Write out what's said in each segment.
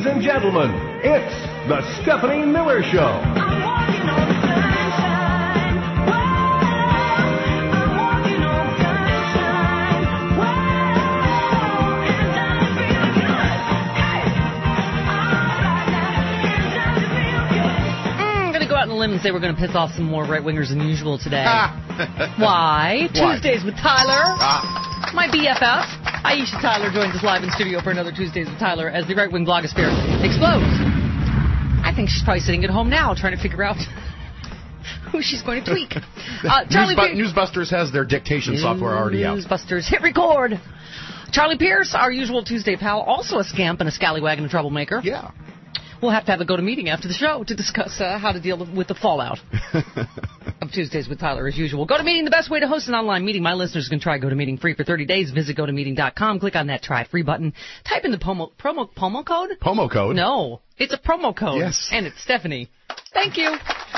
and gentlemen, it's the Stephanie Miller Show. On a limb and say we're going to piss off some more right-wingers than usual today. Why? Tuesdays with Tyler. My BFF, Aisha Tyler, joins us live in studio for another Tuesdays with Tyler as the right-wing blogosphere explodes. I think she's probably sitting at home now trying to figure out who she's going to tweak. Newsbusters has their dictation software already out. Newsbusters, hit record. Charlie Pierce, our usual Tuesday pal, also a scamp and a scallywag and a troublemaker. Yeah. We'll have to have a go-to-meeting after the show to discuss how to deal with the fallout of Tuesdays with Tyler, as usual. GoToMeeting, the best way to host an online meeting. My listeners can try GoToMeeting free for 30 days. Visit GoToMeeting.com. Click on that Try It Free button. Type in the promo code. Promo code? No, it's a promo code. Yes. And it's Stephanie. Thank you.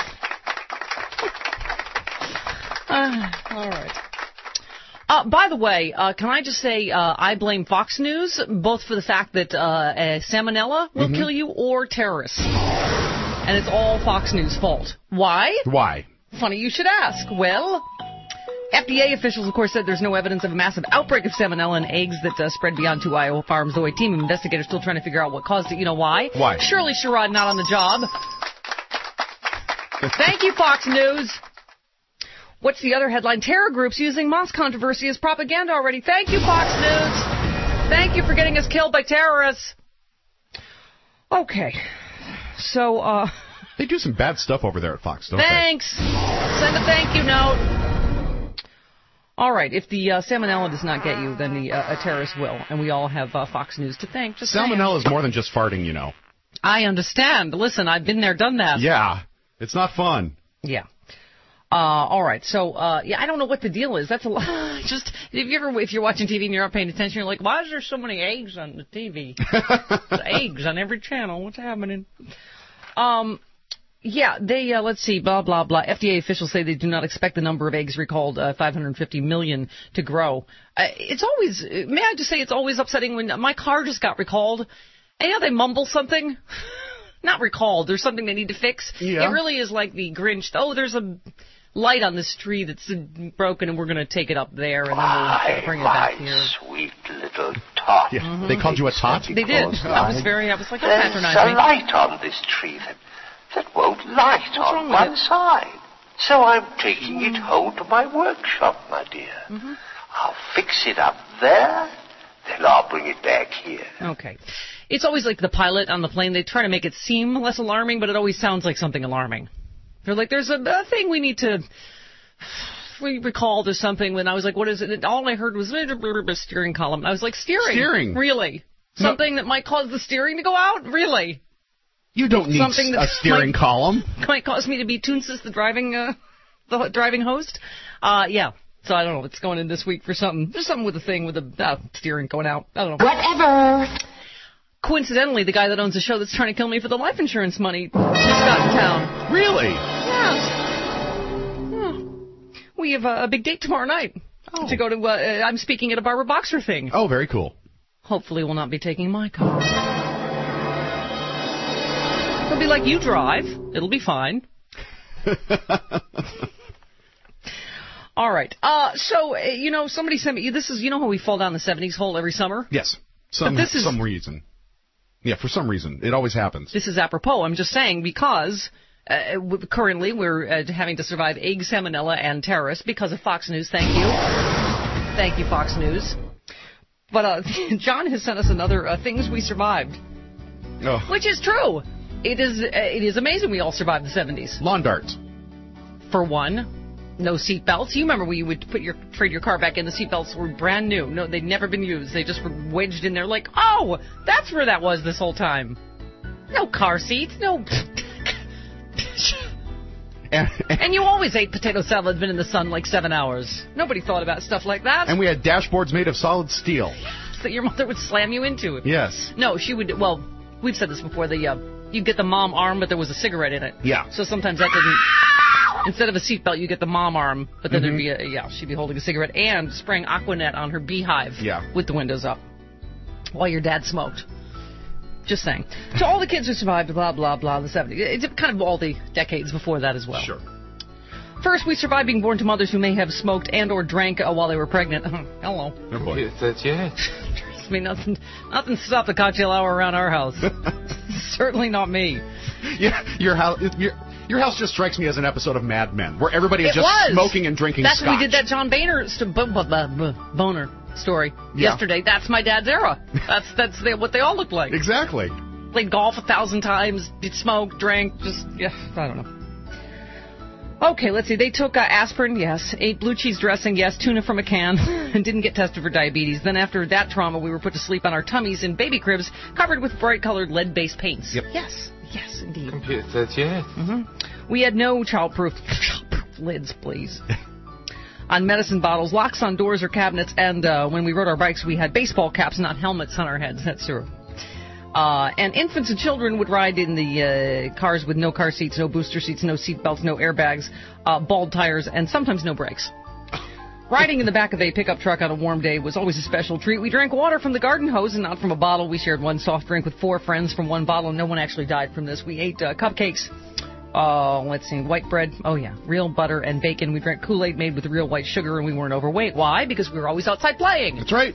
All right. By the way, can I just say I blame Fox News both for the fact that salmonella will kill you or terrorists. And it's all Fox News' fault. Why? Why? Funny you should ask. Well, FDA officials, of course, said there's no evidence of a massive outbreak of salmonella in eggs that spread beyond 2 Iowa farms. The team of investigators still trying to figure out what caused it. You know why? Why? Shirley Sherrod not on the job. Thank you, Fox News. What's the other headline? Terror groups using Moss controversy as propaganda already. Thank you, Fox News. Thank you for getting us killed by terrorists. Okay. So, they do some bad stuff over there at Fox, don't they? Thanks. Send a thank you note. All right. If the salmonella does not get you, then a terrorist will. And we all have Fox News to thank. Just salmonella is more than just farting, you know. I understand. Listen, I've been there, done that. Yeah. It's not fun. Yeah. All right, so I don't know what the deal is. That's a lot. Just if you're watching TV and you're not paying attention, you're like, why is there so many eggs on the TV? There's eggs on every channel. What's happening? Let's see, blah blah blah. FDA officials say they do not expect the number of eggs recalled, 550 million, to grow. It's always, may I just say, it's always upsetting when my car just got recalled, and they mumble something. Not recalled. There's something they need to fix. Yeah. It really is like the Grinch. Oh, there's a light on this tree that's broken, and we're going to take it up there, and then we'll bring it back here. Sweet little tot. Yeah. They called you a tot? They did. I was like, don't patronize me. There's a light on this tree that won't light on one side. So I'm taking it home to my workshop, my dear. I'll fix it up there, then I'll bring it back here. Okay. It's always like the pilot on the plane. They try to make it seem less alarming, but it always sounds like something alarming. They're like, there's a thing we need to recall to something. When I was like, what is it? And all I heard was a steering column. I was like, steering? Really? Something that might cause the steering to go out? Really? You don't need a steering column. Might cause me to be Toonsis, the driving host? Yeah. So I don't know what's going in this week for something. There's something with a thing with the steering going out. I don't know. Whatever. Coincidentally, the guy that owns the show that's trying to kill me for the life insurance money just got in town. Really? Yes. We have a big date tomorrow night to go to, I'm speaking at a Barbara Boxer thing. Oh, very cool. Hopefully we'll not be taking my car. It'll be like you drive. It'll be fine. All right. So, somebody sent me, this is, how we fall down the 70s hole every summer? Yes. Some reason. Yeah, for some reason. It always happens. This is apropos. I'm just saying because currently we're having to survive egg salmonella and terrorists because of Fox News. Thank you. Thank you, Fox News. But John has sent us another Things We Survived. Oh. Which is true. It is amazing we all survived the 70s. Lawn darts. For one. No seatbelts. You remember when you would trade your car back in, the seatbelts were brand new. No, they'd never been used. They just were wedged in there like, oh, that's where that was this whole time. No car seats, no. And you always ate potato salad been in the sun like 7 hours. Nobody thought about stuff like that. And we had dashboards made of solid steel. That your mother would slam you into. Yes. No, she would, well, we've said this before, you'd get the mom arm, but there was a cigarette in it. Yeah. So sometimes that didn't... Instead of a seatbelt, you get the mom arm, but then there'd be she'd be holding a cigarette and spraying Aquanet on her beehive with the windows up while your dad smoked. Just saying. To all the kids who survived, blah, blah, blah, the 70s. It's kind of all the decades before that as well. Sure. First, we survived being born to mothers who may have smoked and or drank while they were pregnant. Hello. Oh, boy. Trust me, nothing stopped the cocktail hour around our house. Certainly not me. Yeah, your house just strikes me as an episode of Mad Men, where everybody is just smoking and drinking That's scotch. when we did that John Boehner Boner story yesterday. That's my dad's era. That's what they all look like. Exactly. Played golf 1,000 times, smoked, drank, I don't know. Okay, let's see. They took aspirin, yes. Ate blue cheese dressing, yes. Tuna from a can, and didn't get tested for diabetes. Then after that trauma, we were put to sleep on our tummies in baby cribs covered with bright-colored lead-based paints. Yep. Yes, indeed. Computer says yes. We had no child-proof lids, please. On medicine bottles, locks on doors or cabinets, and when we rode our bikes, we had baseball caps, not helmets on our heads. That's true. And infants and children would ride in the cars with no car seats, no booster seats, no seat belts, no airbags, bald tires, and sometimes no brakes. Riding in the back of a pickup truck on a warm day was always a special treat. We drank water from the garden hose and not from a bottle. We shared one soft drink with 4 friends from one bottle. No one actually died from this. We ate cupcakes. Let's see, white bread. Oh, yeah, real butter and bacon. We drank Kool-Aid made with real white sugar, and we weren't overweight. Why? Because we were always outside playing. That's right.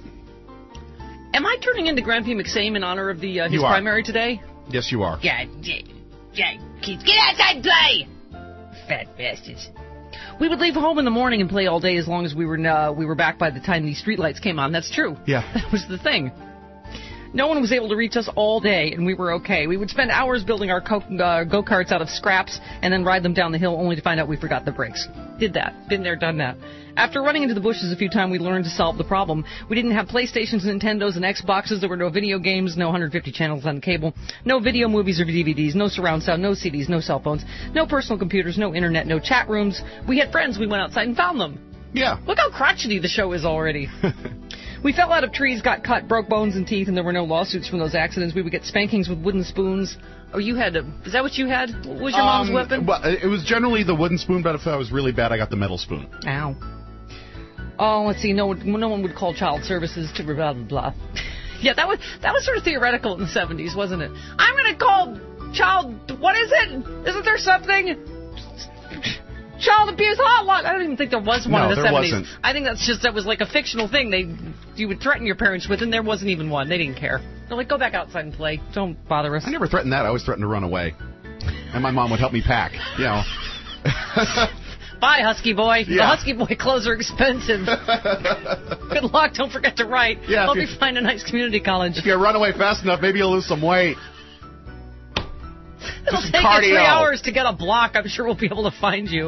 Am I turning into Grandpa McSame in honor of his primary today? Yes, you are. Yeah, kids, get outside and play! Fat bastards. We would leave home in the morning and play all day as long as we were back by the time these streetlights came on. That's true. Yeah. That was the thing. No one was able to reach us all day, and we were okay. We would spend hours building our go-karts out of scraps and then ride them down the hill only to find out we forgot the brakes. Did that. Been there, done that. After running into the bushes a few times, we learned to solve the problem. We didn't have PlayStations, Nintendos, and Xboxes. There were no video games, no 150 channels on cable, no video movies or DVDs, no surround sound, no CDs, no cell phones, no personal computers, no internet, no chat rooms. We had friends. We went outside and found them. Yeah. Look how crotchety the show is already. We fell out of trees, got cut, broke bones and teeth, and there were no lawsuits from those accidents. We would get spankings with wooden spoons. Oh, you had is that what you had? What was your mom's weapon? Well, it was generally the wooden spoon, but if I was really bad, I got the metal spoon. Ow. Oh, let's see. No one would call child services to blah, blah, blah. Yeah, that was sort of theoretical in the 70s, wasn't it? I'm going to call child... What is it? Isn't there something... Child abuse hotline. I don't even think there was one in the 70s. Wasn't. I think that was like a fictional thing you would threaten your parents with, and there wasn't even one. They didn't care. They're like, go back outside and play. Don't bother us. I never threatened that. I always threatened to run away. And my mom would help me pack, you know. Bye, Husky Boy. Yeah. The Husky Boy clothes are expensive. Good luck. Don't forget to write. Yeah, Hope you find a nice community college. If you run away fast enough, maybe you'll lose some weight. It'll take you 3 hours to get a block. I'm sure we'll be able to find you.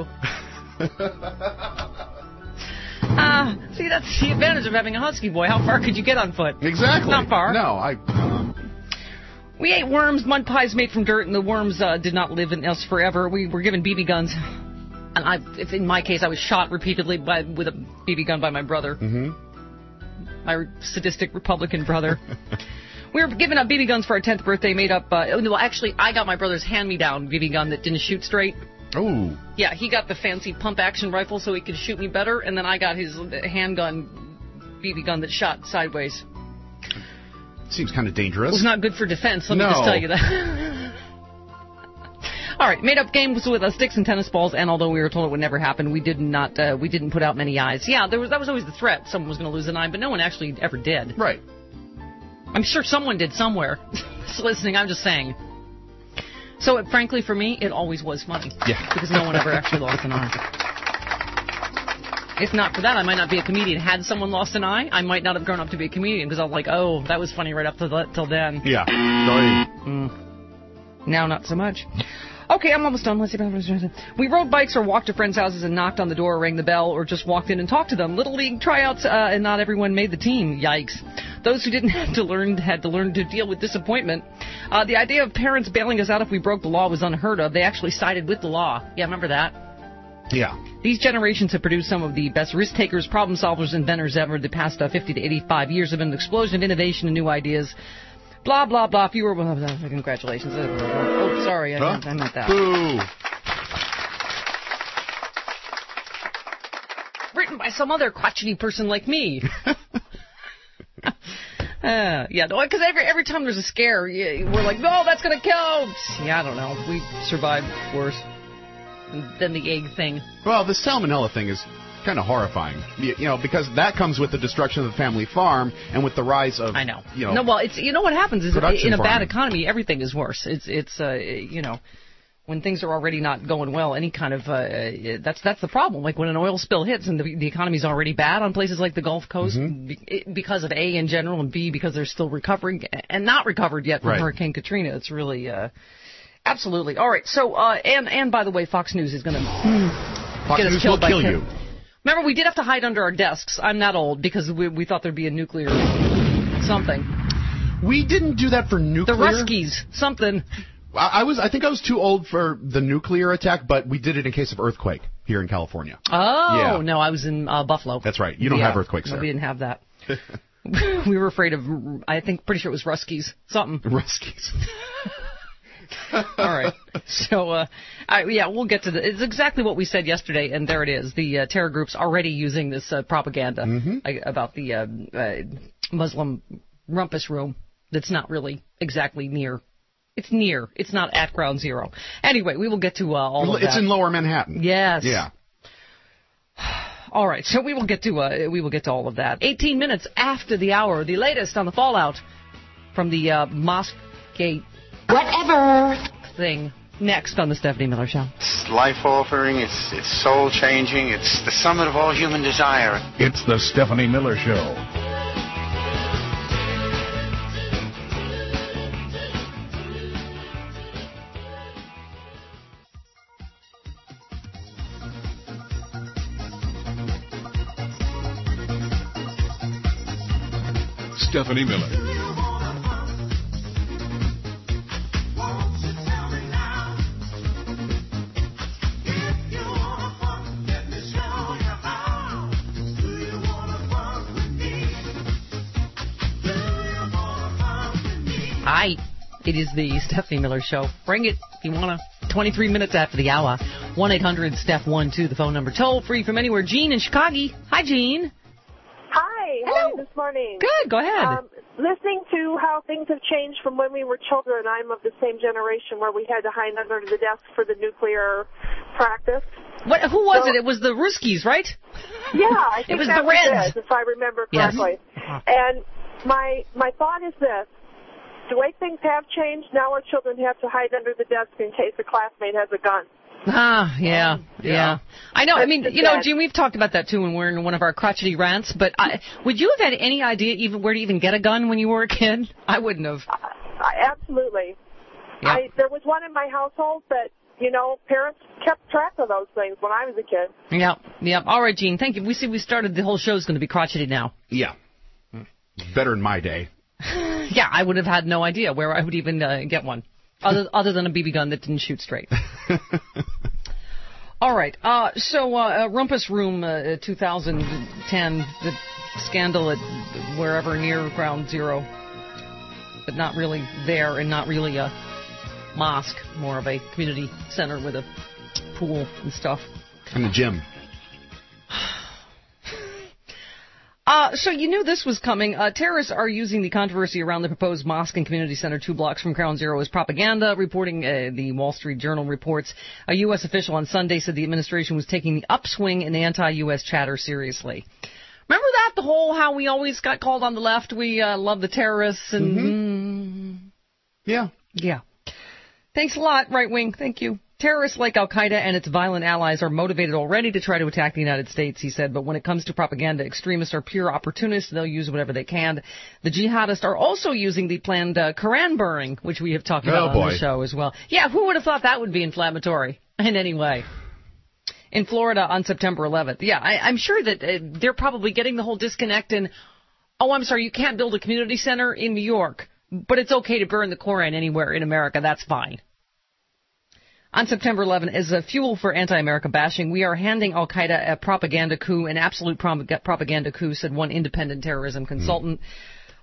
See, that's the advantage of having a Husky Boy. How far could you get on foot? Exactly. Not far. No, We ate worms, mud pies made from dirt, and the worms did not live in us forever. We were given BB guns. And if in my case, I was shot repeatedly with a BB gun by my brother. Mm-hmm. My sadistic Republican brother. We were given up BB guns for our 10th birthday, made up... actually, I got my brother's hand-me-down BB gun that didn't shoot straight. Oh. Yeah, he got the fancy pump-action rifle so he could shoot me better, and then I got his handgun BB gun that shot sideways. Seems kind of dangerous. It was not good for defense, let me just tell you that. All right, made up games with sticks and tennis balls, and although we were told it would never happen, we didn't put out many eyes. Yeah, that was always the threat. Someone was going to lose an eye, but no one actually ever did. Right. I'm sure someone did somewhere. Listening, I'm just saying. So, frankly, for me, it always was funny. Yeah. Because no one ever actually lost an eye. If not for that, I might not be a comedian. Had someone lost an eye, I might not have grown up to be a comedian because I was like, oh, that was funny right up till then. Yeah. Now, not so much. Okay, I'm almost done. Let's see. We rode bikes or walked to friends' houses and knocked on the door, rang the bell, or just walked in and talked to them. Little League tryouts, and not everyone made the team. Yikes. Those who didn't had to learn to deal with disappointment. The idea of parents bailing us out if we broke the law was unheard of. They actually sided with the law. Yeah, remember that? Yeah. These generations have produced some of the best risk-takers, problem-solvers, inventors ever. The past 50 to 85 years have been an explosion of innovation and new ideas. Blah, blah, blah. If you were... Congratulations. Oh, sorry. I meant that. Boo. Written by some other crotchety person like me. Yeah, because every time there's a scare, we're like, no, that's going to kill. Yeah, I don't know. We survived worse than the egg thing. Well, the salmonella thing is kind of horrifying, because that comes with the destruction of the family farm and with the rise of, I know. No, well, it's what happens is in a bad economy, everything is worse. It's when things are already not going well, any kind of that's the problem. Like when an oil spill hits and the economy's already bad on places like the Gulf Coast because of A in general and B because they're still recovering and not recovered yet from Hurricane Katrina. It's really absolutely all right. So and by the way, Fox News is going to Fox News will kill you. Remember, we did have to hide under our desks. I'm not old because we thought there'd be a nuclear something. We didn't do that for nuclear. The Ruskies, something. I think I was too old for the nuclear attack, but we did it in case of earthquake here in California. Oh, no, I was in Buffalo. That's right. You don't have earthquakes there. We didn't have that. We were afraid of, pretty sure it was Ruskies, something. Ruskies. All right. So, we'll get to it's exactly what we said yesterday, and there it is. The terror group's already using this propaganda about the Muslim rumpus room that's not really exactly near. It's near. It's not at Ground Zero. Anyway, we will get to all of that. It's in Lower Manhattan. Yes. Yeah. All right. So we will get to all of that. 18 minutes after the hour, the latest on the fallout from the Mosque Gate thing. Next on the Stephanie Miller Show. It's life-altering. It's soul-changing. It's the summit of all human desire. It's the Stephanie Miller Show. Stephanie Miller. Hi, it is the Stephanie Miller Show. Bring it if you want to. 23 minutes after the hour. 1-800-STEPH-12, the phone number. Toll free from anywhere. Jean in Chicago. Hi, Jean. Hi. How are you this morning? Good. Go ahead. Listening to how things have changed from when we were children, I'm of the same generation where we had to hide under the desk for the nuclear practice. Who was it? It was the Ruskies, right? Yeah, I think it was that the Reds, if I remember correctly. Yes. And my thought is this. The way things have changed, now our children have to hide under the desk in case a classmate has a gun. Yeah. I know. I mean, Jean, we've talked about that, too, when we're in one of our crotchety rants. But would you have had any idea even where to even get a gun when you were a kid? I wouldn't have. Absolutely. Yeah. There was one in my household that, parents kept track of those things when I was a kid. Yeah. All right, Jean, thank you. We started the whole show's going to be crotchety now. Yeah. Better in my day. Yeah, I would have had no idea where I would even get one, other than a BB gun that didn't shoot straight. All right. So Rumpus Room 2010, the scandal at wherever near Ground Zero, but not really there and not really a mosque, more of a community center with a pool and stuff. And a gym. So you knew this was coming. Terrorists are using the controversy around the proposed mosque and community center 2 blocks from Ground Zero as propaganda, reporting the Wall Street Journal reports. A U.S. official on Sunday said the administration was taking the upswing in anti-U.S. chatter seriously. Remember that? The whole how we always got called on the left, we love the terrorists and... Yeah. Yeah. Thanks a lot, right wing. Thank you. Terrorists like al-Qaeda and its violent allies are motivated already to try to attack the United States, he said. But when it comes to propaganda, extremists are pure opportunists. They'll use whatever they can. The jihadists are also using the planned Quran burning, which we have talked about on the show as well. Yeah, who would have thought that would be inflammatory in any way? In Florida on September 11th. Yeah, I'm sure that they're probably getting the whole disconnect in, I'm sorry, you can't build a community center in New York, but it's okay to burn the Koran anywhere in America. That's fine. On September 11, as a fuel for anti-America bashing, we are handing al-Qaeda a propaganda coup, an absolute propaganda coup, said one independent terrorism consultant.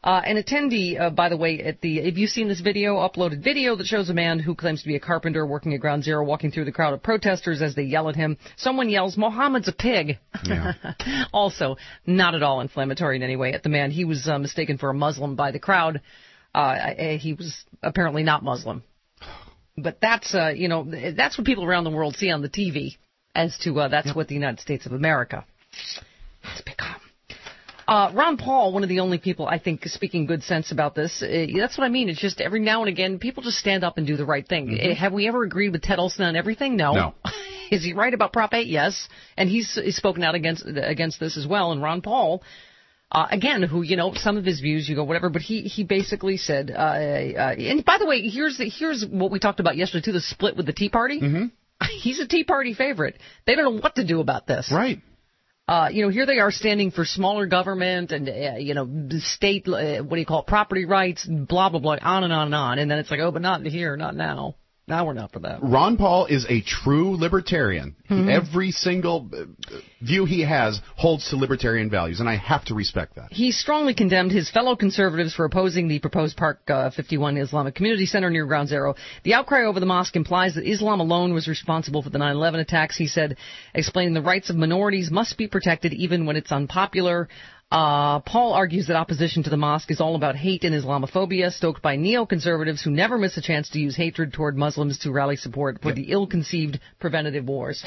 An attendee, by the way, have you seen this uploaded video that shows a man who claims to be a carpenter working at Ground Zero walking through the crowd of protesters as they yell at him. Someone yells, "Mohammed's a pig." Yeah. Also, not at all inflammatory in any way at the man. He was mistaken for a Muslim by the crowd. He was apparently not Muslim. But that's, that's what people around the world see on the TV as to that's what the United States of America has become. Ron Paul, one of the only people, I think, speaking good sense about this. That's what I mean. It's just every now and again, people just stand up and do the right thing. Mm-hmm. Have we ever agreed with Ted Olson on everything? No. Is he right about Prop 8? Yes. And he's spoken out against this as well. And Ron Paul, again, who, some of his views, you go, whatever, but he basically said, and by the way, here's what we talked about yesterday, too, the split with the Tea Party. Mm-hmm. He's a Tea Party favorite. They don't know what to do about this. Right. Here they are standing for smaller government and, state, property rights, blah, blah, blah, on and on and on. And then it's like, oh, but not here, not now. Now we're not for that. Ron Paul is a true libertarian. Mm-hmm. Every single view he has holds to libertarian values, and I have to respect that. He strongly condemned his fellow conservatives for opposing the proposed Park 51 Islamic Community Center near Ground Zero. The outcry over the mosque implies that Islam alone was responsible for the 9/11 attacks, he said, explaining the rights of minorities must be protected even when it's unpopular. Paul argues that opposition to the mosque is all about hate and Islamophobia, stoked by neoconservatives who never miss a chance to use hatred toward Muslims to rally support for the ill-conceived preventative wars.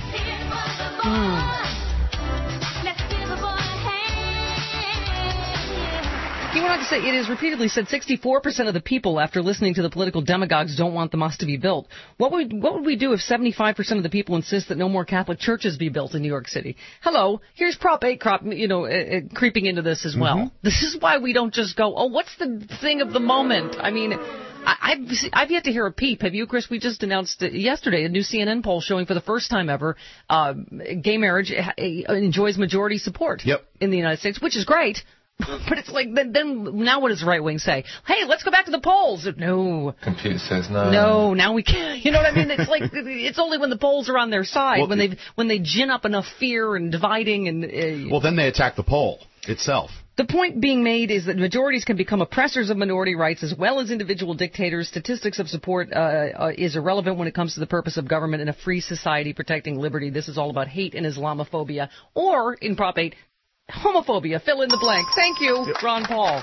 He went on to say, it is repeatedly said 64% of the people, after listening to the political demagogues, don't want the mosque to be built. What would we do if 75% of the people insist that no more Catholic churches be built in New York City? Hello, here's Prop 8 creeping into this as well. Mm-hmm. This is why we don't just go, oh, what's the thing of the moment? I mean, I've yet to hear a peep. Have you, Chris? We just announced yesterday a new CNN poll showing for the first time ever gay marriage enjoys majority support in the United States, which is great. But it's like, then now what does the right wing say? Hey, let's go back to the polls. No. Computer says no. No, now we can't. You know what I mean? It's like, it's only when the polls are on their side, when they gin up enough fear and dividing and... well, then they attack the poll itself. The point being made is that majorities can become oppressors of minority rights as well as individual dictators. Statistics of support is irrelevant when it comes to the purpose of government in a free society protecting liberty. This is all about hate and Islamophobia, or, in Prop 8, homophobia. Fill in the blank. Thank you, Ron Paul.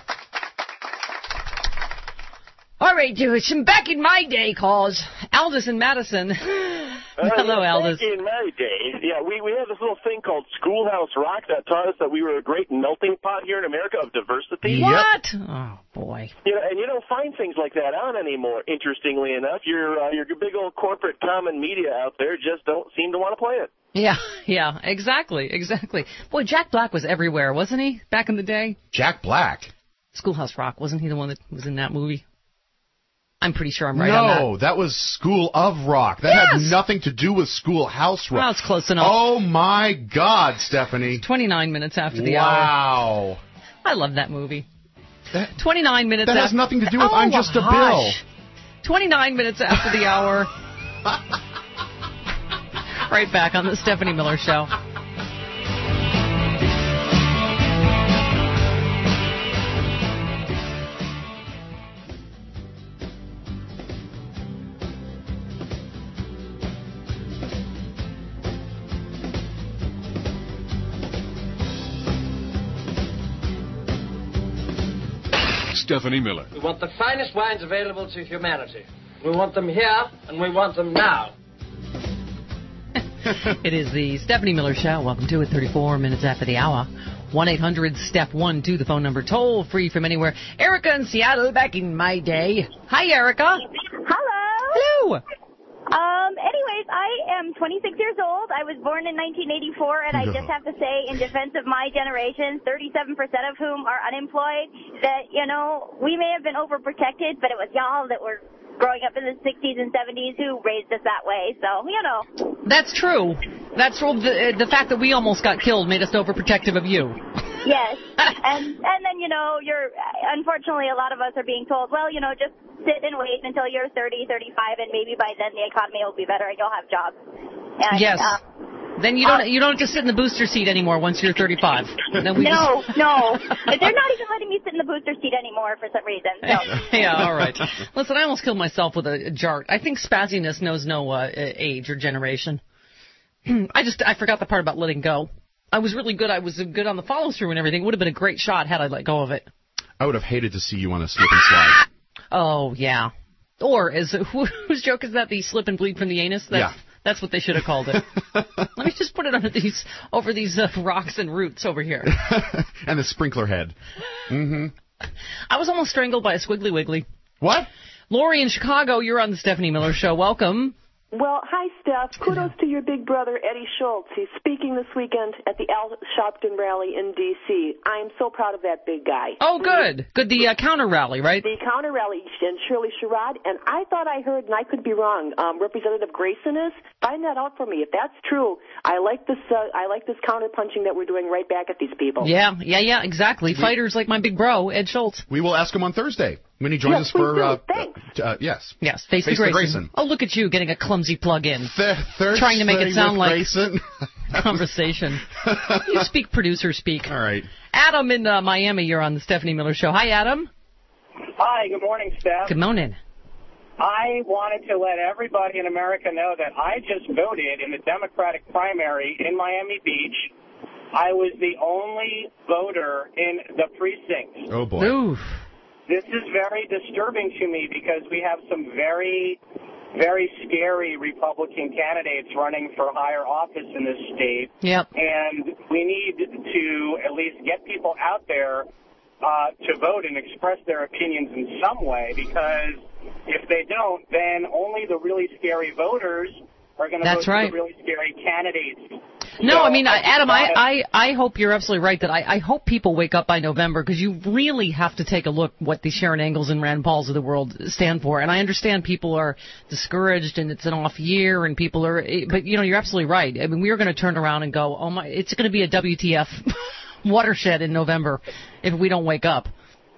All right, some back in my day calls. Aldous and Madison. Hello, Aldous. Back in my day, we had this little thing called Schoolhouse Rock that taught us that we were a great melting pot here in America of diversity. What? Oh, boy. And you don't find things like that on anymore, interestingly enough. Your big old corporate common media out there just don't seem to want to play it. Yeah, exactly. Boy, Jack Black was everywhere, wasn't he, back in the day? Jack Black? Schoolhouse Rock, wasn't he the one that was in that movie? I'm pretty sure I'm right on that. No, that was School of Rock. That had nothing to do with Schoolhouse Rock. Well, it's close enough. Oh, my God, Stephanie. 29 minutes after the hour. Wow. I love that movie. 29 minutes after... That has nothing to do with I'm Just a Bill. 29 minutes after the hour. Right back on the Stephanie Miller Show. Stephanie Miller. We want the finest wines available to humanity. We want them here, and we want them now. It is the Stephanie Miller Show. Welcome to it, 34 minutes after the hour. 1-800-STEP-1-2, the phone number, toll free from anywhere. Erica in Seattle, back in my day. Hi, Erica. Hello. Anyways, I am 26 years old. I was born in 1984, and I just have to say, in defense of my generation, 37% of whom are unemployed, that, we may have been overprotected, but it was y'all that were growing up in the 60s and 70s who raised us that way, so, That's true. That's true. The fact that we almost got killed made us overprotective of you. Yes. And then, unfortunately, a lot of us are being told, well, just sit and wait until you're 30, 35, and maybe by then the economy will be better and you'll have jobs. And, yes. Then you don't have to sit in the booster seat anymore once you're 35. No. They're not even letting me sit in the booster seat anymore for some reason. So. Yeah, all right. Listen, I almost killed myself with a jart. I think spazziness knows no age or generation. I forgot the part about letting go. I was really good. I was good on the follow-through and everything. It would have been a great shot had I let go of it. I would have hated to see you on a slip and slide. Oh, yeah. Or, whose joke is that, the slip and bleed from the anus? That's what they should have called it. Let me just put it over these rocks and roots over here. And the sprinkler head. Mm-hmm. I was almost strangled by a squiggly wiggly. What? Lori in Chicago, you're on the Stephanie Miller Show. Welcome. Well, hi, Steph. Kudos to your big brother, Eddie Schultz. He's speaking this weekend at the Al Sharpton rally in D.C. I'm so proud of that big guy. Oh, good. Good, the counter rally, right? The counter rally, and Shirley Sherrod. And I thought I heard, and I could be wrong, Representative Grayson is. Find that out for me. If that's true, I like this counter punching that we're doing right back at these people. Yeah, exactly. Fighters like my big bro, Ed Schultz. We will ask him on Thursday when he joins us for... Thanks. Yes, Face the Grayson. Oh, look at you getting a clumsy plug-in. Trying to make it sound like Grayson. Conversation. You speak producer speak. All right. Adam in Miami, you're on the Stephanie Miller Show. Hi, Adam. Hi, good morning, Steph. Good morning. I wanted to let everybody in America know that I just voted in the Democratic primary in Miami Beach. I was the only voter in the precinct. Oh, boy. Oof. This is very disturbing to me because we have some very, very scary Republican candidates running for higher office in this state. Yep. And we need to at least get people out there to vote and express their opinions in some way, because if they don't, then only the really scary voters are going to vote for the really scary candidates. No, I mean, Adam, I hope you're absolutely right that I hope people wake up by November, because you really have to take a look what the Sharon Engels and Rand Pauls of the world stand for. And I understand people are discouraged and it's an off year and people are, but you're absolutely right. I mean, we are going to turn around and go, oh my, it's going to be a WTF watershed in November if we don't wake up.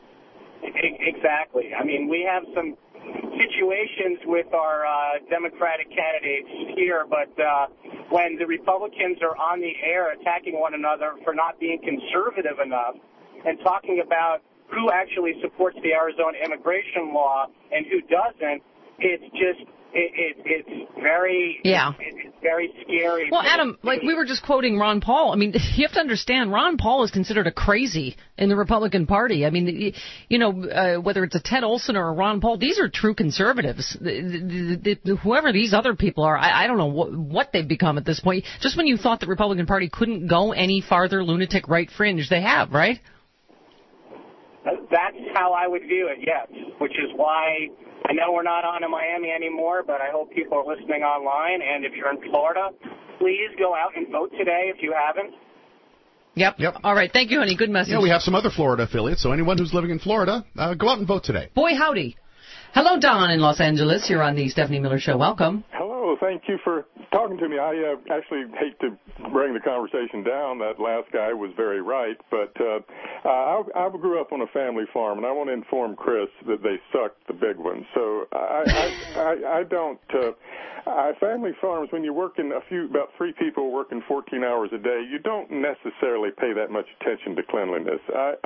Exactly. I mean, we have some situations with our Democratic candidates here, but when the Republicans are on the air attacking one another for not being conservative enough and talking about who actually supports the Arizona immigration law and who doesn't, it's just it's very it's very scary. Well, Adam, like we were just quoting Ron Paul. I mean, you have to understand, Ron Paul is considered a crazy in the Republican Party. I mean, whether it's a Ted Olson or a Ron Paul, these are true conservatives. Whoever these other people are, I don't know what they've become at this point. Just when you thought the Republican Party couldn't go any farther lunatic right fringe, they have, right? That's how I would view it, yes, which is why I know we're not on in Miami anymore, but I hope people are listening online. And if you're in Florida, please go out and vote today if you haven't. Yep. All right. Thank you, honey. Good message. Yeah, we have some other Florida affiliates, so anyone who's living in Florida, go out and vote today. Boy, howdy. Hello, Don in Los Angeles. You're on the Stephanie Miller Show. Welcome. Hello. Thank you for talking to me. I actually hate to bring the conversation down. That last guy was very right. But I grew up on a family farm, and I want to inform Chris that they suck, the big ones. So I don't family farms, when you're working about 3 people working 14 hours a day, you don't necessarily pay that much attention to cleanliness.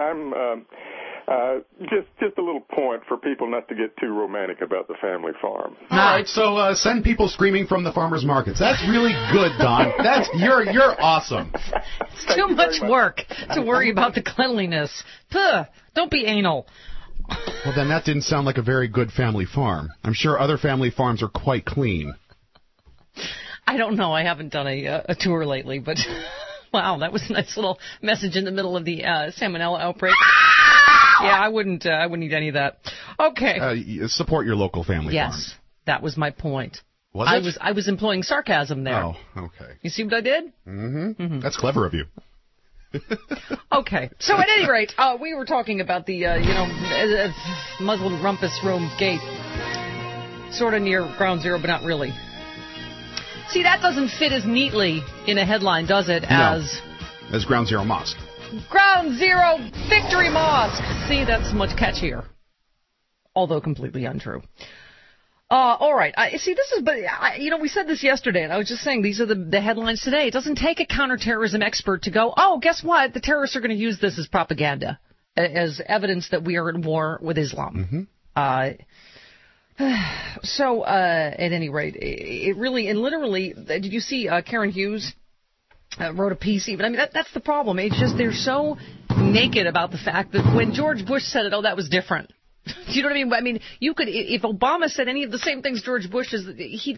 Just a little point for people not to get too romantic about the family farm. All right, so send people screaming from the farmers markets. That's really good, Don. You're awesome. It's too much work to worry about the cleanliness. Puh, don't be anal. Well, then that didn't sound like a very good family farm. I'm sure other family farms are quite clean. I don't know. I haven't done a tour lately, but wow, that was a nice little message in the middle of the salmonella outbreak. Yeah, I wouldn't need any of that. Okay. Support your local family farm. Yes, that was my point. Was it? I was employing sarcasm there. Oh, okay. You see what I did? Mm-hmm. That's clever of you. Okay. So at any rate, we were talking about the Muslim rumpus room gate, sort of near Ground Zero, but not really. See, that doesn't fit as neatly in a headline, does it? As Ground Zero Mosque. Ground Zero Victory Mosque. See, that's much catchier, although completely untrue. All right. We said this yesterday, and I was just saying these are the headlines today. It doesn't take a counterterrorism expert to go, oh, guess what? The terrorists are going to use this as propaganda, as evidence that we are at war with Islam. So, at any rate, it really, and literally, did you see Karen Hughes wrote a piece even? I mean, that's the problem. It's just they're so naked about the fact that when George Bush said it, oh, that was different. Do you know what I mean? I mean, you could, if Obama said any of the same things George Bush is,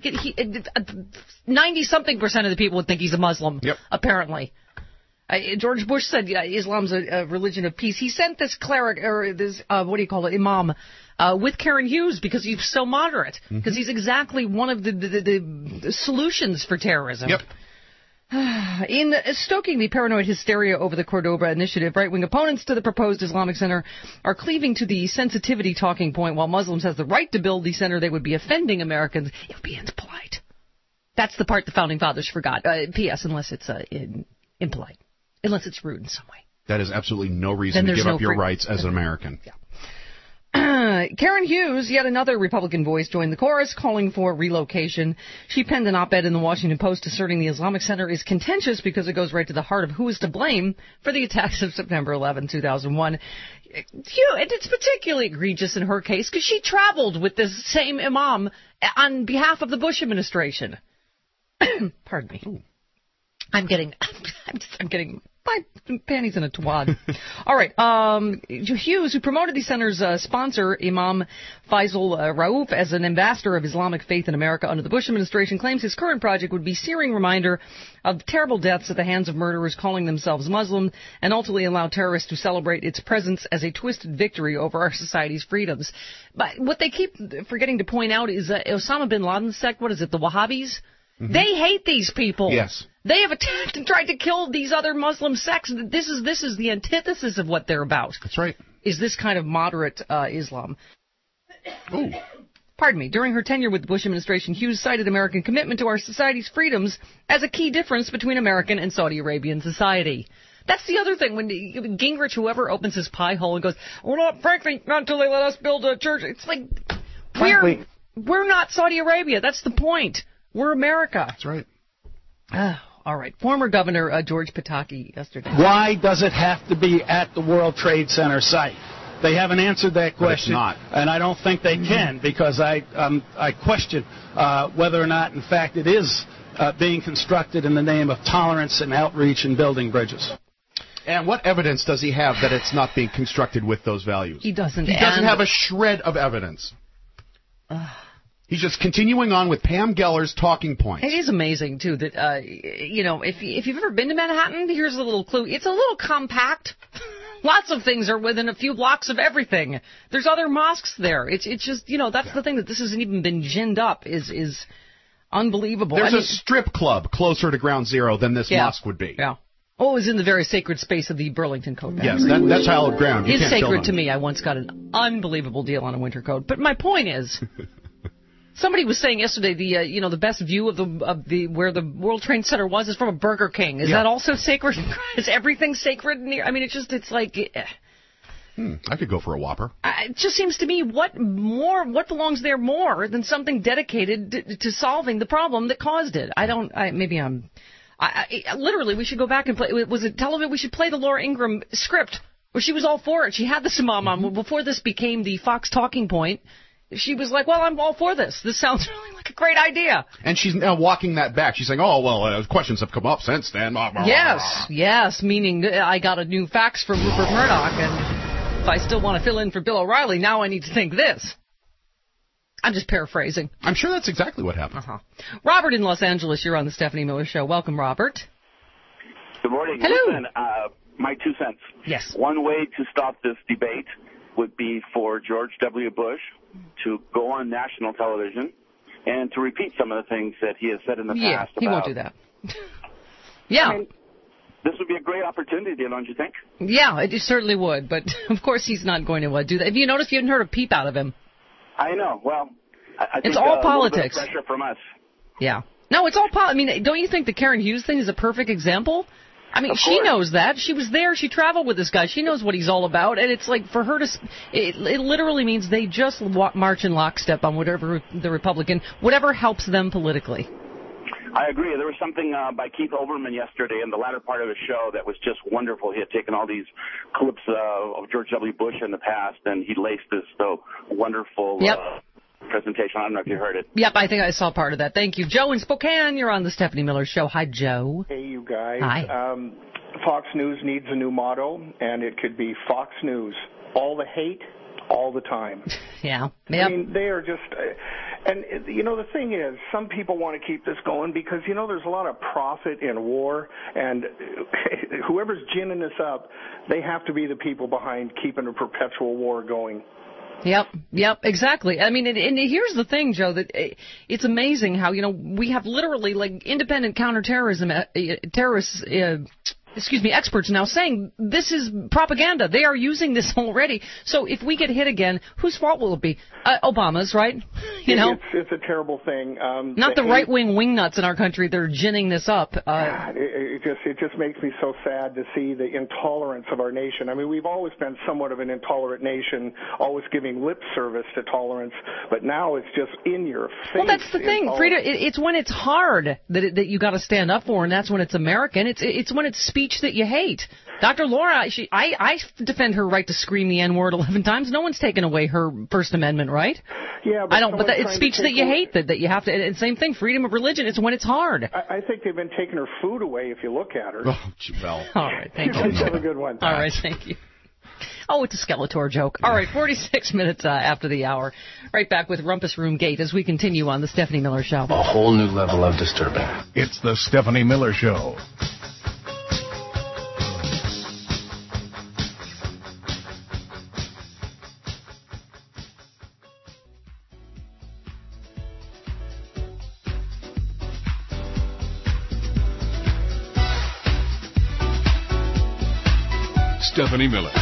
90-something% of the people would think he's a Muslim, apparently. George Bush said Islam's a religion of peace. He sent this cleric, or this, imam, with Karen Hughes because he's so moderate, because he's exactly one of the solutions for terrorism. Yep. In stoking the paranoid hysteria over the Cordoba initiative, right-wing opponents to the proposed Islamic Center are cleaving to the sensitivity talking point. While Muslims has the right to build the center, they would be offending Americans. It would be impolite. That's the part the Founding Fathers forgot. P.S. Unless it's impolite. Unless it's rude in some way. That is absolutely no reason to give up your rights as an American. Yeah. Karen Hughes, yet another Republican voice, joined the chorus calling for relocation. She penned an op-ed in the Washington Post asserting the Islamic Center is contentious because it goes right to the heart of who is to blame for the attacks of September 11, 2001. It's particularly egregious in her case because she traveled with this same imam on behalf of the Bush administration. Pardon me. Ooh. I'm getting my panties in a twad. All right. Hughes, who promoted the center's sponsor, Imam Faisal Rauf, as an ambassador of Islamic faith in America under the Bush administration, claims his current project would be a searing reminder of terrible deaths at the hands of murderers calling themselves Muslim, and ultimately allow terrorists to celebrate its presence as a twisted victory over our society's freedoms. But what they keep forgetting to point out is Osama bin Laden's sect, what is it, the Wahhabis? Mm-hmm. They hate these people. Yes. They have attacked and tried to kill these other Muslim sects. This is the antithesis of what they're about. That's right. Is this kind of moderate Islam. Ooh. Pardon me. During her tenure with the Bush administration, Hughes cited American commitment to our society's freedoms as a key difference between American and Saudi Arabian society. That's the other thing. When Gingrich, whoever, opens his pie hole and goes, frankly, not until they let us build a church. It's like, we're not Saudi Arabia. That's the point. We're America. That's right. All right. Former Governor George Pataki yesterday. Why does it have to be at the World Trade Center site? They haven't answered that question, and I don't think they can, because I question whether or not, in fact, it is being constructed in the name of tolerance and outreach and building bridges. And what evidence does he have that it's not being constructed with those values? He doesn't. He doesn't have a shred of evidence. He's just continuing on with Pam Geller's talking points. It is amazing, too, that, if you've ever been to Manhattan, here's a little clue. It's a little compact. Lots of things are within a few blocks of everything. There's other mosques there. It's just, that's the thing, that this hasn't even been ginned up is unbelievable. There's a strip club closer to Ground Zero than this mosque would be. Yeah. Oh, it was in the very sacred space of the Burlington Coat. Yes, that's hallowed ground. It's sacred to me. I once got an unbelievable deal on a winter coat. But my point is... Somebody was saying yesterday the best view of the where the World Trade Center was is from a Burger King. Is that also sacred? Is everything sacred near? I mean, it's like. I could go for a Whopper. It just seems to me what belongs there more than something dedicated to solving the problem that caused it. Literally, we should go back and play. Was it television? We should play the Laura Ingraham script where she was all for it. She had this imam on before this became the Fox talking point. She was like, well, I'm all for this. This sounds really like a great idea. And she's now walking that back. She's saying, questions have come up since then. Yes, meaning I got a new fax from Rupert Murdoch, and if I still want to fill in for Bill O'Reilly, now I need to think this. I'm just paraphrasing. I'm sure that's exactly what happened. Robert in Los Angeles, you're on the Stephanie Miller Show. Welcome, Robert. Good morning. Hello. Listen, my 2 cents. Yes. One way to stop this debate would be for George W. Bush to go on national television and to repeat some of the things that he has said in the past. He won't do that. Yeah. I mean, this would be a great opportunity, don't you think? Yeah, it certainly would, but of course he's not going to do that. Have you noticed you haven't heard a peep out of him? I know. Well, I think it's all politics. Pressure from us. Yeah. No, it's all politics. I mean, don't you think the Karen Hughes thing is a perfect example? I mean, she knows that. She was there. She traveled with this guy. She knows what he's all about. And it's like for her to, it literally means they just march in lockstep on whatever whatever helps them politically. I agree. There was something by Keith Olbermann yesterday in the latter part of his show that was just wonderful. He had taken all these clips of George W. Bush in the past, and he laced this wonderful presentation. I don't know if you heard it. Yep, I think I saw part of that. Thank you. Joe in Spokane, you're on the Stephanie Miller Show. Hi, Joe. Hey, you guys. Hi. Fox News needs a new motto, and it could be Fox News. All the hate, all the time. Yeah. Yep. I mean, they are just... And, the thing is, some people want to keep this going because, there's a lot of profit in war, and whoever's ginning this up, they have to be the people behind keeping a perpetual war going. Yep, exactly. I mean, and here's the thing, Joe, that it's amazing how, we have literally, like, independent counterterrorism, experts now saying this is propaganda. They are using this already. So if we get hit again, whose fault will it be? Obama's, right? It's a terrible thing. Not the right-wing wingnuts in our country that are ginning this up. It just makes me so sad to see the intolerance of our nation. I mean, we've always been somewhat of an intolerant nation, always giving lip service to tolerance, but now it's just in your face. Well, that's the thing, Frida. It's when it's hard that you got to stand up for, and that's when it's American. It's when it's speech that you hate. Dr. Laura, I defend her right to scream the N-word 11 times. No one's taken away her First Amendment right. Yeah, but but it's speech that you hate that you have to. And same thing, freedom of religion. It's when it's hard. I think they've been taking her food away if you look at her. Oh, well. All right, thank you. Have a good one. All right, thank you. Oh, it's a Skeletor joke. All right, 46 minutes after the hour. Right back with Rumpus Room Gate as we continue on the Stephanie Miller Show. A whole new level of disturbing. It's the Stephanie Miller Show. Stephanie Miller.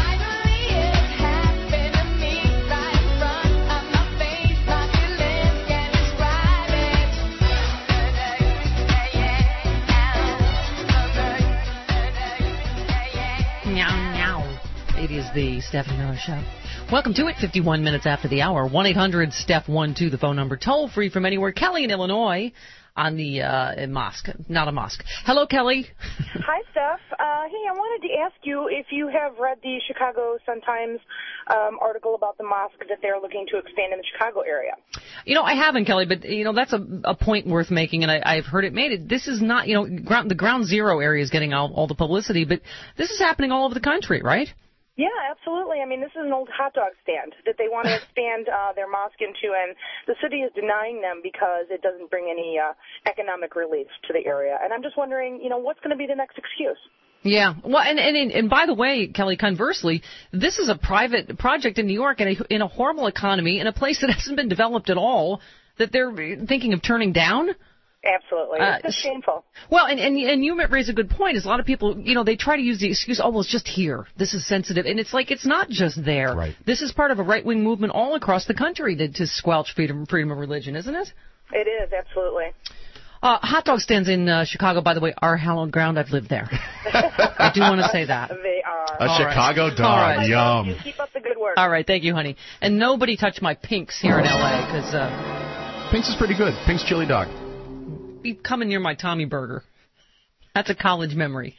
It is the Stephanie Miller Show. Welcome to it, 51 minutes after the hour. 1-800-STEPH12, the phone number. Toll free from anywhere. Kelly in Illinois on the mosque. Not a mosque. Hello, Kelly. Hi, Steph. Hey, I wanted to ask you if you have read the Chicago Sun-Times article about the mosque that they're looking to expand in the Chicago area. I haven't, Kelly, but, that's a point worth making, and I've heard it made. This is not, the Ground Zero area is getting all the publicity, but this is happening all over the country, right? Yeah, absolutely. I mean, this is an old hot dog stand that they want to expand their mosque into, and the city is denying them because it doesn't bring any economic relief to the area. And I'm just wondering, what's going to be the next excuse? Yeah. Well, and by the way, Kelly, conversely, this is a private project in New York in a horrible economy in a place that hasn't been developed at all that they're thinking of turning down. Absolutely. It's just shameful. Well, and you raise a good point. Is a lot of people, they try to use the excuse, well, it's just here. This is sensitive. And it's like, it's not just there. Right. This is part of a right-wing movement all across the country to squelch freedom of religion, isn't it? It is, absolutely. Hot dog stands in Chicago, by the way, are hallowed ground. I've lived there. I do want to say that. They are. A Chicago dog. Right. Yum. You keep up the good work. All right. Thank you, honey. And nobody touched my Pinks here in L.A. because Pinks is pretty good. Pinks chili dog. Be coming near my Tommy Burger. That's a college memory.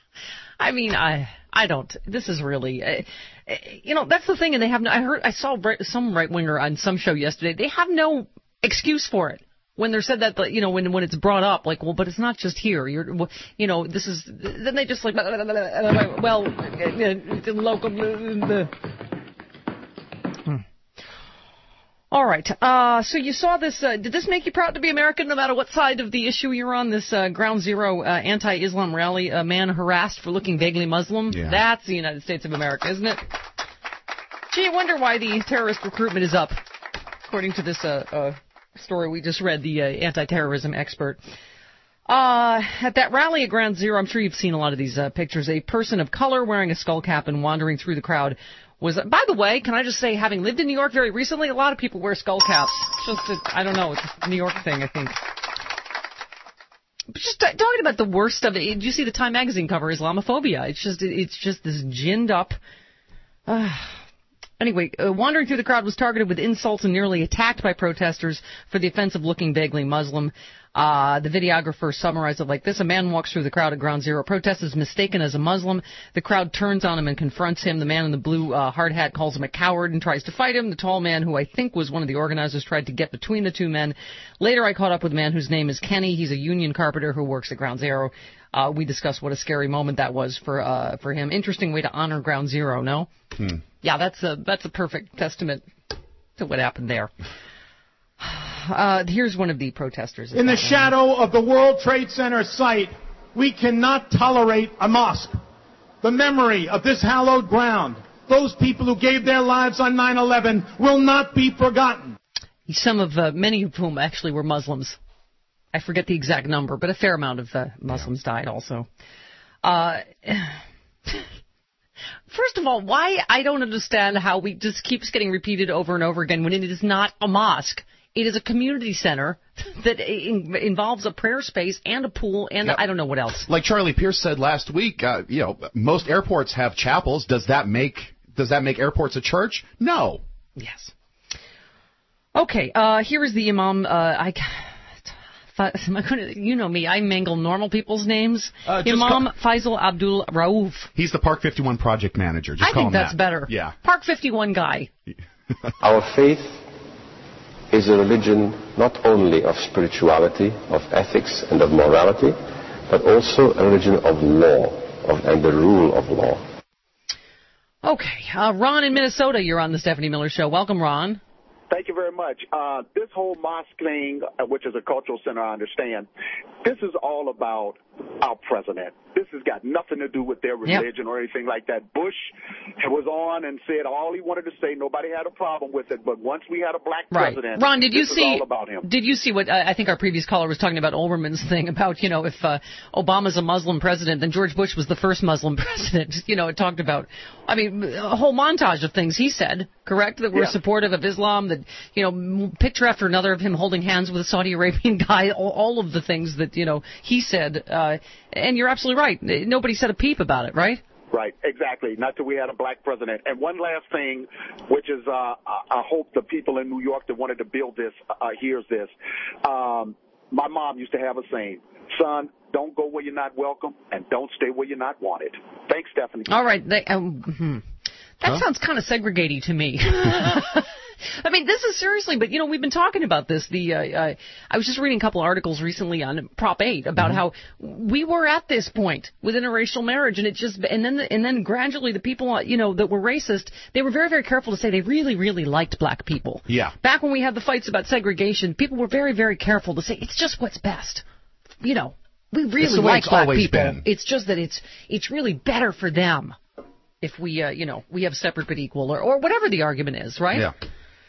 I mean, I don't. This is really, that's the thing. And they have no. I saw some right winger on some show yesterday. They have no excuse for it when they're said that. When it's brought up, like, well, but it's not just here. This is. Then they just like, well, the local. All right. So you saw this. Did this make you proud to be American, no matter what side of the issue you're on? This Ground Zero anti-Islam rally, a man harassed for looking vaguely Muslim. Yeah. That's the United States of America, isn't it? Gee, I wonder why the terrorist recruitment is up, according to this story we just read. The anti-terrorism expert. At that rally at Ground Zero, I'm sure you've seen a lot of these pictures. A person of color wearing a skull cap and wandering through the crowd. By the way, can I just say, having lived in New York very recently, a lot of people wear skull caps. I don't know, it's a New York thing, I think. Just talking about the worst of it. Did you see the Time magazine cover? Islamophobia. It's just this ginned up. Anyway, wandering through the crowd was targeted with insults and nearly attacked by protesters for the offense of looking vaguely Muslim. The videographer summarized it like this. A man walks through the crowd at Ground Zero. Protest is mistaken as a Muslim. The crowd turns on him and confronts him. The man in the blue hard hat calls him a coward and tries to fight him. The tall man, who I think was one of the organizers, tried to get between the two men. Later, I caught up with a man whose name is Kenny. He's a union carpenter who works at Ground Zero. We discussed what a scary moment that was for him. Interesting way to honor Ground Zero, no? Yeah, that's a perfect testament to what happened there. Here's one of the protesters. In the shadow of the World Trade Center site, we cannot tolerate a mosque. The memory of this hallowed ground, those people who gave their lives on 9/11, will not be forgotten. Many of whom actually were Muslims. I forget the exact number, but a fair amount of Muslims died also. First of all, why I don't understand how we just keeps getting repeated over and over again when it is not a mosque. It is a community center that involves a prayer space and a pool and I don't know what else. Like Charlie Pierce said last week, most airports have chapels. Does that make airports a church? No. Yes. Okay. Here is the imam. You know me, I mangle normal people's names. Imam Faisal Abdul Rauf. He's the Park 51 project manager. I think that's better. Yeah. Park 51 guy. Our faith is a religion not only of spirituality, of ethics, and of morality, but also a religion of law and the rule of law. Okay. Ron in Minnesota, you're on the Stephanie Miller Show. Welcome, Ron. Thank you very much. This whole mosque thing, which is a cultural center, I understand, this is all about our president. This has got nothing to do with their religion or anything like that. Bush was on and said all he wanted to say. Nobody had a problem with it. But once we had a black president, Ron, did you see? All about him. Did you see what I think our previous caller was talking about Olbermann's thing about, if Obama's a Muslim president, then George Bush was the first Muslim president. It talked about, a whole montage of things he said, correct, that were supportive of Islam, that, picture after another of him holding hands with a Saudi Arabian guy, all of the things that, he said. And you're absolutely right. Nobody said a peep about it, right? Right, exactly. Not till we had a black president. And one last thing, which is I hope the people in New York that wanted to build this hears this. My mom used to have a saying, son, don't go where you're not welcome and don't stay where you're not wanted. Thanks, Stephanie. All right. That sounds kind of segregating to me. This is seriously, but we've been talking about this. I was just reading a couple articles recently on Prop 8 about how we were at this point with interracial marriage, and and then gradually the people that were racist, they were very, very careful to say they really, really liked black people. Yeah. Back when we had the fights about segregation, people were very, very careful to say it's just what's best. We really like black people. It's just that it's really better for them if we we have separate but equal or whatever the argument is, right? Yeah.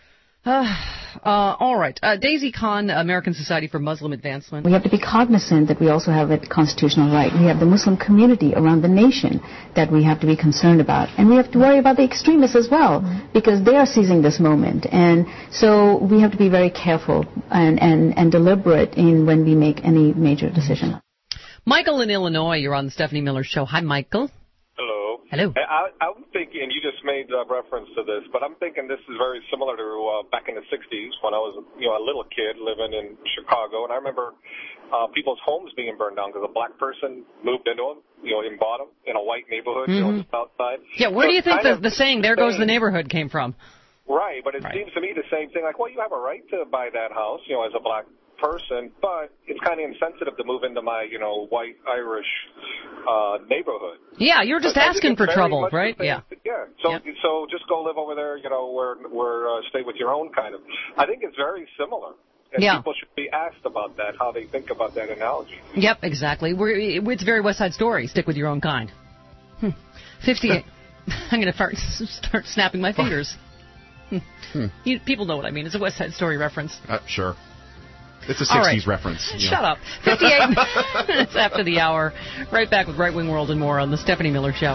All right. Daisy Khan, American Society for Muslim Advancement. We have to be cognizant that we also have a constitutional right. We have the Muslim community around the nation that we have to be concerned about. And we have to worry about the extremists as well, because they are seizing this moment. And so we have to be very careful and deliberate when we make any major decision. Michael in Illinois, you're on the Stephanie Miller Show. Hi, Michael. Hello. I'm thinking, you just made reference to this, but I'm thinking this is very similar to back in the 60s when I was a little kid living in Chicago, and I remember people's homes being burned down because a black person moved into them, and bought them in a white neighborhood, just outside. Yeah, where do you think the saying, there goes the neighborhood, came from? Right, but it seems to me the same thing, like, well, you have a right to buy that house, as a black person, but it's kind of insensitive to move into my, white Irish neighborhood. Yeah, you're just asking for trouble, right? Yeah. Yeah. So just go live over there, where stay with your own kind of. I think it's very similar. And people should be asked about that, how they think about that analogy. Yep, exactly. It's very West Side Story. Stick with your own kind. 58. I'm going to start snapping my fingers. People know what I mean. It's a West Side Story reference. Sure. It's a 60s reference. Shut up. 58 minutes after the hour. Right back with Right Wing World and more on the Stephanie Miller Show.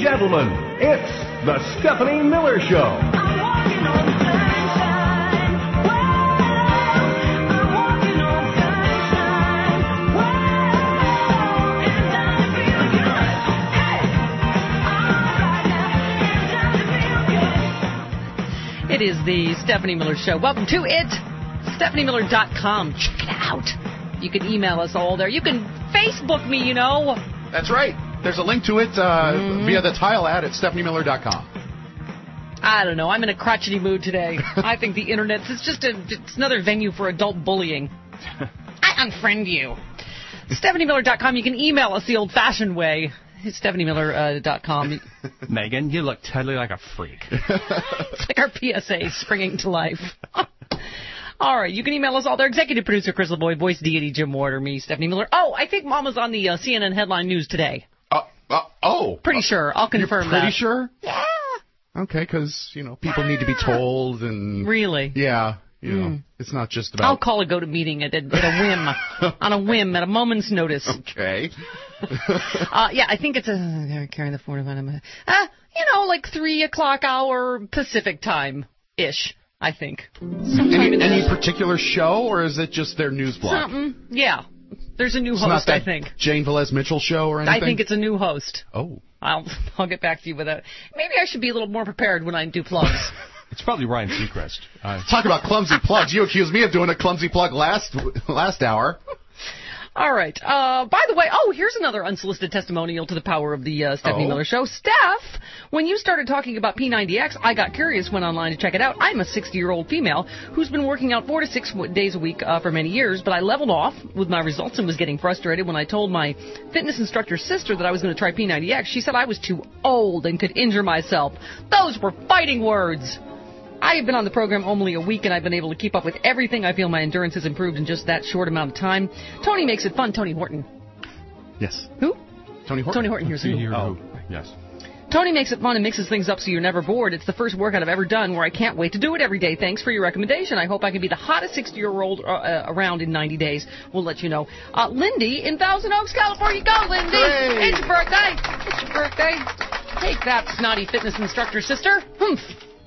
gentlemen, it's the Stephanie Miller Show. It is the Stephanie Miller Show. Welcome to it. StephanieMiller.com. Check it out. You can email us all there. You can Facebook me, you know. That's right. There's a link to it via the tile ad at StephanieMiller.com. I don't know. I'm in a crotchety mood today. I think the internet is just it's another venue for adult bullying. I unfriend you. StephanieMiller.com. You can email us the old-fashioned way. It's StephanieMiller.com. Megan, you look totally like a freak. It's like our PSA springing to life. All right, you can email us all there. Executive producer Chris LeBoy, voice deity Jim Warder, me, Stephanie Miller. Oh, I think Mama's on the CNN headline news today. Pretty sure. I'll confirm that. Pretty sure? Yeah. Okay, because, people need to be told and... Really? Yeah. It's not just about... I'll call a go-to-meeting at a whim. On a whim, at a moment's notice. Okay. Yeah, I think it's carrying the 45. Like 3 o'clock hour Pacific time-ish, I think. Any particular show, or is it just their news block? Something, yeah. There's a new host, not that I think. Jane Velez Mitchell show or anything? I think it's a new host. Oh. I'll get back to you with that. Maybe I should be a little more prepared when I do plugs. It's probably Ryan Seacrest. Talk about clumsy plugs. You accused me of doing a clumsy plug last hour. All right. By the way, here's another unsolicited testimonial to the power of the Stephanie Miller Show. Steph, when you started talking about P90X, I got curious, went online to check it out. I'm a 60-year-old female who's been working out 4 to 6 days a week for many years, but I leveled off with my results and was getting frustrated when I told my fitness instructor's sister that I was going to try P90X. She said I was too old and could injure myself. Those were fighting words. I have been on the program only a week, and I've been able to keep up with everything. I feel my endurance has improved in just that short amount of time. Tony makes it fun. Tony Horton. Yes. Who? Tony Horton. Tony Horton. Here's who. Yes. Tony makes it fun and mixes things up so you're never bored. It's the first workout I've ever done where I can't wait to do it every day. Thanks for your recommendation. I hope I can be the hottest 60-year-old around in 90 days. We'll let you know. Lindy in Thousand Oaks, California. Go, Lindy. Hooray. It's your birthday. It's your birthday. Take that, snotty fitness instructor sister. Humph.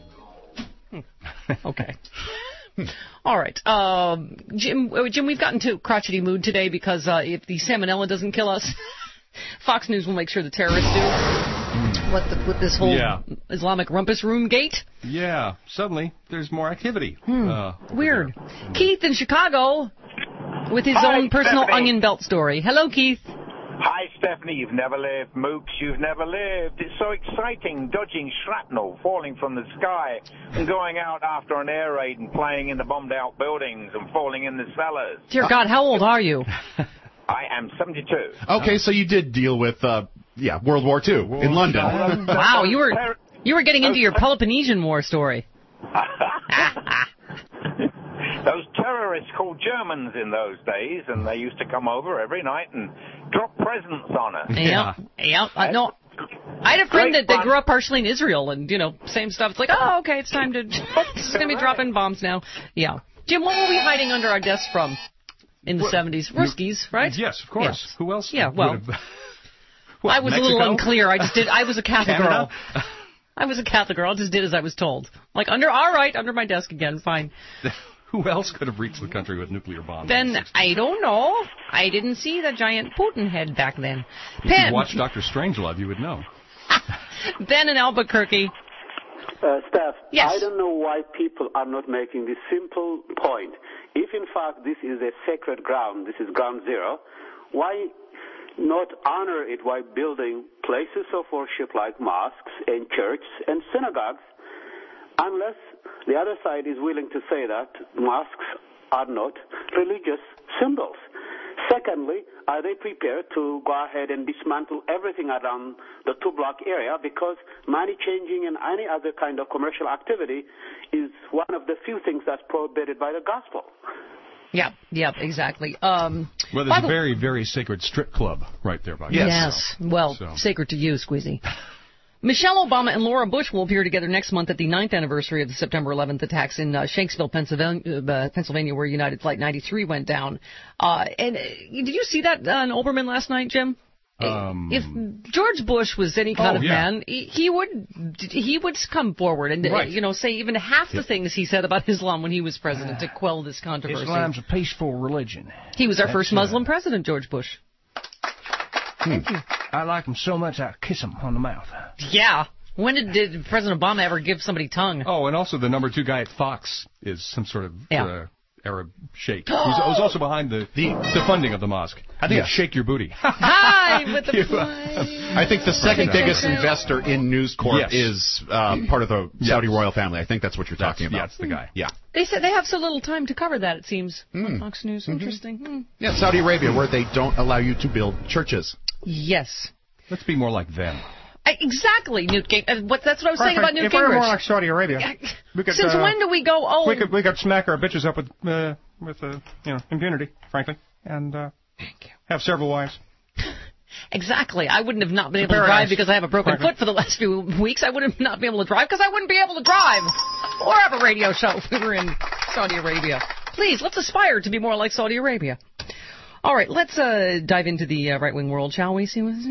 Okay. All right. Jim, we've gotten to crotchety mood today because if the salmonella doesn't kill us, Fox News will make sure the terrorists do. With this whole Islamic rumpus room gate? Yeah. Suddenly, there's more activity. Weird. Keith in Chicago with his own personal onion belt story. Hello, Keith. Hi, Stephanie. You've never lived. Mooks, you've never lived. It's so exciting, dodging shrapnel, falling from the sky, and going out after an air raid and playing in the bombed-out buildings and falling in the cellars. Dear God, how old are you? I am 72. Okay, so you did deal with, World War II in London. Wow, you were getting into your Peloponnesian War story. Those terrorists called Germans in those days, and they used to come over every night and drop presents on us. Yeah. No, I had a friend that grew up partially in Israel, and, same stuff. It's like, okay, it's time to... It's going to be dropping bombs now. Yeah. Jim, what were we hiding under our desks from in the 70s? Ruskies, right? Yes, of course. Yes. Who else? Yeah, well... I was Mexico? a little unclear. I was a Catholic girl. I was a Catholic girl. I just did as I was told. Like, under my desk again, fine. Who else could have reached the country with nuclear bombs? Then, I don't know. I didn't see the giant Putin head back then. If you watched Dr. Strangelove, you would know. Ben in Albuquerque. Steph, yes. I don't know why people are not making this simple point. If, in fact, this is a sacred ground, this is ground zero, why not honor it by building places of worship like mosques and churches and synagogues, unless the other side is willing to say that mosques are not religious symbols. Secondly, are they prepared to go ahead and dismantle everything around the two-block area, because money changing and any other kind of commercial activity is one of the few things that's prohibited by the gospel. Yeah, exactly. Well, there's a very, very sacred strip club right there by Yes. Well, sacred to you, Squeezy. Michelle Obama and Laura Bush will appear together next month at the 9th anniversary of the September 11th attacks in Shanksville, Pennsylvania, where United Flight 93 went down. And did you see that on Olbermann last night, Jim? If George Bush was any kind of man, he would come forward and say even half the things he said about Islam when he was president to quell this controversy. Islam's a peaceful religion. He was our first Muslim president, George Bush. Thank you. I like him so much I'd kiss him on the mouth. Yeah. When did President Obama ever give somebody tongue? Oh, and also the number 2 guy at Fox is some sort of Arab sheikh. Who's also behind the funding of the mosque. I think it's Shake Your Booty. Hi, with the I think the second biggest investor in News Corp is part of the Saudi royal family. I think that's what you're talking about. That's the guy. Yeah. They said they have so little time to cover that, it seems, on Fox News. Interesting. Yeah, Saudi Arabia, where they don't allow you to build churches. Yes. Let's be more like them. Exactly, Newt Gingrich. That's what I was saying about Newt Gingrich. If we were more like Saudi Arabia, we could, since when do we go? We could smack our bitches up with impunity, frankly, and have several wives. Exactly. I wouldn't have not been able to drive because I have a broken foot for the last few weeks. I would have not been able to drive because I wouldn't be able to drive or have a radio show if we were in Saudi Arabia. Please, let's aspire to be more like Saudi Arabia. All right, let's dive into the right-wing world, shall we? See what's...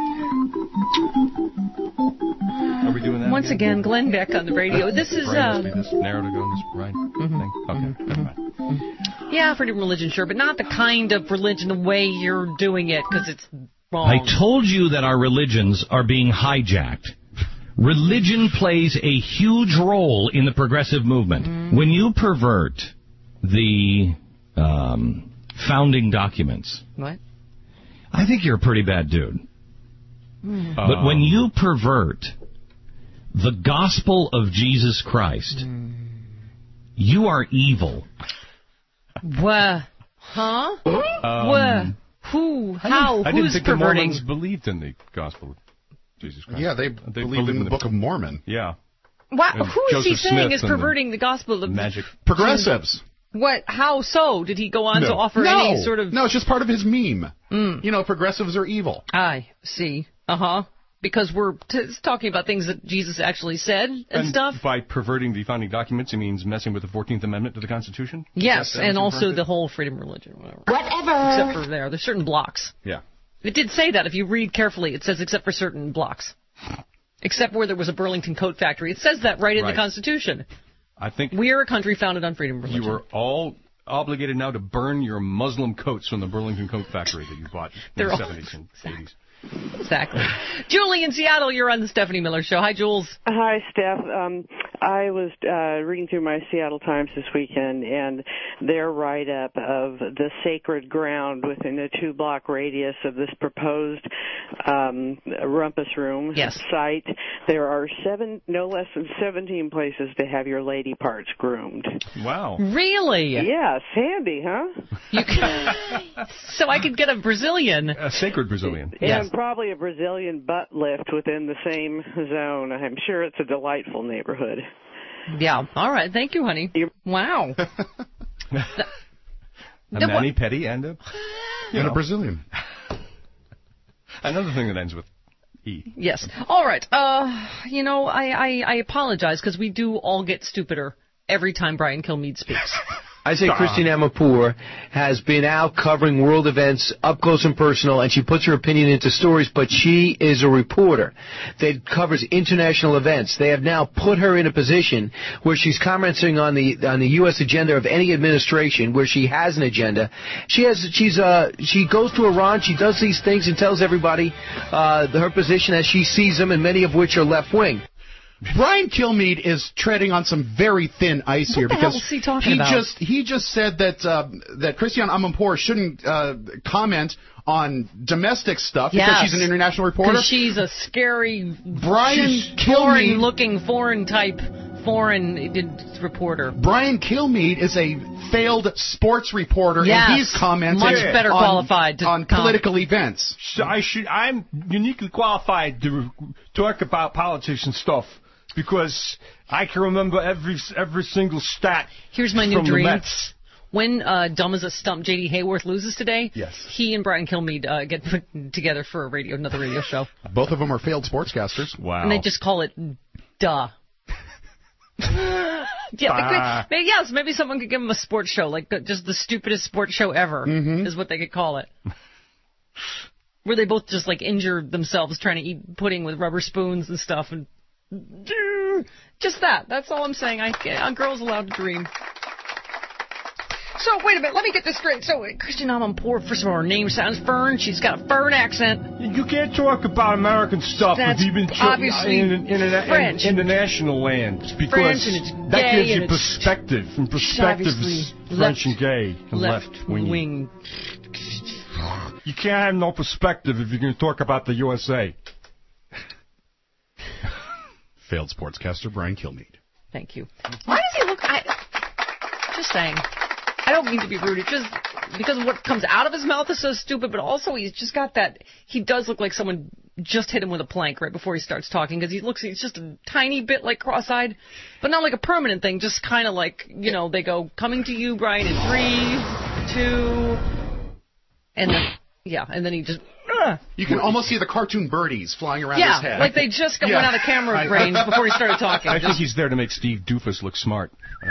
Are we doing that once again? Glenn Beck on the radio. This is... this narrow to go on this right thing? Okay, never mind. Yeah, freedom of religion, sure, but not the kind of religion the way you're doing it, because it's wrong. I told you that our religions are being hijacked. Religion plays a huge role in the progressive movement. When you pervert the... founding documents. What? I think you're a pretty bad dude. But when you pervert the gospel of Jesus Christ, you are evil. What? Huh? What? Who? How? I didn't Who's think perverting? the Mormons believed in the gospel of Jesus Christ. Yeah, they believe in the Book of Mormon. Yeah. What? Who is he saying Smith is perverting the gospel of magic? Progressives. What? How so? Did he go on to offer any sort of... No, it's just part of his meme. Progressives are evil. I see. Because we're talking about things that Jesus actually said and stuff. By perverting the founding documents, he means messing with the 14th Amendment to the Constitution? Yes, and also the whole freedom of religion, whatever. Except for there's certain blocks. Yeah. It did say that. If you read carefully, it says except for certain blocks. Except where there was a Burlington coat factory. It says that right in the Constitution. I think we're a country founded on freedom of religion. You are all obligated now to burn your Muslim coats from the Burlington Coat Factory that you bought in the 70s and 80s. Exactly. Julie in Seattle, you're on the Stephanie Miller Show. Hi, Jules. Hi, Steph. I was reading through my Seattle Times this weekend, and their write-up of the sacred ground within a 2-block radius of this proposed rumpus room site. There are no less than 17 places to have your lady parts groomed. Wow. Really? Yes. Handy, huh? So I could get a Brazilian. A sacred Brazilian. And probably a Brazilian butt lift within the same zone. I'm sure it's a delightful neighborhood. Yeah. All right. Thank you, honey. Wow. A mani-pedi and a Brazilian. Another thing that ends with E. Yes. All right. I apologize because we do all get stupider every time Brian Kilmeade speaks. I say Christine Amanpour has been out covering world events up close and personal, and she puts her opinion into stories, but she is a reporter that covers international events. They have now put her in a position where she's commenting on the U.S. agenda of any administration, where she has an agenda. She goes to Iran, she does these things and tells everybody her position as she sees them, and many of which are left-wing. Brian Kilmeade is treading on some very thin ice here because he talking about? He just said that Christiane Amanpour shouldn't comment on domestic stuff because she's an international reporter. Because she's a scary, foreign-looking, foreign-type reporter. Brian Kilmeade is a failed sports reporter, and he's commenting much better qualified on political events. So I'm uniquely qualified to talk about politics and stuff. Because I can remember every single stat. Here's my new from dream. The Mets. When Dumb as a Stump J.D. Hayworth loses today, he and Brian Kilmeade get put together for another radio show. Both of them are failed sportscasters. Wow. And they just call it Duh. Maybe someone could give them a sports show, like just the stupidest sports show ever is what they could call it. where they both just, like, injure themselves trying to eat pudding with rubber spoons and stuff. And just that. That's all I'm saying. A girl's allowed to dream. So, wait a minute, let me get this straight. So, Christiane Amanpour, first of all, her name sounds Fern. She's got a Fern accent. You can't talk about American stuff That's if you've been obviously French. International lands, because French, and it's that gay, gives you and perspective, and perspective's French and gay and left-wing. You can't have no perspective if you're going to talk about the USA. Failed sportscaster Brian Kilmeade. Thank you. Why does he look... just saying. I don't mean to be rude. It's just because what comes out of his mouth is so stupid, but also he's just got that... He does look like someone just hit him with a plank right before he starts talking, because he's just a tiny bit like cross-eyed, but not like a permanent thing, just kind of like, they go, coming to you, Brian, in 3, 2, and then, and then he just... You can almost see the cartoon birdies flying around his head. Yeah, like they just went out of camera range before he started talking. I think he's there to make Steve Doofus look smart.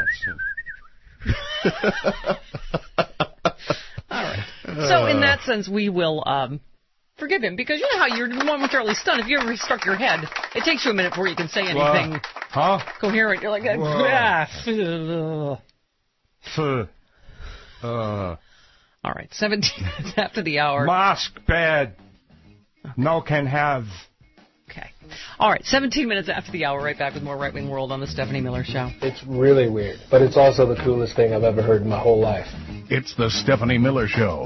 All right. So in that sense, we will forgive him, because you know how you're momentarily stunned. If you ever struck your head, it takes you a minute before you can say anything coherent. You're like, all right, 17 minutes after the hour. Mosque bad. No can have. Okay. All right, 17 minutes after the hour, right back with more Right Wing World on the Stephanie Miller Show. It's really weird, but it's also the coolest thing I've ever heard in my whole life. It's the Stephanie Miller Show.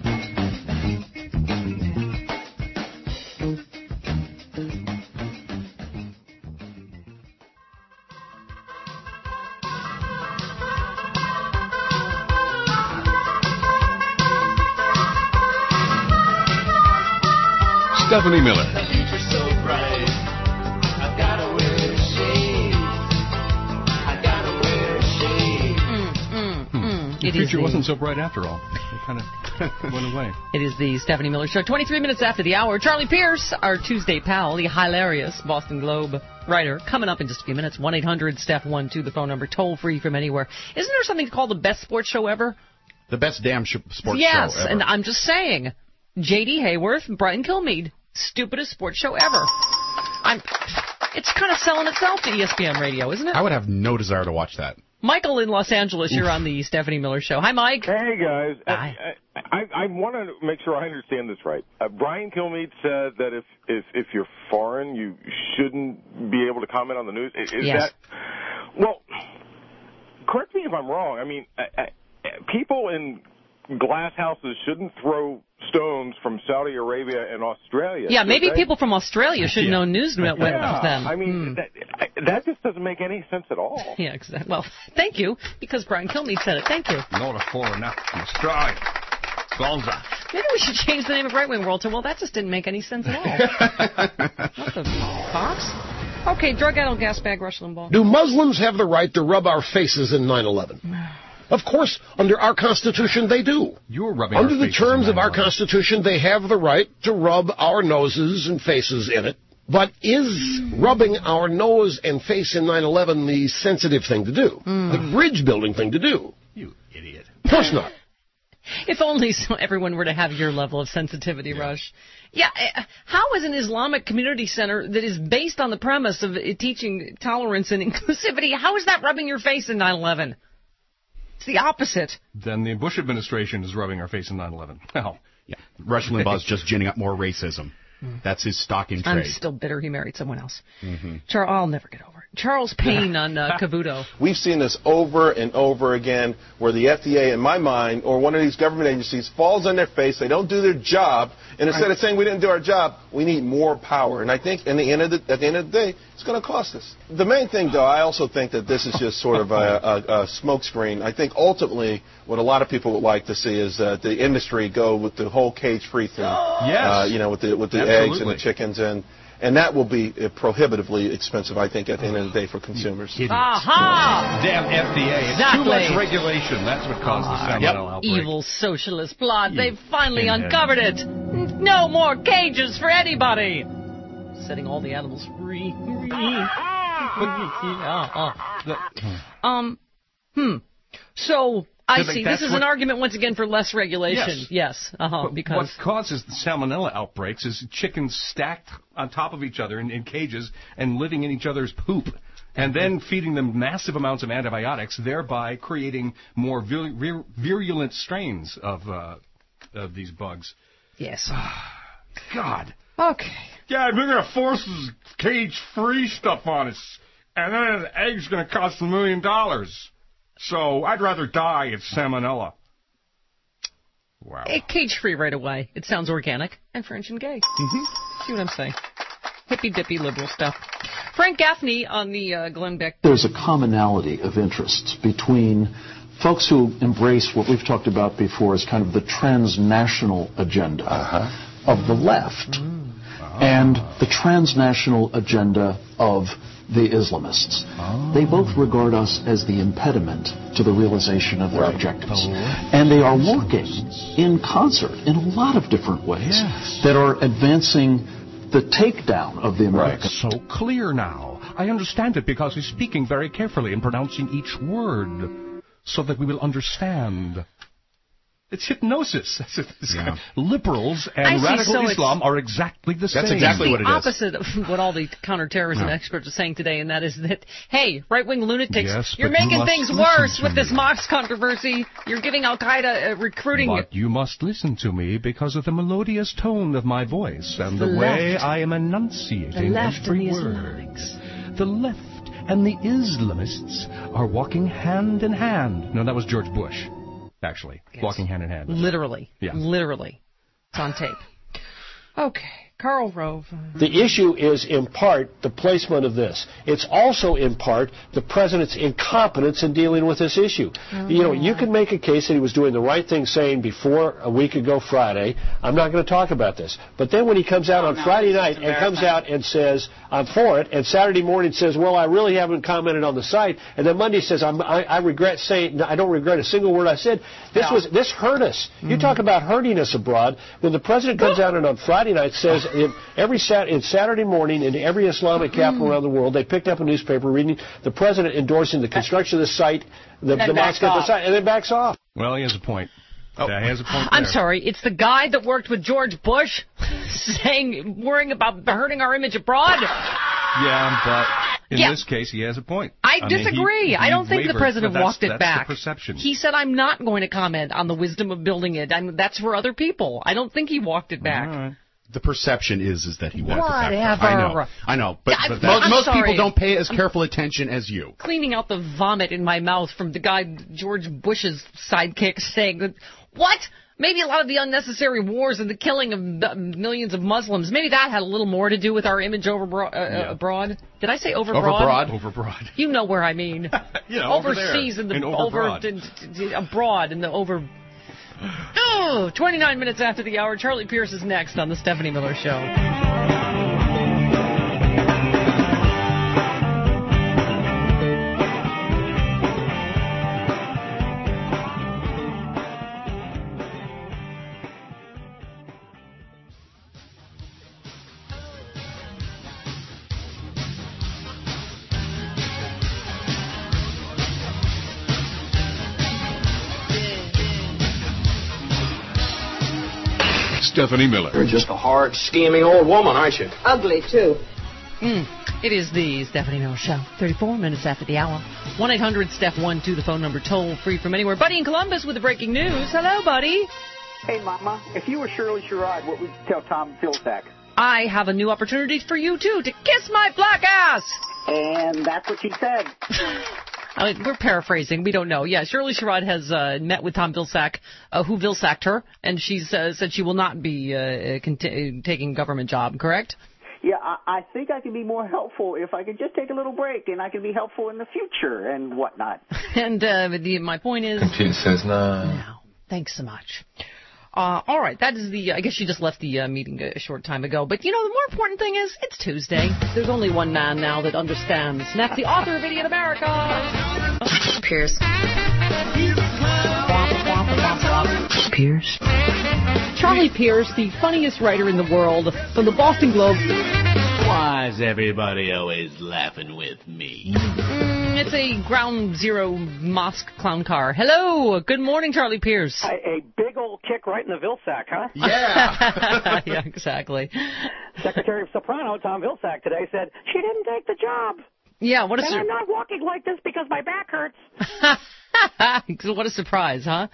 Stephanie Miller. The future wasn't so bright after all. It kind of went away. It is the Stephanie Miller Show. 23 minutes after the hour. Charlie Pierce, our Tuesday pal, the hilarious Boston Globe writer, coming up in just a few minutes. 1-800-STEPH-12, the phone number, toll free from anywhere. Isn't there something called the best sports show ever? The best damn sports show ever. Yes, and I'm just saying, J.D. Hayworth, Brian Kilmeade, stupidest sports show ever. It's kind of selling itself to ESPN Radio, isn't it? I would have no desire to watch that. Michael in Los Angeles, you're on the Stephanie Miller Show. Hi, Mike. Hey, guys. Hi. I want to make sure I understand this right. Brian Kilmeade said that if you're foreign, you shouldn't be able to comment on the news. Is yes. that... Well, correct me if I'm wrong. I mean, people in glass houses shouldn't throw stones from Saudi Arabia and Australia. Yeah, maybe people from Australia should know news went with them. I mean, that just doesn't make any sense at all. Yeah, exactly. Well, thank you, because Brian Kilmeade said it. Thank you. Not a foreigner from Australia. Gonza. Maybe we should change the name of Right Wing World to, well, that just didn't make any sense at all. What the Fox? Okay, drug-addled gas bag, Rush Limbaugh. Do Muslims have the right to rub our faces in 9/11? Of course, under our Constitution, they do. You're rubbing under our the faces terms in of our Constitution, they have the right to rub our noses and faces in it. But is rubbing our nose and face in 9/11 the sensitive thing to do? The bridge-building thing to do? You idiot. Of course not. If only everyone were to have your level of sensitivity, Rush. Yeah, how is an Islamic community center that is based on the premise of teaching tolerance and inclusivity, how is that rubbing your face in 9/11? It's the opposite. Then the Bush administration is rubbing our face in 9/11. Well, yeah. Rush Limbaugh's just ginning up more racism. That's his stock in trade. I'm still bitter he married someone else. I'll never get over it. Charles Payne on Cavuto. We've seen this over and over again, where the FDA, in my mind, or one of these government agencies, falls on their face. They don't do their job, and instead of saying we didn't do our job, we need more power. And I think, at the end of the day, it's going to cost us. The main thing, though, I also think that this is just sort of a smokescreen. I think ultimately, what a lot of people would like to see is the industry go with the whole cage-free thing. Yes. With the eggs and the chickens, and that will be prohibitively expensive, I think, at the end of the day for consumers. Aha! Damn FDA. It's too much regulation. That's what caused the salmonella outbreak. Evil socialist plot. They've finally uncovered it. No more cages for anybody. Setting all the animals free. So, I see. This is an argument, once again, for less regulation. Yes. Because what causes the salmonella outbreaks is chickens stacked on top of each other in cages and living in each other's poop, and then feeding them massive amounts of antibiotics, thereby creating more virulent strains of these bugs. Yes. God. Okay. Yeah, we're going to force this cage-free stuff on us, and then an egg's going to cost $1 million. So I'd rather die at salmonella. Wow. Cage-free right away. It sounds organic and French and gay. See what I'm saying? Hippy-dippy liberal stuff. Frank Gaffney on the Glenn Beck. There's a commonality of interests between folks who embrace what we've talked about before as kind of the transnational agenda of the left and the transnational agenda of the Islamists. They both regard us as the impediment to the realization of their objectives. And they are working in concert in a lot of different ways that are advancing the takedown of the American. So clear now. I understand it because he's speaking very carefully and pronouncing each word so that we will understand. It's hypnosis. Liberals and radical Islam are exactly the same. That's exactly what it is. Opposite of what all the counterterrorism experts are saying today, and that is that, hey, right-wing lunatics, you're making things worse with this mosque controversy. You're giving Al-Qaeda recruiting. But you must listen to me because of the melodious tone of my voice and the way I am enunciating every word. The left and the Islamists are walking hand in hand. No, that was George Bush. Actually, walking hand in hand. Literally. Yeah. Literally. It's on tape. Okay. Karl Rove. The issue is, in part, the placement of this. It's also, in part, the president's incompetence in dealing with this issue. You know, you can make a case that he was doing the right thing saying before a week ago Friday, I'm not going to talk about this. But then when he comes out on Friday night and comes out and says, I'm for it, and Saturday morning says, well, I really haven't commented on the site, and then Monday says, I regret saying, I don't regret a single word I said. This hurt us. You talk about hurting us abroad. When the president comes out and on Friday night says, in Saturday morning in every Islamic capital around the world, they picked up a newspaper reading the president endorsing the construction of the site, the mosque at the site, and then backs off. Well, he has a point. Yeah, he has a point. I'm sorry. It's the guy that worked with George Bush worrying about hurting our image abroad. Yeah, but in this case, he has a point. I disagree. I don't think the president walked it back. That's the perception. He said, I'm not going to comment on the wisdom of building it. That's for other people. I don't think he walked it back. All right. The perception is that he walked it back. Whatever. I know. But most people don't pay as careful attention as you. Cleaning out the vomit in my mouth from the guy, George Bush's sidekick, saying, what? Maybe a lot of the unnecessary wars and the killing of millions of Muslims, maybe that had a little more to do with our image abroad. Did I say overbroad? Overbroad. You know where I mean. Overseas and abroad and the over... 29 minutes after the hour. Charlie Pierce is next on the Stephanie Miller Show. Stephanie Miller. You're just a hard, scheming old woman, aren't you? Ugly, too. It is the Stephanie Miller Show. 34 minutes after the hour. 1-800-STEPH-12, the phone number, toll free from anywhere. Buddy in Columbus with the breaking news. Hello, Buddy. Hey, Mama. If you were Shirley Sherrod, what would you tell Tom Vilsack? I have a new opportunity for you, too, to kiss my black ass. And that's what she said. We're paraphrasing. We don't know. Yeah, Shirley Sherrod has met with Tom Vilsack, who Vilsacked her, and she said she will not be taking a government job, correct? Yeah, I think I can be more helpful if I could just take a little break, and I can be helpful in the future and whatnot. And my point is... Computer says no. No. Thanks so much. All right, that is I guess she just left the meeting a short time ago. But, the more important thing is, it's Tuesday. There's only one man now that understands, and that's the author of Idiot America. Pierce. Pierce. Charlie Pierce, the funniest writer in the world, from the Boston Globe. Why is everybody always laughing with me? it's a Ground Zero mosque clown car. Hello. Good morning, Charlie Pierce. A big old kick right in the Vilsack, huh? Yeah. Yeah, exactly. Secretary of Soprano, Tom Vilsack, today said, she didn't take the job. Yeah, what a And I'm not walking like this because my back hurts. What a surprise, huh?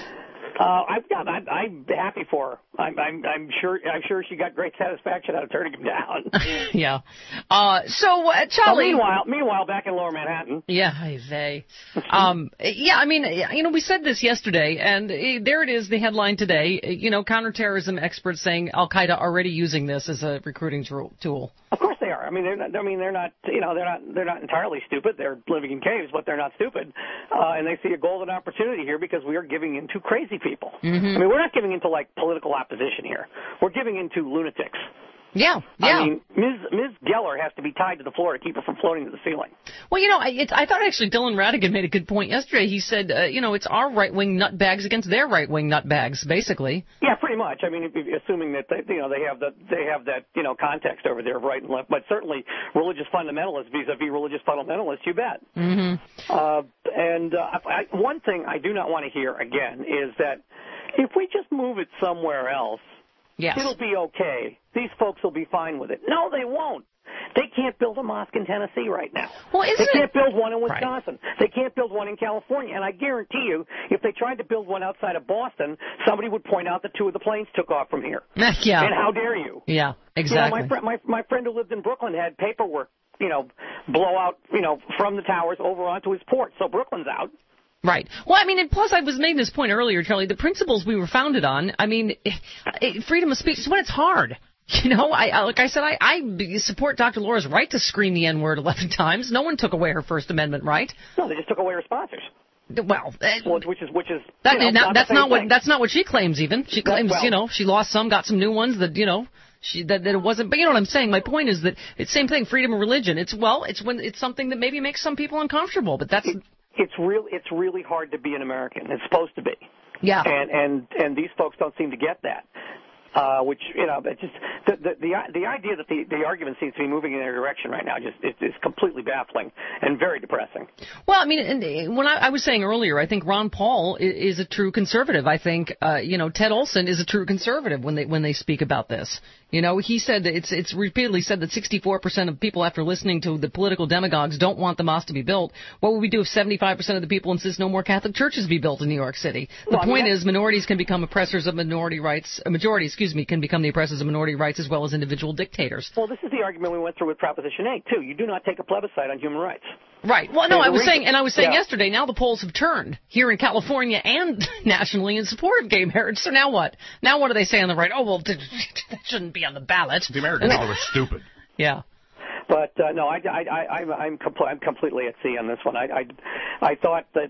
I'm happy for her. I'm sure she got great satisfaction out of turning him down. Yeah. So Charlie. Meanwhile, back in Lower Manhattan. Yeah, yeah. I mean, we said this yesterday, and there it is. The headline today. Counterterrorism experts saying Al Qaeda already using this as a recruiting tool. Of course they are. I mean, they're not entirely stupid. They're living in caves, but they're not stupid, and they see a golden opportunity here because we are giving in to crazy people. Mm-hmm. I mean, we're not giving into like political opposition here. We're giving into lunatics. Yeah. I mean, Ms. Geller has to be tied to the floor to keep her from floating to the ceiling. Well, I thought actually Dylan Ratigan made a good point yesterday. He said, it's our right-wing nutbags against their right-wing nutbags, basically. Yeah, pretty much. I mean, assuming that they have that context over there of right and left, but certainly religious fundamentalists vis-a-vis religious fundamentalists, you bet. Mm-hmm. One thing I do not want to hear again is that if we just move it somewhere else, yes, it'll be okay. These folks will be fine with it. No, they won't. They can't build a mosque in Tennessee right now. Well, they can't build one in Wisconsin. Right. They can't build one in California. And I guarantee you, if they tried to build one outside of Boston, somebody would point out that 2 of the planes took off from here. Yeah. And how dare you? Yeah, exactly. My friend who lived in Brooklyn had paperwork, blow out, from the towers over onto his porch. So Brooklyn's out. Right. Well, I mean, and plus I was making this point earlier, Charlie, the principles we were founded on, I mean, freedom of speech is when it's hard. Like I said, I support Dr. Laura's right to scream the N-word 11 times. No one took away her First Amendment right. No, they just took away her sponsors. Well, which is that's not what she claims even. She claims, she lost some, got some new ones that, that it wasn't. But you know what I'm saying? My point is that it's same thing, freedom of religion. It's when it's something that maybe makes some people uncomfortable, but that's... It's really hard to be an American. It's supposed to be. Yeah. And these folks don't seem to get that. Which it's just the idea that the argument seems to be moving in their direction right now is completely baffling and very depressing. Well, I mean, and when I was saying earlier, I think Ron Paul is a true conservative. I think Ted Olson is a true conservative when they speak about this. He said that it's repeatedly said that 64% of people, after listening to the political demagogues, don't want the mosque to be built. What would we do if 75% of the people insist no more Catholic churches be built in New York City? The point is, minorities can become oppressors of minority rights. Can become the oppressors of minority rights as well as individual dictators. Well, this is the argument we went through with Proposition 8 too. You do not take a plebiscite on human rights. Right. Well, no, I was saying yesterday. Now the polls have turned here in California and nationally in support of gay marriage. So now what? Now what do they say on the right? Oh well, that shouldn't be on the ballot. The Americans are stupid. Yeah. But no, I'm completely at sea on this one. I thought that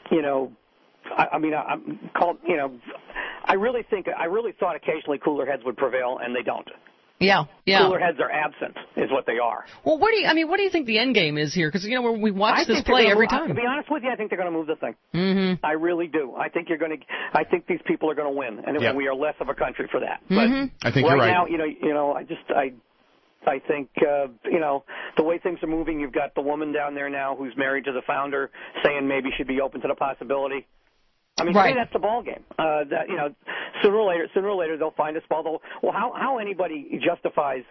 I really thought occasionally cooler heads would prevail, and they don't. Yeah. Cooler heads are absent, is what they are. Well, what do you think the end game is here? Because we watch this play every time. To be honest with you, I think they're going to move the thing. Mm-hmm. I really do. I think these people are going to win, and we are less of a country for that. Mm-hmm. But I think you're right. Now, I think the way things are moving, you've got the woman down there now who's married to the founder saying maybe she'd be open to the possibility. I mean, right. that's the ball game. Sooner or later they'll find a spell. Well, how anybody justifies,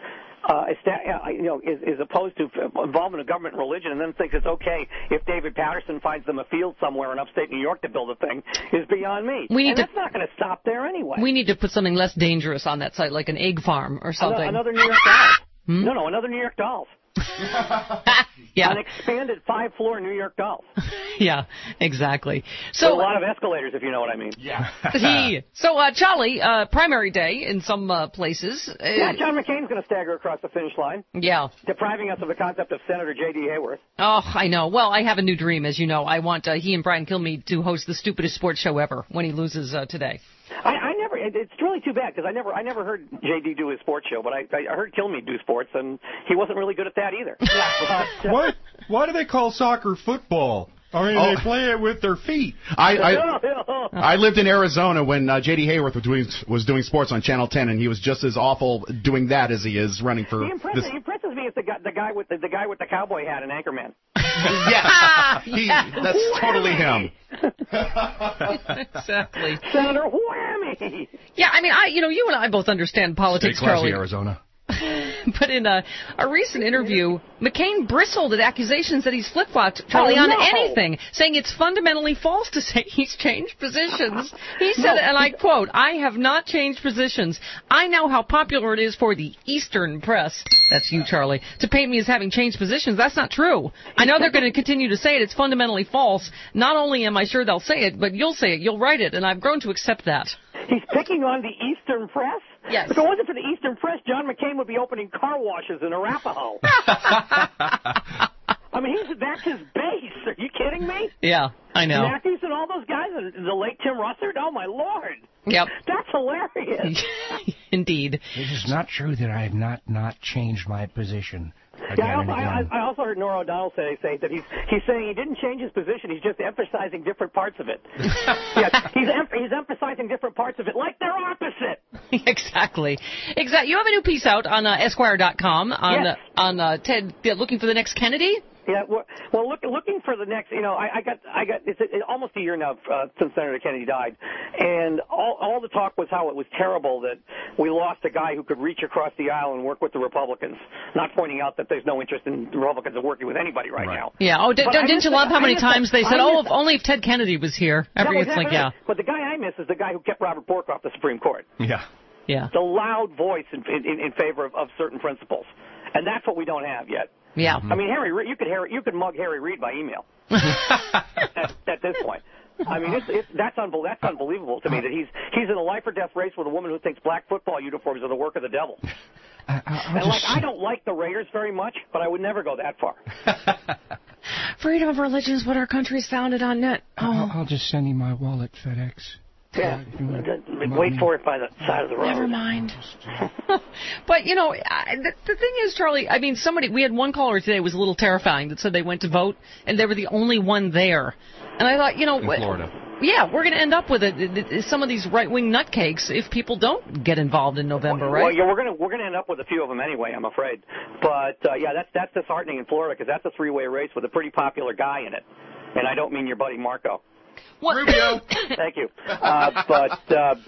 is opposed to involving a government religion and then thinks it's okay if David Patterson finds them a field somewhere in upstate New York to build a thing is beyond me. That's not going to stop there anyway. We need to put something less dangerous on that site, like an egg farm or something. Another New York Dolls. No, another New York Dolls. Yeah. An expanded 5-floor New York Dolls. Yeah, exactly. So with a lot of escalators, if you know what I mean. Yeah. So, Charlie, primary day in some places. John McCain's going to stagger across the finish line. Yeah. Depriving us of the concept of Senator J.D. Hayworth. Oh, I know. Well, I have a new dream, as you know. I want he and Brian Kilmeade to host the stupidest sports show ever when he loses today. I never. It's really too bad because I never heard JD do his sports show, but I heard Kilmeade do sports, and he wasn't really good at that either. What? Why do they call soccer football? I mean, they play it with their feet. I lived in Arizona when J.D. Hayworth was doing sports on Channel 10, and he was just as awful doing that as he is running for. He impresses me as the guy with the cowboy hat in Anchorman. Yes. That's totally him. Exactly. Senator Whammy. Yeah, I mean, you and I both understand politics, Stay classy, Charlie. Arizona. But in a recent interview, McCain bristled at accusations that he's flip-flopped, Charlie, on anything, saying it's fundamentally false to say he's changed positions. He said, and I quote, "I have not changed positions. I know how popular it is for the Eastern press," that's you, Charlie, "to paint me as having changed positions. That's not true. I know they're going to continue to say it. It's fundamentally false. Not only am I sure they'll say it, but you'll say it, you'll write it, and I've grown to accept that." He's picking on the Eastern press? Yes. If it wasn't for the Eastern press, John McCain would be opening car washes in Arapahoe. I mean, that's his base. Are you kidding me? Yeah, I know. Matthews and all those guys, and the late Tim Russert? Oh, my Lord. Yep. That's hilarious. Indeed. It is not true that I have not changed my position. Yeah, I also heard Norah O'Donnell say that he's saying he didn't change his position. He's just emphasizing different parts of it. Yes, he's emphasizing different parts of it, like they're opposite. Exactly. You have a new piece out on Esquire.com on Ted looking for the next Kennedy. Yeah, well, looking for the next, I got it's almost a year now since Senator Kennedy died, and all the talk was how it was terrible that we lost a guy who could reach across the aisle and work with the Republicans, not pointing out that there's no interest in the Republicans in working with anybody right now. Yeah. Oh, didn't you love how many times they said, "Oh, if only if Ted Kennedy was here"? It's like, yeah. But the guy I miss is the guy who kept Robert Bork off the Supreme Court. Yeah. Yeah. The loud voice in favor of certain principles, and that's what we don't have yet. Yeah. I mean, you could mug Harry Reid by email at this point. I mean, that's unbelievable to me that he's in a life or death race with a woman who thinks black football uniforms are the work of the devil. I don't like the Raiders very much, but I would never go that far. Freedom of religion is what our country is founded on. I'll just send you my wallet, FedEx. Yeah, wait for it by the side of the road. Never mind. But, the thing is, Charlie, I mean, we had one caller today who was a little terrifying that said they went to vote, and they were the only one there. And I thought, in Florida. Yeah, we're going to end up with some of these right-wing nutcakes if people don't get involved in November, right? Well, yeah, we're going to end up with a few of them anyway, I'm afraid. But, that's disheartening in Florida because that's a three-way race with a pretty popular guy in it. And I don't mean your buddy Marco. Rubio. Thank you. But that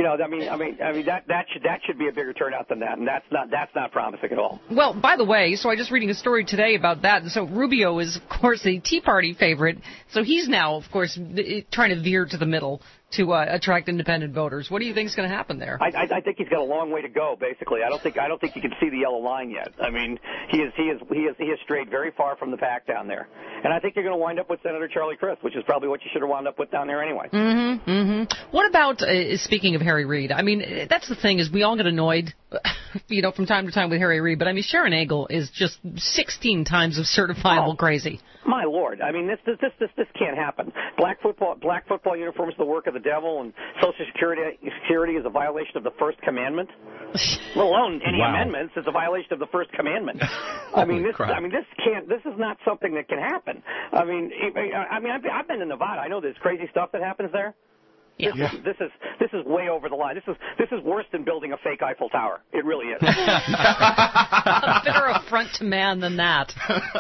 should be a bigger turnout than that, and that's not promising at all. Well, by the way, so I'm just reading a story today about that. So Rubio is, of course, the Tea Party favorite. So he's now, of course, trying to veer to the middle to attract independent voters. What do you think is going to happen there? I think he's got a long way to go. Basically, I don't think you can see the yellow line yet. I mean, he has strayed very far from the pack down there, and I think you're going to wind up with Senator Charlie Crist, which is probably what you should have wound up with down there anyway. Mm-hmm. Mm-hmm. What about speaking of Harry Reid? I mean, that's the thing is we all get annoyed, from time to time with Harry Reid, but I mean Sharon Agel is just 16 times of certifiable crazy. My Lord, I mean this can't happen. Black football uniforms are the work of the devil, and Social Security is a violation of the First Commandment. Let alone any amendments, it's a violation of the First Commandment. I mean this is not something that can happen. I mean I've been in Nevada. I know there's crazy stuff that happens there. Yeah. This is way over the line. This is worse than building a fake Eiffel Tower. It really is. A better affront to man than that.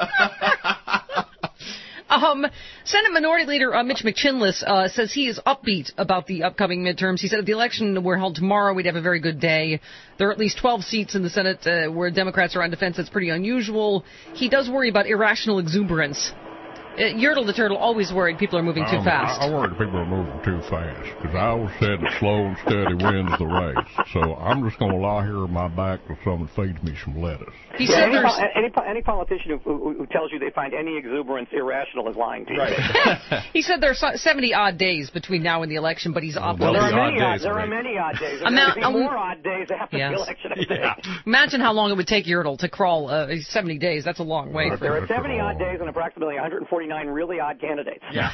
Senate Minority Leader Mitch McChinless says he is upbeat about the upcoming midterms. He said if the election were held tomorrow, we'd have a very good day. There are at least 12 seats in the Senate where Democrats are on defense. That's pretty unusual. He does worry about irrational exuberance. Yertle the Turtle always worried people are moving too fast. I worried people are moving too fast because I always said that slow and steady wins the race. So I'm just going to lie here on my back till someone feeds me some lettuce. He said any politician who tells you they find any exuberance irrational is lying to you. Right. He said there are 70 odd days between now and the election, but he's optimistic. Well, there are many odd days. There are more odd days after the election, I think. Yeah. Imagine how long it would take Yertle to crawl 70 days. That's a long way. There are 70 odd days and approximately 149 really odd candidates. Yeah.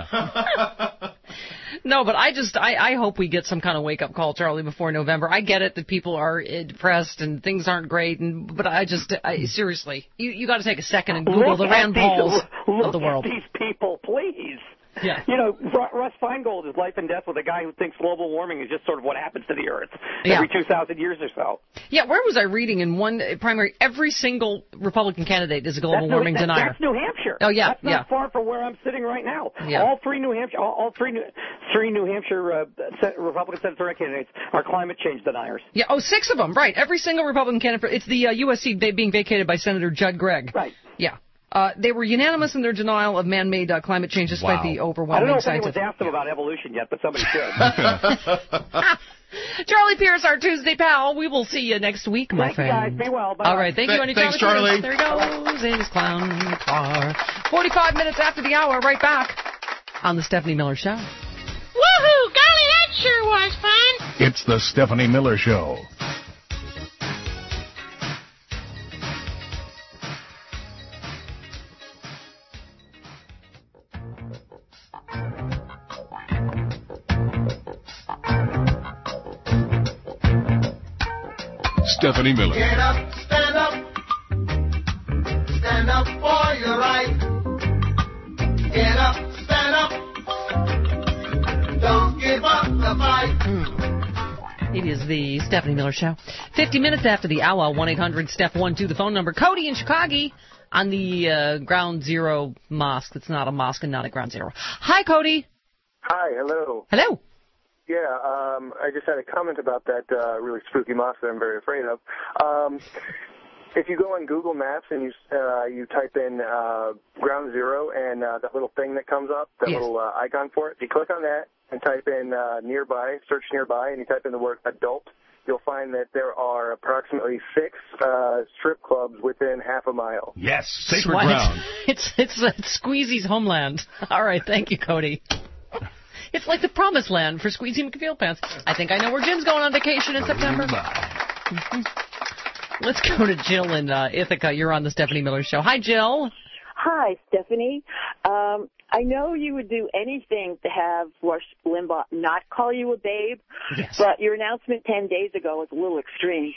No, but I hope we get some kind of wake-up call, Charlie, before November. I get it that people are depressed and things aren't great, but seriously, you got to take a second and Google the Rand Pauls of the world. Look at these people, please. Yeah. You know, Russ Feingold is life and death with a guy who thinks global warming is just sort of what happens to the Earth every 2,000 years or so. Yeah, where was I reading in one primary? Every single Republican candidate is a global warming denier. That's New Hampshire. Oh, yeah, That's not far from where I'm sitting right now. Yeah. All three New Hampshire Republican senatorial candidates are climate change deniers. Yeah, 6 of them, right. Every single Republican candidate. It's the USC being vacated by Senator Judd Gregg. Right. Yeah. They were unanimous in their denial of man-made climate change despite the overwhelming scientific. I don't know if anyone's asked them about evolution yet, but somebody should. Charlie Pierce, our Tuesday pal. We will see you next week, my friend. Thank you, guys. Be well. Bye. All right. Thank you, Andy. Thanks, Charlie. There he goes in his clown car. 45 minutes after the hour, right back on the Stephanie Miller Show. Woohoo! Golly, that sure was fun. It's the Stephanie Miller Show. Stephanie Miller. Get up, stand up. Stand up for your right. Get up, stand up. Don't give up the fight. It is the Stephanie Miller Show. 50 minutes after the hour, 1-800-STEPH-12, the phone number. Cody in Chicago on the Ground Zero mosque. It's not a mosque and not a Ground Zero. Hi, Cody. Hi, hello. Hello. Yeah, I just had a comment about that really spooky mosque that I'm very afraid of. If you go on Google Maps and you type in Ground Zero and that little thing that comes up, that little icon for it, if you click on that and type in nearby, search nearby, and you type in the word adult, you'll find that there are approximately 6 strip clubs within half a mile. Yes, sacred ground. It's Squeezy's homeland. All right, thank you, Cody. It's like the promised land for Squeezy McFeel Pants. I think I know where Jim's going on vacation in September. Let's go to Jill in Ithaca. You're on the Stephanie Miller Show. Hi, Jill. Hi, Stephanie. I know you would do anything to have Rush Limbaugh not call you a babe, but your announcement 10 days ago was a little extreme.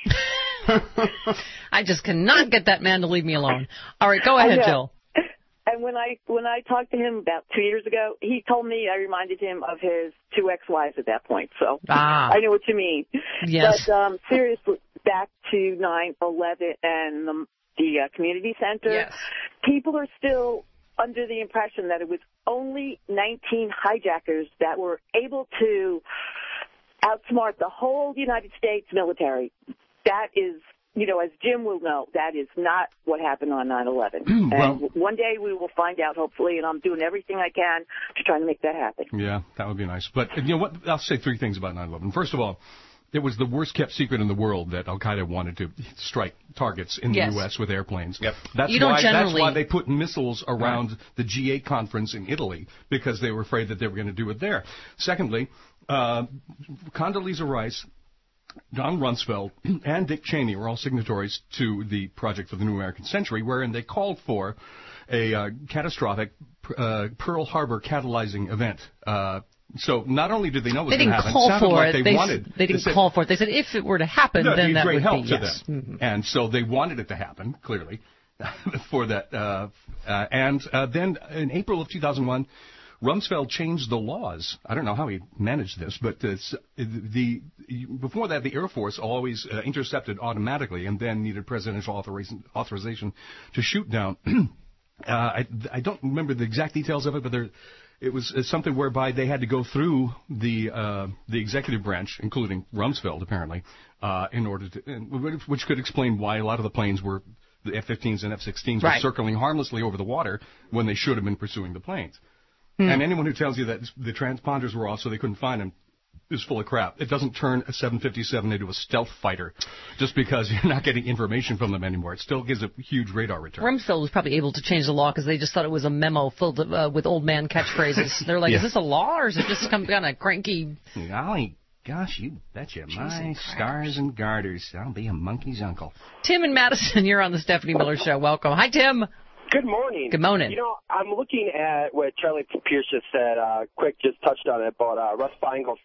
I just cannot get that man to leave me alone. All right, go ahead, Jill. And when I talked to him about 2 years ago, he told me I reminded him of his 2 ex-wives at that point. So I know what you mean. Yes. But seriously, back to 9/11 and the community center, yes. People are still under the impression that it was only 19 hijackers that were able to outsmart the whole United States military. That is, as Jim will know, that is not what happened on 9/11. And one day we will find out, hopefully, and I'm doing everything I can to try to make that happen. Yeah, that would be nice. But you know what? I'll say 3 things about 9/11. First of all, it was the worst-kept secret in the world that Al-Qaeda wanted to strike targets in the U.S. with airplanes. Yep. That's why they put missiles around the G8 conference in Italy, because they were afraid that they were going to do it there. Secondly, Condoleezza Rice, Don Rumsfeld, and Dick Cheney were all signatories to the Project for the New American Century, wherein they called for a catastrophic Pearl Harbor catalyzing event. So not only did they know it was going to happen, it sounded like they wanted. They didn't call for it. They said if it were to happen, then that would help be to yes. them. Mm-hmm. And so they wanted it to happen, clearly, for that. And then in April of 2001, Rumsfeld changed the laws. I don't know how he managed this, but before that, the Air Force always intercepted automatically and then needed presidential authorization to shoot down. I don't remember the exact details of it, but it was something whereby they had to go through the executive branch, including Rumsfeld, apparently, in order to, which could explain why a lot of the planes were, the F-15s and F-16s, were circling harmlessly over the water when they should have been pursuing the planes. And anyone who tells you that the transponders were off so they couldn't find them is full of crap. It doesn't turn a 757 into a stealth fighter just because you're not getting information from them anymore. It still gives a huge radar return. Rumsfeld was probably able to change the law because they just thought it was a memo filled with old man catchphrases. They're like, is this a law or is it just some kind of cranky... Golly, gosh, you betcha. My stars and garters. I'll be a monkey's uncle. Tim and Madison, you're on the Stephanie Miller Show. Welcome. Hi, Tim. Good morning. Good morning. I'm looking at what Charlie Pierce just said. Quick just touched on it, but Russ Feingold,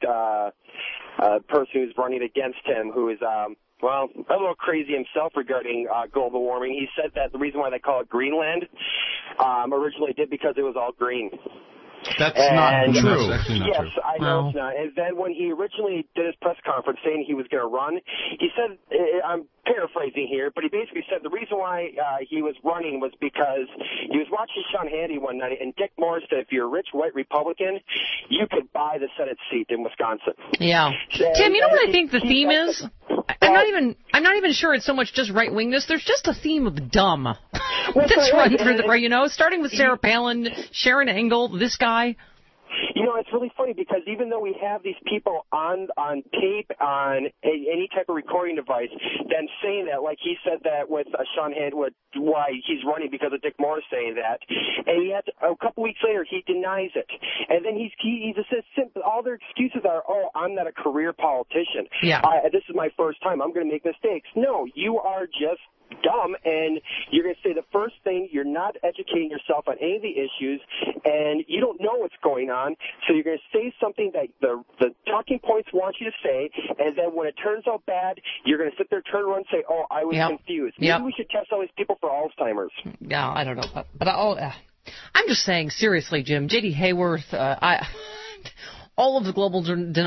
person who's running against him, who is, a little crazy himself regarding global warming. He said that the reason why they call it Greenland originally did because it was all green. That's not true. That's actually not true. I know it's not. And then when he originally did his press conference saying he was going to run, he said, I'm paraphrasing here, but he basically said the reason why he was running was because he was watching Sean Hannity one night, and Dick Morris said if you're a rich white Republican, you could buy the Senate seat in Wisconsin. Yeah. Tim, you know what I think the theme is? I'm not even sure it's so much just right-wingness. There's just a theme of dumb that's run through starting with Sarah Palin, Sharon Engel, this guy. You know, it's really funny because even though we have these people on tape, on any type of recording device, then saying that, like he said that with Sean Hannity, why he's running because of Dick Morris saying that, and yet a couple weeks later he denies it, and then he just says all their excuses are, oh, I'm not a career politician. Yeah. This is my first time. I'm going to make mistakes. No, you are just dumb, and you're going to say the first thing, you're not educating yourself on any of the issues, and you don't know what's going on, so you're going to say something that the talking points want you to say, and then when it turns out bad, you're going to sit there, turn around, and say, oh, I was confused. Maybe we should test all these people for Alzheimer's. Yeah, I don't know. But I'm just saying, seriously, Jim, J.D. Hayworth, all of the global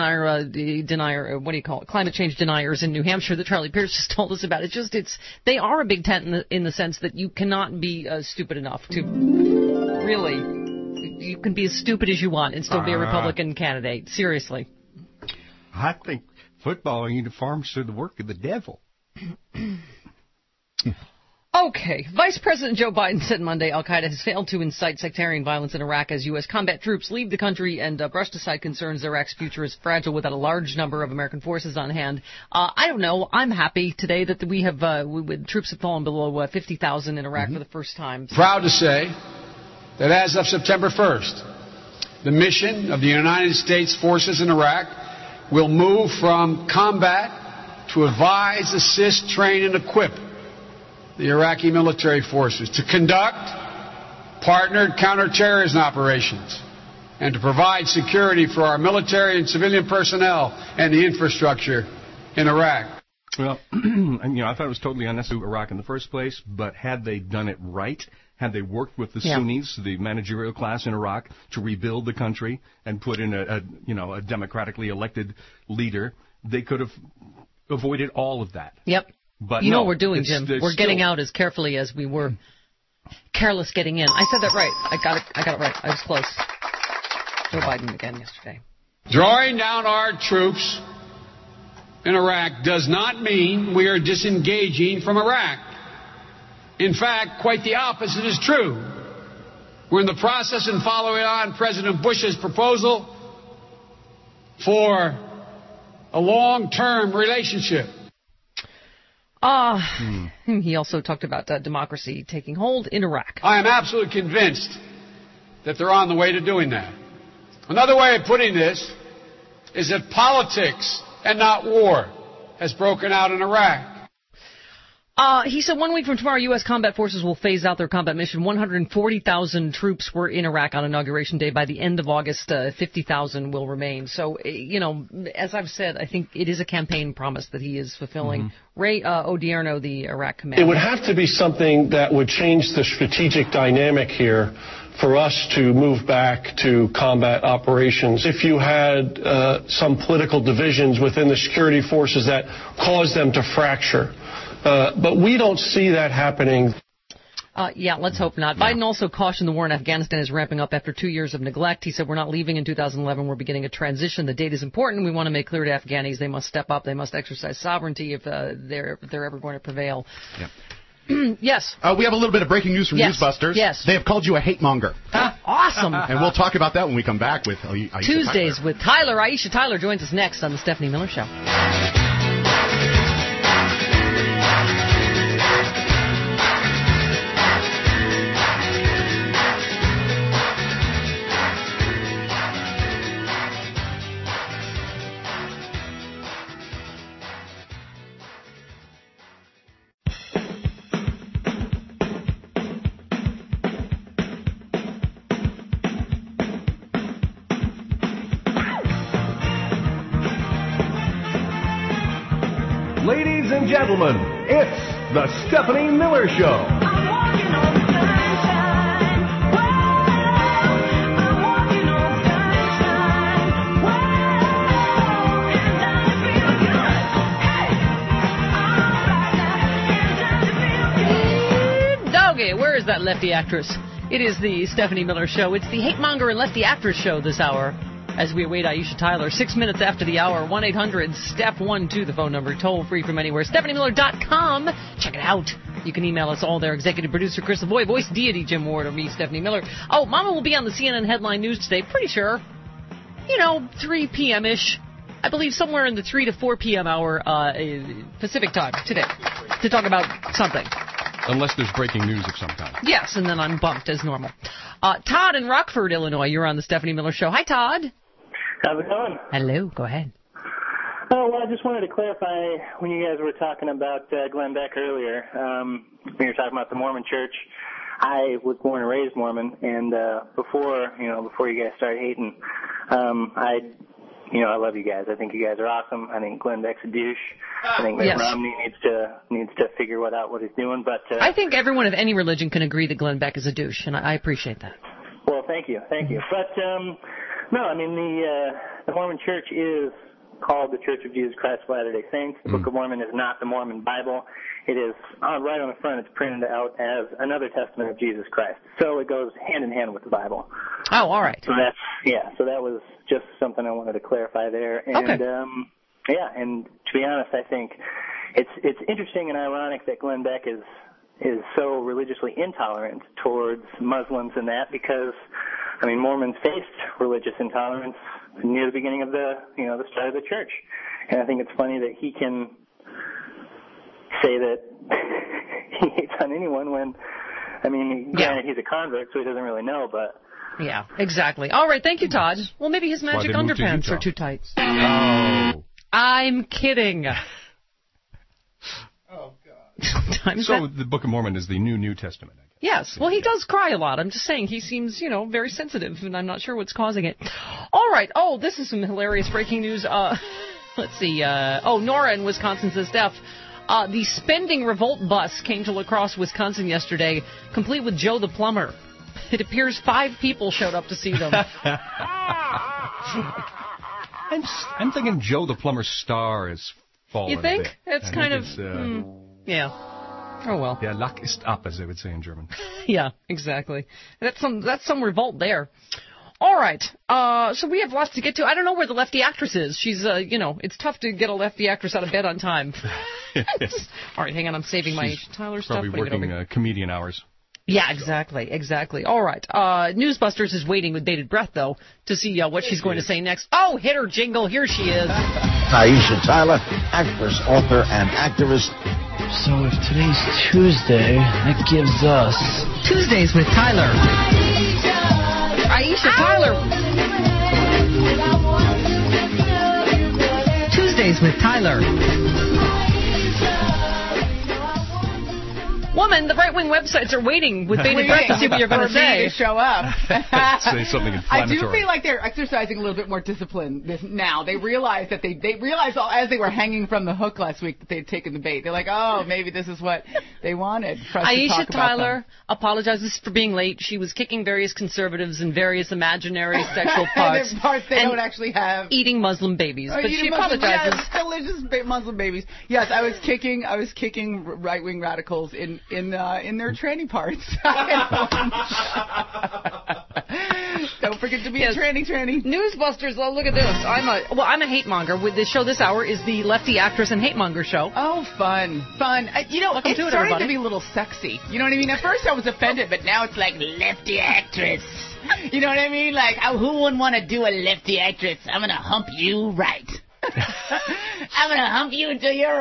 climate change deniers in New Hampshire that Charlie Pierce just told us about. They are a big tent in the sense that you cannot be stupid enough to really, you can be as stupid as you want and still be a Republican candidate. Seriously. I think football uniforms are the work of the devil. Okay. Vice President Joe Biden said Monday al-Qaeda has failed to incite sectarian violence in Iraq as U.S. combat troops leave the country and brushed aside concerns Iraq's future is fragile without a large number of American forces on hand. I don't know. I'm happy today that we have troops have fallen below 50,000 in Iraq for the first time. Proud to say that as of September 1st, the mission of the United States forces in Iraq will move from combat to advise, assist, train, and equip the Iraqi military forces to conduct partnered counterterrorism operations and to provide security for our military and civilian personnel and the infrastructure in Iraq. Well, I thought it was totally unnecessary to Iraq in the first place, but had they done it right, had they worked with the Sunnis, the managerial class in Iraq, to rebuild the country and put in a democratically elected leader, they could have avoided all of that. Yep. But you know what we're doing, Jim. We're getting out as carefully as we were careless getting in. I said that right. I got it right. I was close. Joe Biden again yesterday. Drawing down our troops in Iraq does not mean we are disengaging from Iraq. In fact, quite the opposite is true. We're in the process and following on President Bush's proposal for a long-term relationship. He also talked about democracy taking hold in Iraq. I am absolutely convinced that they're on the way to doing that. Another way of putting this is that politics and not war has broken out in Iraq. He said 1 week from tomorrow, U.S. combat forces will phase out their combat mission. 140,000 troops were in Iraq on Inauguration Day. By the end of August, 50,000 will remain. So, as I've said, I think it is a campaign promise that he is fulfilling. Mm-hmm. Ray Odierno, the Iraq commander. It would have to be something that would change the strategic dynamic here for us to move back to combat operations. If you had some political divisions within the security forces that caused them to fracture. But we don't see that happening. Let's hope not. Biden also cautioned the war in Afghanistan is ramping up after 2 years of neglect. He said, we're not leaving in 2011. We're beginning a transition. The date is important. We want to make clear to Afghanis they must step up. They must exercise sovereignty if they're ever going to prevail. Yep. Yes. We have a little bit of breaking news from Newsbusters. Yes. They have called you a hate monger. Awesome. And we'll talk about that when we come back with Aisha Tuesdays Tyler. With Tyler. Aisha Tyler joins us next on The Stephanie Miller Show. Ladies and gentlemen, it's the Stephanie Miller Show. lefty actress. It is the Stephanie Miller Show. It's the hate monger and lefty actress show this hour. As we await Aisha Tyler, 6 minutes after the hour, 1-800-STEP-12, the phone number, toll free from anywhere. StephanieMiller.com. Check it out. You can email us all there. Executive producer Chris Lavoie, voice deity Jim Ward, or me, Stephanie Miller. Oh, Mama will be on the CNN headline news today. Pretty sure. 3 p.m.-ish. I believe somewhere in the 3 to 4 p.m. hour Pacific time today to talk about something. Unless there's breaking news of some kind. Yes, and then I'm bumped as normal. Todd in Rockford, Illinois, you're on the Stephanie Miller Show. Hi, Todd. How's it going? Hello, go ahead. Oh, well, I just wanted to clarify when you guys were talking about Glenn Beck earlier, when you were talking about the Mormon Church. I was born and raised Mormon, and before you guys started hating, I love you guys. I think you guys are awesome. I think Glenn Beck's a douche. I think Mitt Romney needs to figure out what he's doing. But I think everyone of any religion can agree that Glenn Beck is a douche, and I appreciate that. Well, thank you. But no, I mean the Mormon Church is called the Church of Jesus Christ of Latter-day Saints. The Book of Mormon is not the Mormon Bible. It is right on the front. It's printed out as another testament of Jesus Christ. So it goes hand in hand with the Bible. Oh, all right. So so that was just something I wanted to clarify there. And okay. And to be honest, I think it's interesting and ironic that Glenn Beck is so religiously intolerant towards Muslims and that, because Mormons faced religious intolerance near the beginning of the start of the church. And I think it's funny that he can say that he hates on anyone when, granted, he's a convert, so he doesn't really know, but... Yeah, exactly. All right, thank you, Todd. Well, maybe his magic underpants are too tight. Oh. I'm kidding. Oh, God. So the Book of Mormon is the New Testament, I guess. Yes. Well, he does cry a lot. I'm just saying he seems, very sensitive, and I'm not sure what's causing it. All right. Oh, this is some hilarious breaking news. Let's see. Nora in Wisconsin says, Steph, the Spending Revolt bus came to La Crosse, Wisconsin yesterday, complete with Joe the Plumber. It appears 5 people showed up to see them. I'm thinking Joe the Plumber's star is fallen. You think? It's kind of... yeah. Oh, well. Yeah, Luck ist ab, as they would say in German. Yeah, exactly. That's some revolt there. All right. So we have lots to get to. I don't know where the lefty actress is. She's, it's tough to get a lefty actress out of bed on time. All right, hang on. I'm saving my Tyler stuff. Probably working comedian hours. Yeah, exactly. All right. Newsbusters is waiting with bated breath, though, to see what she's going to say next. Oh, hit her jingle. Here she is. Aisha Tyler, actress, author, and activist. So if today's Tuesday, that gives us... Tuesdays with Tyler. Aisha Tyler. Tuesdays with Tyler. Woman, the right-wing websites are waiting with bated breath to see what you're going to say. To show up. Say something inflammatory. I do feel like they're exercising a little bit more discipline now. They realized that they realized as they were hanging from the hook last week that they'd taken the bait. They're like, oh, maybe this is what they wanted for us to talk Aisha Tyler apologizes for being late. She was kicking various conservatives in various imaginary sexual parts. Parts they don't actually have. Eating Muslim babies. But she apologizes. Yes, delicious Muslim babies. Yes, I was kicking right-wing radicals in their tranny parts. Don't forget to be a tranny. Newsbusters, look at this. I'm a hate monger. With this show this hour is the lefty actress and hate monger show. Oh, fun. It's starting to be a little sexy. You know what I mean? At first I was offended, but now it's like lefty actress. You know what I mean? Like, who wouldn't want to do a lefty actress? I'm going to hump you right. I'm going to hump you until you're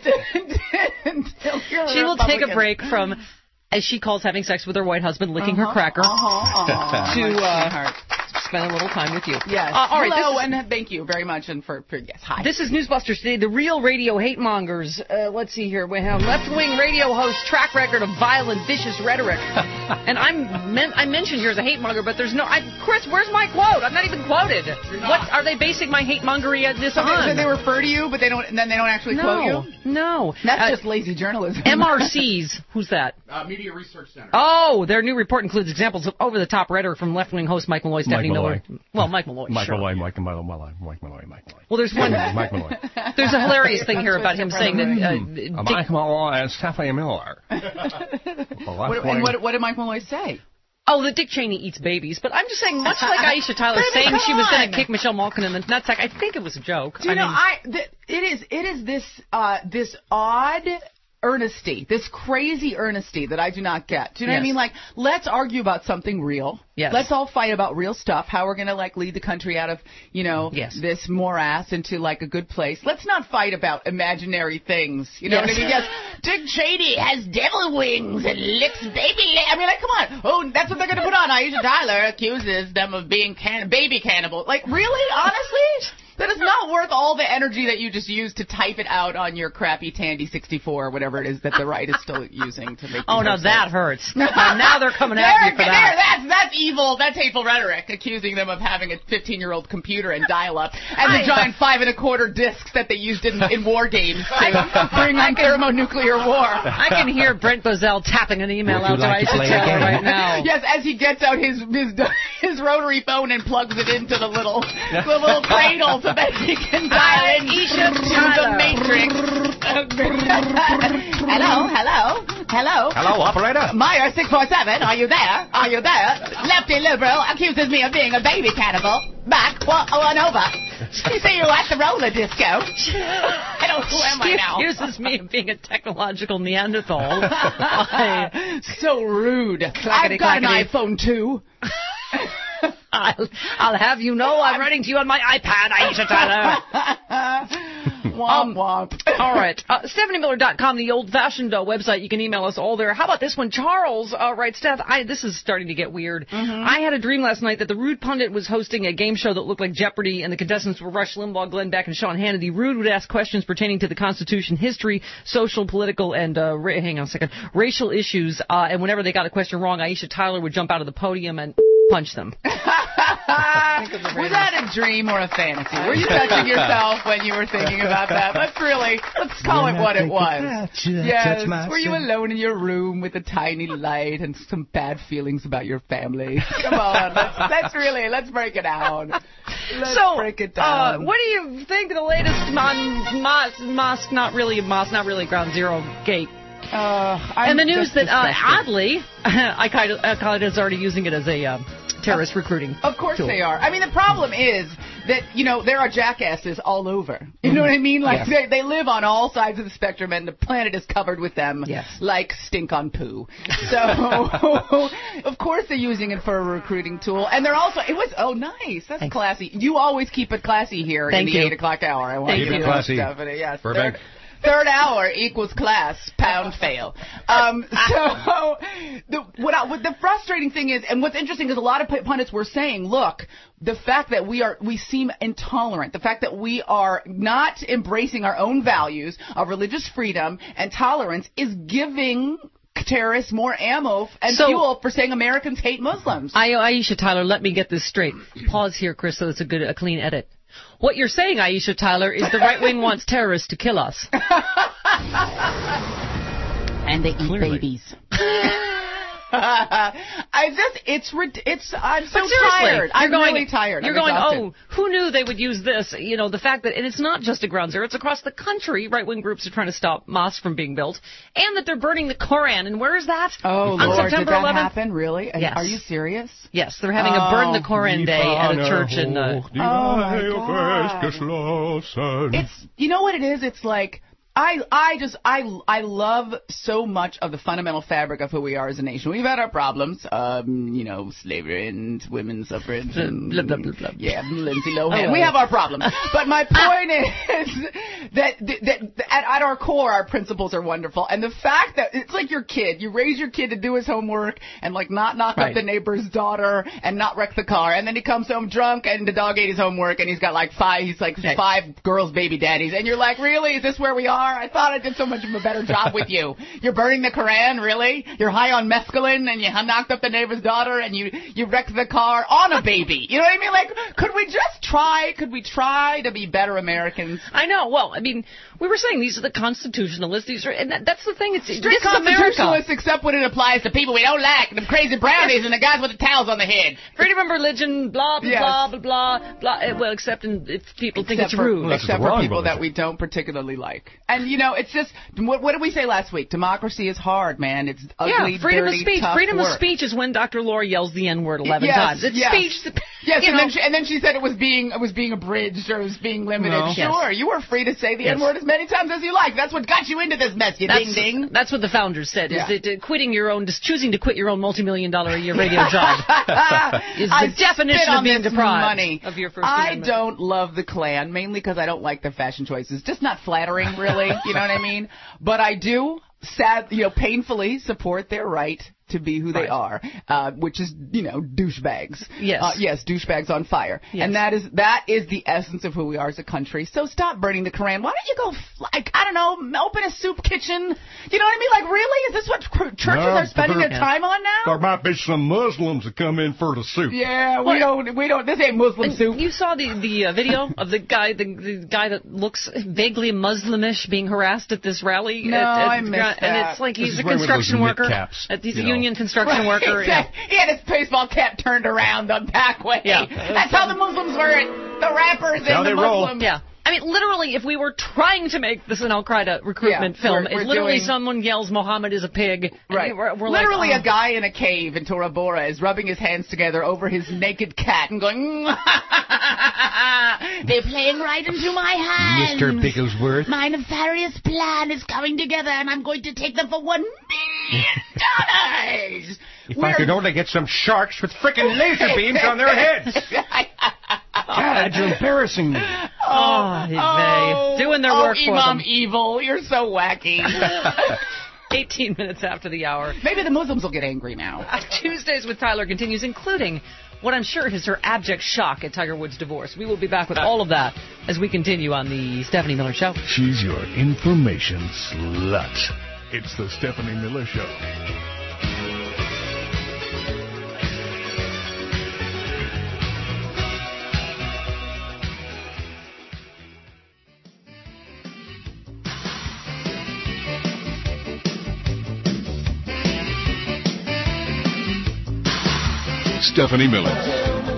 She will take a break from, as she calls having sex with her white husband, licking her cracker, to spend a little time with you. Yes. All right. Hello, and thank you very much. And for yes, hi. This is Newsbusters today, the real radio hate mongers. Let's see here. We have left-wing radio host track record of violent, vicious rhetoric. And I mentioned here as a hate monger, but there's no... Chris, where's my quote? I'm not even quoted. What are they basing my hate mongery at this on? So they refer to you, but they don't actually quote you? No. That's just lazy journalism. MRCs. Who's that? Media Research Center. Oh, their new report includes examples of over-the-top rhetoric from left-wing host Mike Malloy, Stephanie Miller. Well, Mike Malloy. Mike Malloy. Well, there's one. Mike Malloy. There's a hilarious thing here about him saying that. Mike Malloy and Stephanie Miller. What did Mike Malloy say? Oh, that Dick Cheney eats babies. But I'm just saying, much like Aisha Tyler saying she was going to kick Michelle Malkin in the nutsack, I think it was a joke. Do you know, it is this odd earnesty, this crazy earnesty that I do not get. Do you know what I mean? Like, let's argue about something real. Yes. Let's all fight about real stuff, how we're going to, like, lead the country out of, this morass into, like, a good place. Let's not fight about imaginary things. You know what I mean? Yes, Dick Cheney has devil wings and licks baby. I mean, like, come on. Oh, that's what they're going to put on. Aisha Tyler accuses them of being baby cannibal. Like, really? Honestly? That is not worth all the energy that you just used to type it out on your crappy Tandy 64 or whatever it is that the right is still using to make. Oh, no, that hurts. Now they're coming at you for that. That's evil. That's hateful rhetoric, accusing them of having a 15-year-old computer and dial-up and the giant 5 1/4 discs that they used in war games to bring on thermonuclear war. I can hear Brent Bozell tapping an email out to Aisha Tyler right now. Yes, as he gets out his rotary phone and plugs it into the little cradle so that he can dial in to the Matrix. Hello, operator. Meyer 647, are you there? Lefty liberal accuses me of being a baby cannibal. Back on over. You see you at the roller disco. Hello, who am I now? She accuses me of being a technological Neanderthal. So rude. I've got an iPhone too. I'll have you know I'm writing to you on my iPad, Aisha Tyler. Womp womp. All right. StephanieMiller.com, the old-fashioned website. You can email us all there. How about this one? Charles writes, Steph, this is starting to get weird. Mm-hmm. I had a dream last night that the Rude Pundit was hosting a game show that looked like Jeopardy, and the contestants were Rush Limbaugh, Glenn Beck, and Sean Hannity. Rude would ask questions pertaining to the Constitution, history, social, political, and racial issues. And whenever they got a question wrong, Aisha Tyler would jump out of the podium and punch them. Was that a dream or a fantasy? Were you touching yourself when you were thinking about that? Let's call it what it was. Yes. Were you alone in your room with a tiny light and some bad feelings about your family? Come on, let's break it down. Break it down. What do you think of the latest mosque, not really Ground Zero gate? And the news that, oddly, Al-Qaeda is already using it as a terrorist recruiting Of course tool. they are. I mean, the problem is that, there are jackasses all over. You know what I mean? Like, they live on all sides of the spectrum, and the planet is covered with them like stink on poo. So, of course they're using it for a recruiting tool. And they're also, nice. That's classy. You always keep it classy here in the 8 o'clock hour. I want Keep it classy. Stephanie. Yes. Perfect. Third hour equals class, pound fail. So the frustrating thing is, and what's interesting is a lot of pundits were saying, look, the fact that we seem intolerant, the fact that we are not embracing our own values of religious freedom and tolerance is giving terrorists more ammo and fuel for saying Americans hate Muslims. Aisha Tyler, let me get this straight. Pause here, Chris, so it's a clean edit. What you're saying, Aisha Tyler, is the right wing wants terrorists to kill us. And they eat babies. I'm so tired. I'm really tired. You're going, who knew they would use this? The fact that, and it's not just at Ground Zero, it's across the country. Right-wing groups are trying to stop mosques from being built, and that they're burning the Koran. And where is that? Oh, on Lord, September did that 11th? Happen? Really? Yes. Are you serious? Yes, they're having a Burn the Koran Day at a church in... Oh, my God. You know what it is? It's like... I love so much of the fundamental fabric of who we are as a nation. We've had our problems, slavery and women's suffrage and blah, blah, blah, blah. Yeah, Lindsay Lohan. We have our problems. But my point is that at our core, our principles are wonderful. And the fact that it's like your kid. You raise your kid to do his homework and not knock up the neighbor's daughter and not wreck the car. And then he comes home drunk and the dog ate his homework and he's got five girls' baby daddies. And you're like, really? Is this where we are? I thought I did so much of a better job with you. You're burning the Koran, really? You're high on mescaline and you knocked up the neighbor's daughter and you wrecked the car on a baby. You know what I mean? Like, could we try to be better Americans? I know. Well, I mean, We were saying these are the constitutionalists. These are, and that's the thing. It's strict constitutionalists, except when it applies to people we don't like, the crazy brownies and the guys with the towels on the head. Freedom of religion, blah blah blah blah blah. Well, except if people think it's rude. Except for people that we don't particularly like. And it's just what did we say last week? Democracy is hard, man. It's ugly, freedom dirty, of speech. Tough Freedom work. of speech is when Dr. Laura yells the N-word 11 times. It's speech. Yes, and then she said it was being abridged or it was being limited. No. Sure, you were free to say the N-word as many times as you like. That's what got you into this mess, you ding-ding. That's what the founders said, is that choosing to quit your own multi-million-dollar a year radio job is the definition of being deprived of your First Amendment. I don't love the Klan, mainly because I don't like their fashion choices. Just not flattering, really, you know what I mean? But I do, painfully support their right to be who they are, which is, douchebags. Yes. Yes, douchebags on fire. Yes. And that is the essence of who we are as a country. So stop burning the Koran. Why don't you go, open a soup kitchen? You know what I mean? Like, really? Is this what churches are spending their time on now? There might be some Muslims that come in for the soup. Yeah, we don't, this ain't Muslim soup. You saw the video of the guy that looks vaguely Muslimish being harassed at this rally? No, I missed that. And it's like he's a construction worker. He's a union construction worker. Exactly. He had his baseball cap turned around the back way. Yeah. That's how the Muslims wear it. The rappers and the Muslims. Yeah. I mean, literally, if we were trying to make this an Al-Qaeda recruitment film, it's literally someone yells, Muhammad is a pig. Right. We're literally like, a guy in a cave in Tora Bora is rubbing his hands together over his naked cat and going, they're playing right into my hands. Mr. Bigglesworth. My nefarious plan is coming together, and I'm going to take them for $1 million. If I could only get some sharks with frickin' laser beams on their heads. God, you're embarrassing me. Doing their work for Imam them. Evil, you're so wacky. 18 minutes after the hour. Maybe the Muslims will get angry now. Tuesdays with Tyler continues, including what I'm sure is her abject shock at Tiger Woods' divorce. We will be back with all of that as we continue on the Stephanie Miller Show. She's your information slut. It's the Stephanie Miller Show. Stephanie Miller.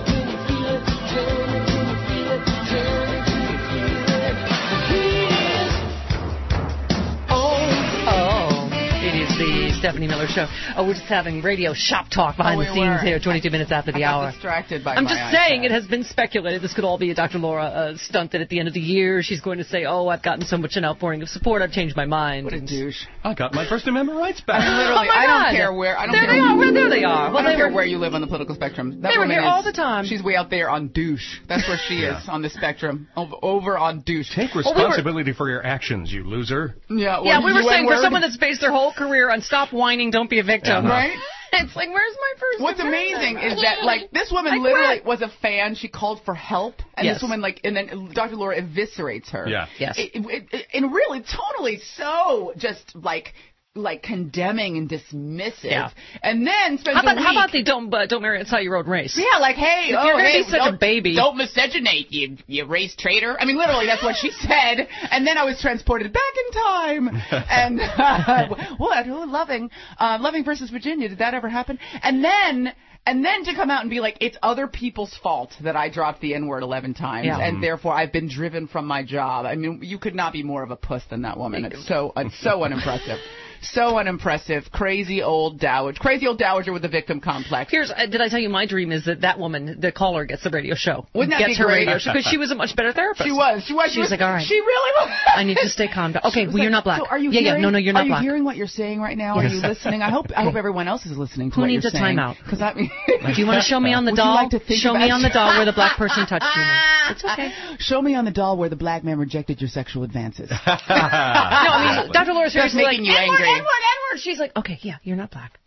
Stephanie Miller Show. We're just having radio shop talk behind the scenes here, 22 minutes after the hour. Distracted by I'm just saying, it has been speculated this could all be a Dr. Laura stunt that at the end of the year she's going to say, I've gotten so much an outpouring of support, I've changed my mind. What a douche. I got my First Amendment rights back. I mean, literally, I don't care where. There they are. Well, I don't care where you live on the political spectrum. They were here all the time. She's way out there on douche. That's where she is on the spectrum. Over on douche. Take responsibility for your actions, you loser. Yeah, we were saying for someone that's based their whole career on stop whining, don't be a victim. Right? It's like, where's my First What's Amendment? amazing is that, this woman literally was a fan. She called for help. And this woman, and then Dr. Laura eviscerates her. Yeah. Yes. And really, totally so just, condemning and dismissive. Yeah. And then spends how about the don't marry outside your own race? Yeah, hey, if you're going to be such a baby. Don't miscegenate, you race traitor. I mean, literally, that's what she said. And then I was transported back in time. And what? Loving versus Virginia. Did that ever happen? And then to come out and be like, it's other people's fault that I dropped the N-word 11 times, and therefore I've been driven from my job. I mean, you could not be more of a puss than that woman. It's so unimpressive. So unimpressive. Crazy old dowager with the victim complex. Did I tell you my dream is that woman, the caller, gets the radio show. Wouldn't that gets be her great? radio show because she was a much better therapist. She was. She was like, all right. She really was. I need to stay calm down. Okay, well, you're not black. So are you hearing? No, you're not black. Are you hearing what you're saying right now? Yes. Are you listening? I hope everyone else is listening to what you're saying. Who needs a timeout? Because do you want to show me on the doll? Like to show me on the doll where the black person touched you. It's okay. Show me on the doll where the black man rejected your sexual advances. No, I mean, Dr. Laura's seriously making you angry. Edward. She's like, okay, yeah, you're not black.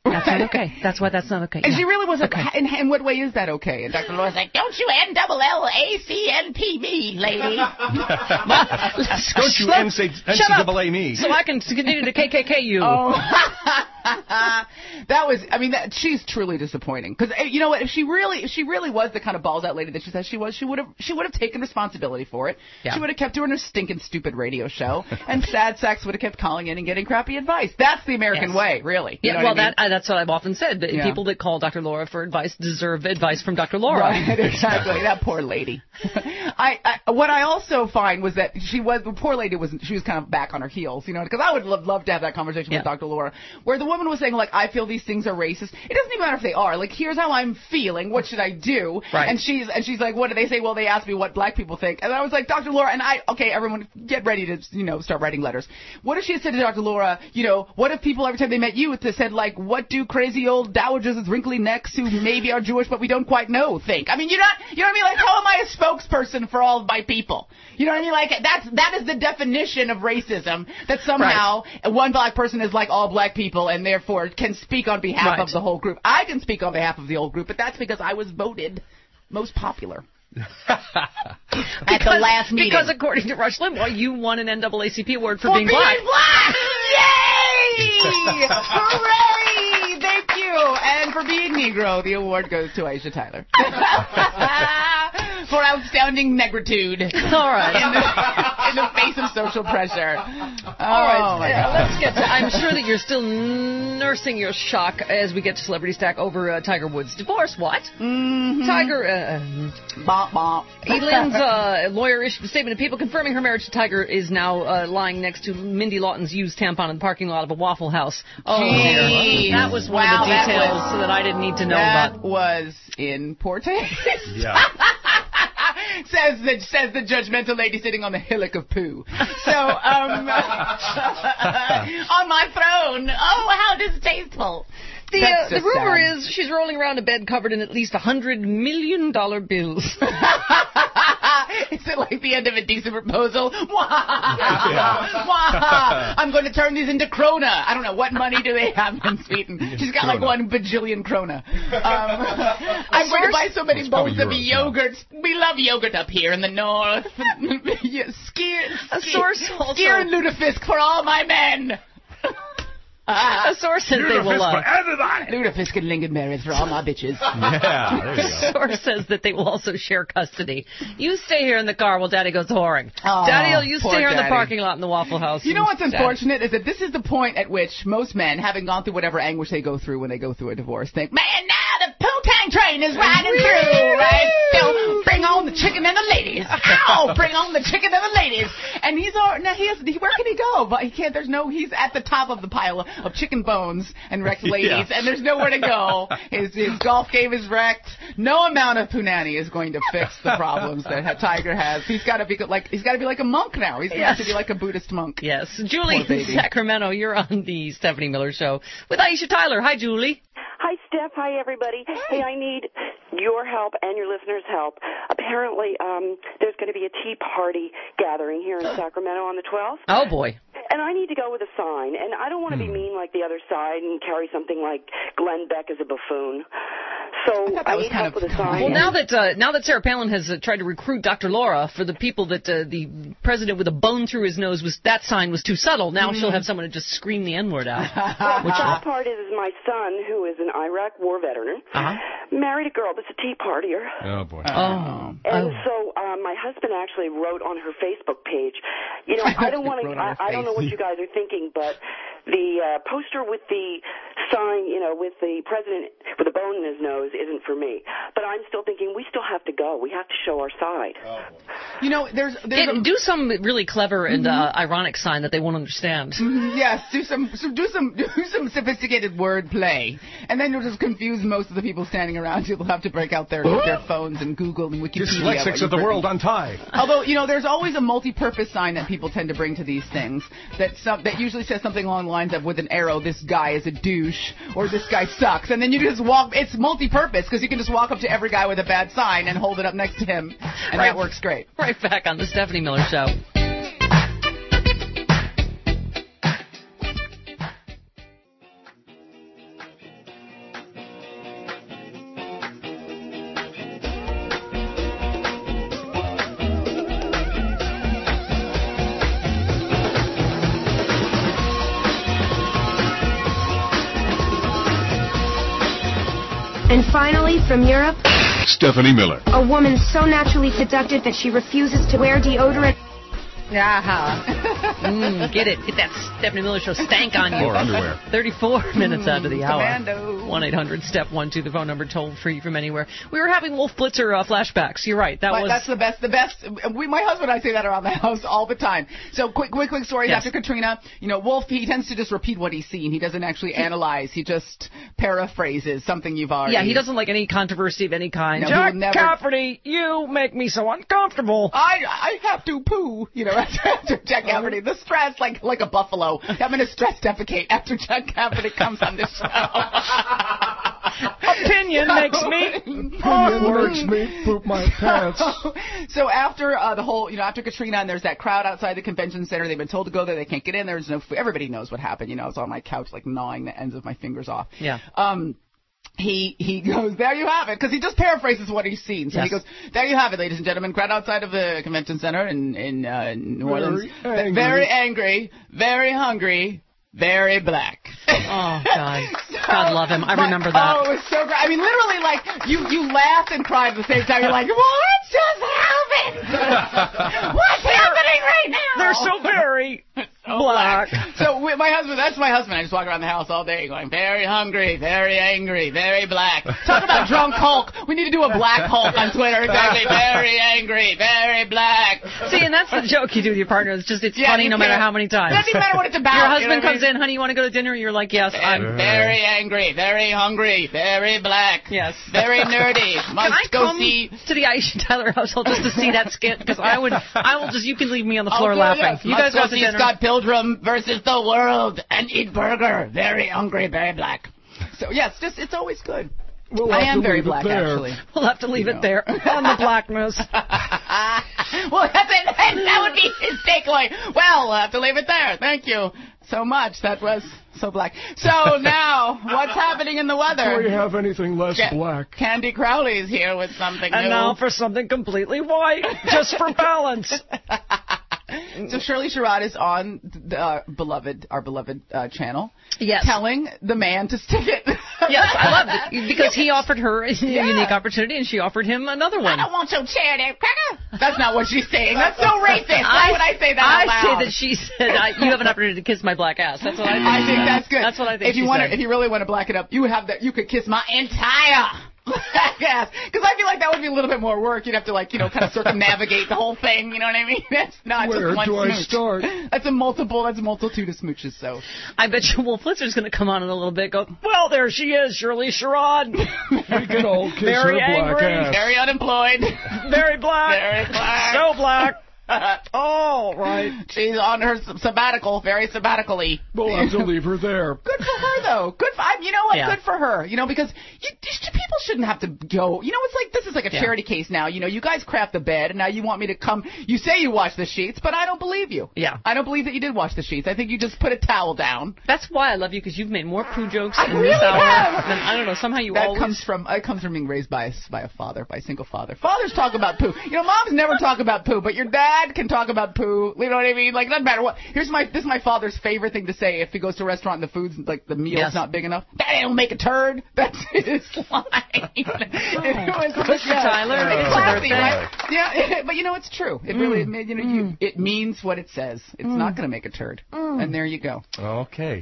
That's not okay. That's why that's not okay. And yeah. she really wasn't. Okay. In what way is that okay? And Dr. Laura's like, don't you NAACNP me, lady. Don't you NCAA me. So I can continue to KKK you. Oh. That was, I mean, she's truly disappointing. Because, you know what, if she really was the kind of balls out lady that she says she was, she would have taken responsibility for it. Yeah. She would have kept doing her stinking stupid radio show. And Sad Sacks would have kept calling in and getting crappy advice. That's the American way, really. You know what I mean? That's what I've often said. That people that call Dr. Laura for advice deserve advice from Dr. Laura. Right, exactly. That poor lady. What I also find was that the poor lady was kind of back on her heels, you know, because I would love to have that conversation with Dr. Laura, where the woman was saying, like, I feel these things are racist. It doesn't even matter if they are. Like, here's how I'm feeling. What should I do? Right. And she's like, what do they say? Well, they asked me what black people think. And I was like, Dr. Laura, okay, everyone get ready to, start writing letters. What if she had said to Dr. Laura, what if people every time they met you said, like, what do crazy old dowagers with wrinkly necks who maybe are Jewish but we don't quite know think? I mean, you know what I mean? Like, how am I a spokesperson for all of my people? You know what I mean? Like, that is the definition of racism, that somehow one black person is like all black people and therefore can speak on behalf of the whole group. I can speak on behalf of the whole group, but that's because I was voted most popular. At the last meeting. Because according to Rush Limbaugh, you won an NAACP award for being black. black. Yay! Hooray! Thank you. And for being Negro, the award goes to Aisha Tyler. For outstanding negritude. All right. In the face of social pressure. All right. Let's get to, I'm sure that you're still nursing your shock as we get to Celebrity Stack over Tiger Woods' divorce. What? Mm-hmm. Tiger, Eileen's lawyer issued a statement of people confirming her marriage to Tiger is now lying next to Mindy Lawton's used tampon in the parking lot of a Waffle House. Oh, dear. That was one of the details that I didn't need to know about. That was in poor taste. Yeah. Says the judgmental lady sitting on the hillock of poo. So, on my throne. Oh, how distasteful. The rumor is she's rolling around a bed covered in at least $100 million bills. Is it like the end of a decent proposal? I'm going to turn these into krona. I don't know, what money do they have in Sweden? She's got like 1 bajillion krona. I'm going to buy so many bowls of yogurt. We love yogurt up here in the north. Skier and lutefisk for all my men. A source says they will for everybody. Lutefisk and lingonberries for all my bitches. Yeah, there you go. A source says that they will also share custody. You stay here in the car while Daddy goes whoring. Oh, Daddy, you stay here in the Daddy. parking lot in the Waffle House. You know what's unfortunate is that this is the point at which most men, having gone through whatever anguish they go through when they go through a divorce, think, man, now the poo-tang train is riding through, right? So bring on the chicken and the ladies. Ow! Bring on the chicken and the ladies. And where can he go? But he can't. He's at the top of the pile of chicken bones and wrecked ladies, and there's nowhere to go. His golf game is wrecked. No amount of punani is going to fix the problems that Tiger has. He's got to be like a monk now. He's going to have to be like a Buddhist monk. Yes, Julie in Sacramento, you're on the Stephanie Miller Show with Aisha Tyler. Hi, Julie. Hi, Steph. Hi, everybody. Hey, I need your help and your listeners' help. Apparently, there's going to be a tea party gathering here in Sacramento on the 12th. Oh, boy. And I need to go with a sign. And I don't want to be mean like the other side and carry something like Glenn Beck as a buffoon. So I need help with a sign. Well, now that Sarah Palin has tried to recruit Dr. Laura for the people that the president with a bone through his nose that sign was too subtle, now she'll have someone to just scream the N-word out. Well, the sad part is my son, who is an Iraq war veteran, married a girl that's a tea partier. Oh, boy. So my husband actually wrote on her Facebook page, I don't know what you guys are thinking, but the poster with the sign, with the president with a bone in his nose isn't for me. But I'm still thinking we still have to go. We have to show our side. Do some really clever and ironic sign that they won't understand. Yes, do some sophisticated word play, and then you'll just confuse most of the people standing around. You'll have to break out their phones and Google and Wikipedia. Dyslexics of the world untie. Although there's always a multi-purpose sign that people tend to bring to these things that usually says something along the lines of, with an arrow, this guy is a douche, or this guy sucks, and then you just walk. It's multi-purpose because you can just walk up to every guy with a bad sign and hold it up next to him, and that works great. Right back on the Stephanie Miller Show. And finally, from Europe, Stephanie Miller. a woman so naturally seductive that she refuses to wear deodorant. Get it. Get that Stephanie Miller Show stank on you. Or underwear. 34 minutes after the hour. Commando. 1-800-STEP-1-2, the phone number told free from anywhere. We were having Wolf Blitzer flashbacks. You're right. That's the best. The best. My husband and I say that around the house all the time. So quick stories after Katrina. Wolf, he tends to just repeat what he's seen. He doesn't actually analyze. He just paraphrases something you've already. Yeah, he doesn't like any controversy of any kind. No, Jack Cafferty, you make me so uncomfortable. I have to poo. After Jack Cafferty, the stress, like a buffalo. I'm going to stress defecate after Jack Cafferty comes on this show. Opinion makes me poop my pants. So after the whole, after Katrina, and there's that crowd outside the convention center. They've been told to go there. They can't get in. There's no food. Everybody knows what happened. I was on my couch gnawing the ends of my fingers off. Yeah. He goes, there you have it, because he just paraphrases what he's seen. So he goes, there you have it, ladies and gentlemen, crowd outside of the convention center in New Orleans. Very angry, very hungry, very black. Oh, God. God love him. I remember that. Oh, it was so great. I mean, literally, you laughed and cried at the same time. You're like, what just happened? What's happening right now? They're so very black. So my husband, that's my husband. I just walk around the house all day going, very hungry, very angry, very black. Talk about drunk Hulk. We need to do a black Hulk on Twitter. Exactly. Very angry, very black. See, and that's the joke you do with your partner. It's funny no matter how many times. It doesn't even matter what it's about. Your husband comes in, honey, you want to go to dinner? You're like, yes, I'm very angry, very hungry, very black. Yes. Very nerdy. Must go see to the Aisha Tyler household just to see that skit, because I will just, you can leave me on the floor laughing. Yes. You guys go to see dinner. Scott Pilgrim versus the world and eat burger. Very hungry, very black. So yes, it's always good. I am very black, actually. We'll have to leave it there on the blackness. Well, that would be his takeaway. Well, we'll have to leave it there. Thank you so much. That was so black. So now, what's happening in the weather? Do we have anything less black? Candy Crowley's here with something new. And now for something completely white, just for balance. So Shirley Sherrod is on our beloved channel. Yes. Telling the man to stick it. Yes, I love it. Because he offered her a unique opportunity, and she offered him another one. I don't want your charity cracker. That's not what she's saying. That's so racist. Why would I say that out loud? I say that she said, you have an opportunity to kiss my black ass. That's what I think. I think that's good. That's what I think if you really want to black it up, you could kiss my entire black ass. Because I feel like that would be a little bit more work. You'd have to kind of circumnavigate the whole thing. You know what I mean? That's not Where just one do smooch. I start? That's a multitude of smooches. So I bet you Wolf Blitzer's going to come on in a little bit. Go, well, there she is, Shirley Sherrod. We can all kiss very her black angry, ass. Very unemployed. Very black. Very black. So black. Oh, right. She's on her sabbatical, very sabbatically. We'll have to leave her there. Good for her, though. You know what? Yeah. Good for her. Because people shouldn't have to go. It's like this is like a charity case now. You guys crap the bed, and now you want me to come. You say you wash the sheets, but I don't believe you. Yeah. I don't believe that you did wash the sheets. I think you just put a towel down. That's why I love you, because you've made more poo jokes in this hour than, I don't know, somehow you always... It comes from being raised by a single father. Fathers talk about poo. Moms never talk about poo, but your dad can talk about poo. You know what I mean? It doesn't matter what. This is my father's favorite thing to say if he goes to a restaurant and the food's the meal's not big enough. Daddy don't make a turd. That's his line. Mr. Tyler. It's classy, right? Yeah, but it's true. It really, it means what it says. It's not going to make a turd. And there you go. Okay.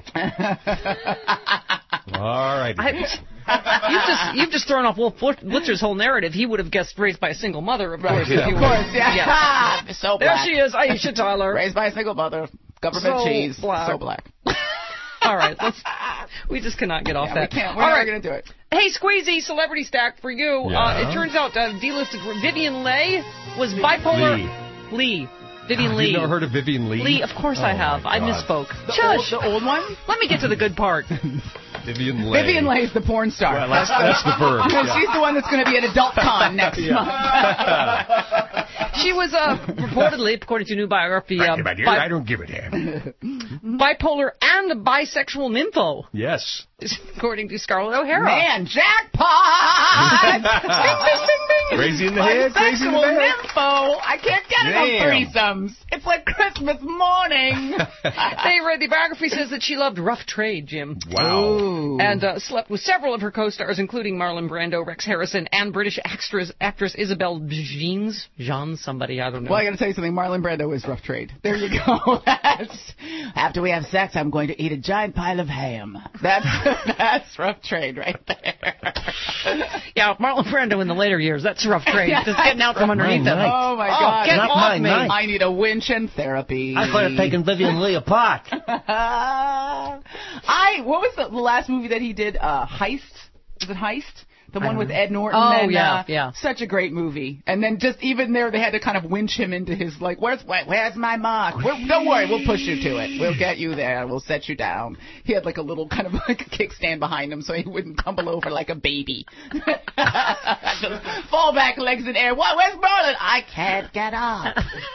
All right. You've just thrown off Wolf Blitzer's whole narrative. He would have guessed raised by a single mother, of course. Of course, yeah. So there black. she is, Aisha Tyler. Raised by a single mother. Government cheese. Black. So black. All right, we just cannot get off that. We can't. We're not going to do it. Hey, Squeezy, celebrity stack for you. Yeah. It turns out D-listed Vivian Leigh was bipolar. Lee. Vivian Leigh. You've never heard of Vivian Leigh? Lee, of course I have. I misspoke. The old one? Let me get to the good part. Vivian Leigh. Vivian Leigh is the porn star. Well, that's the verb. She's the one that's going to be at Adult Con next month. She was reportedly, according to new biography, I don't give a damn. bipolar and a bisexual nympho. Yes. according to Scarlett O'Hara. Man, jackpot! Ding, ding, ding, ding. Crazy in the head, crazy in the Sexual head. nympho. I can't get enough threesomes. It's like Christmas morning. They read the biography says that she loved rough trade, Jim. Wow. Ooh. And slept with several of her co-stars, including Marlon Brando, Rex Harrison, and British actress Isabelle Jean somebody, I don't know. Well, I got to tell you something. Marlon Brando is rough trade. There you go. After we have sex, I'm going to eat a giant pile of ham. That's rough trade right there. Yeah, Marlon Brando in the later years, that's rough trade. Just getting out from underneath them. Oh, my God. Get off me. I need a winch and therapy. I could have taken Vivian Leigh apart. What was the last movie that he did? Heist? Was it Heist? The one with Ed Norton. Oh, and, yeah. Such a great movie. And then just even there, they had to kind of winch him into his, like, where's my mark? Don't worry, we'll push you to it. We'll get you there. We'll set you down. He had like a little kind of like a kickstand behind him so he wouldn't tumble over like a baby. Just fall back, legs in air. Where's Marlon? I can't get up.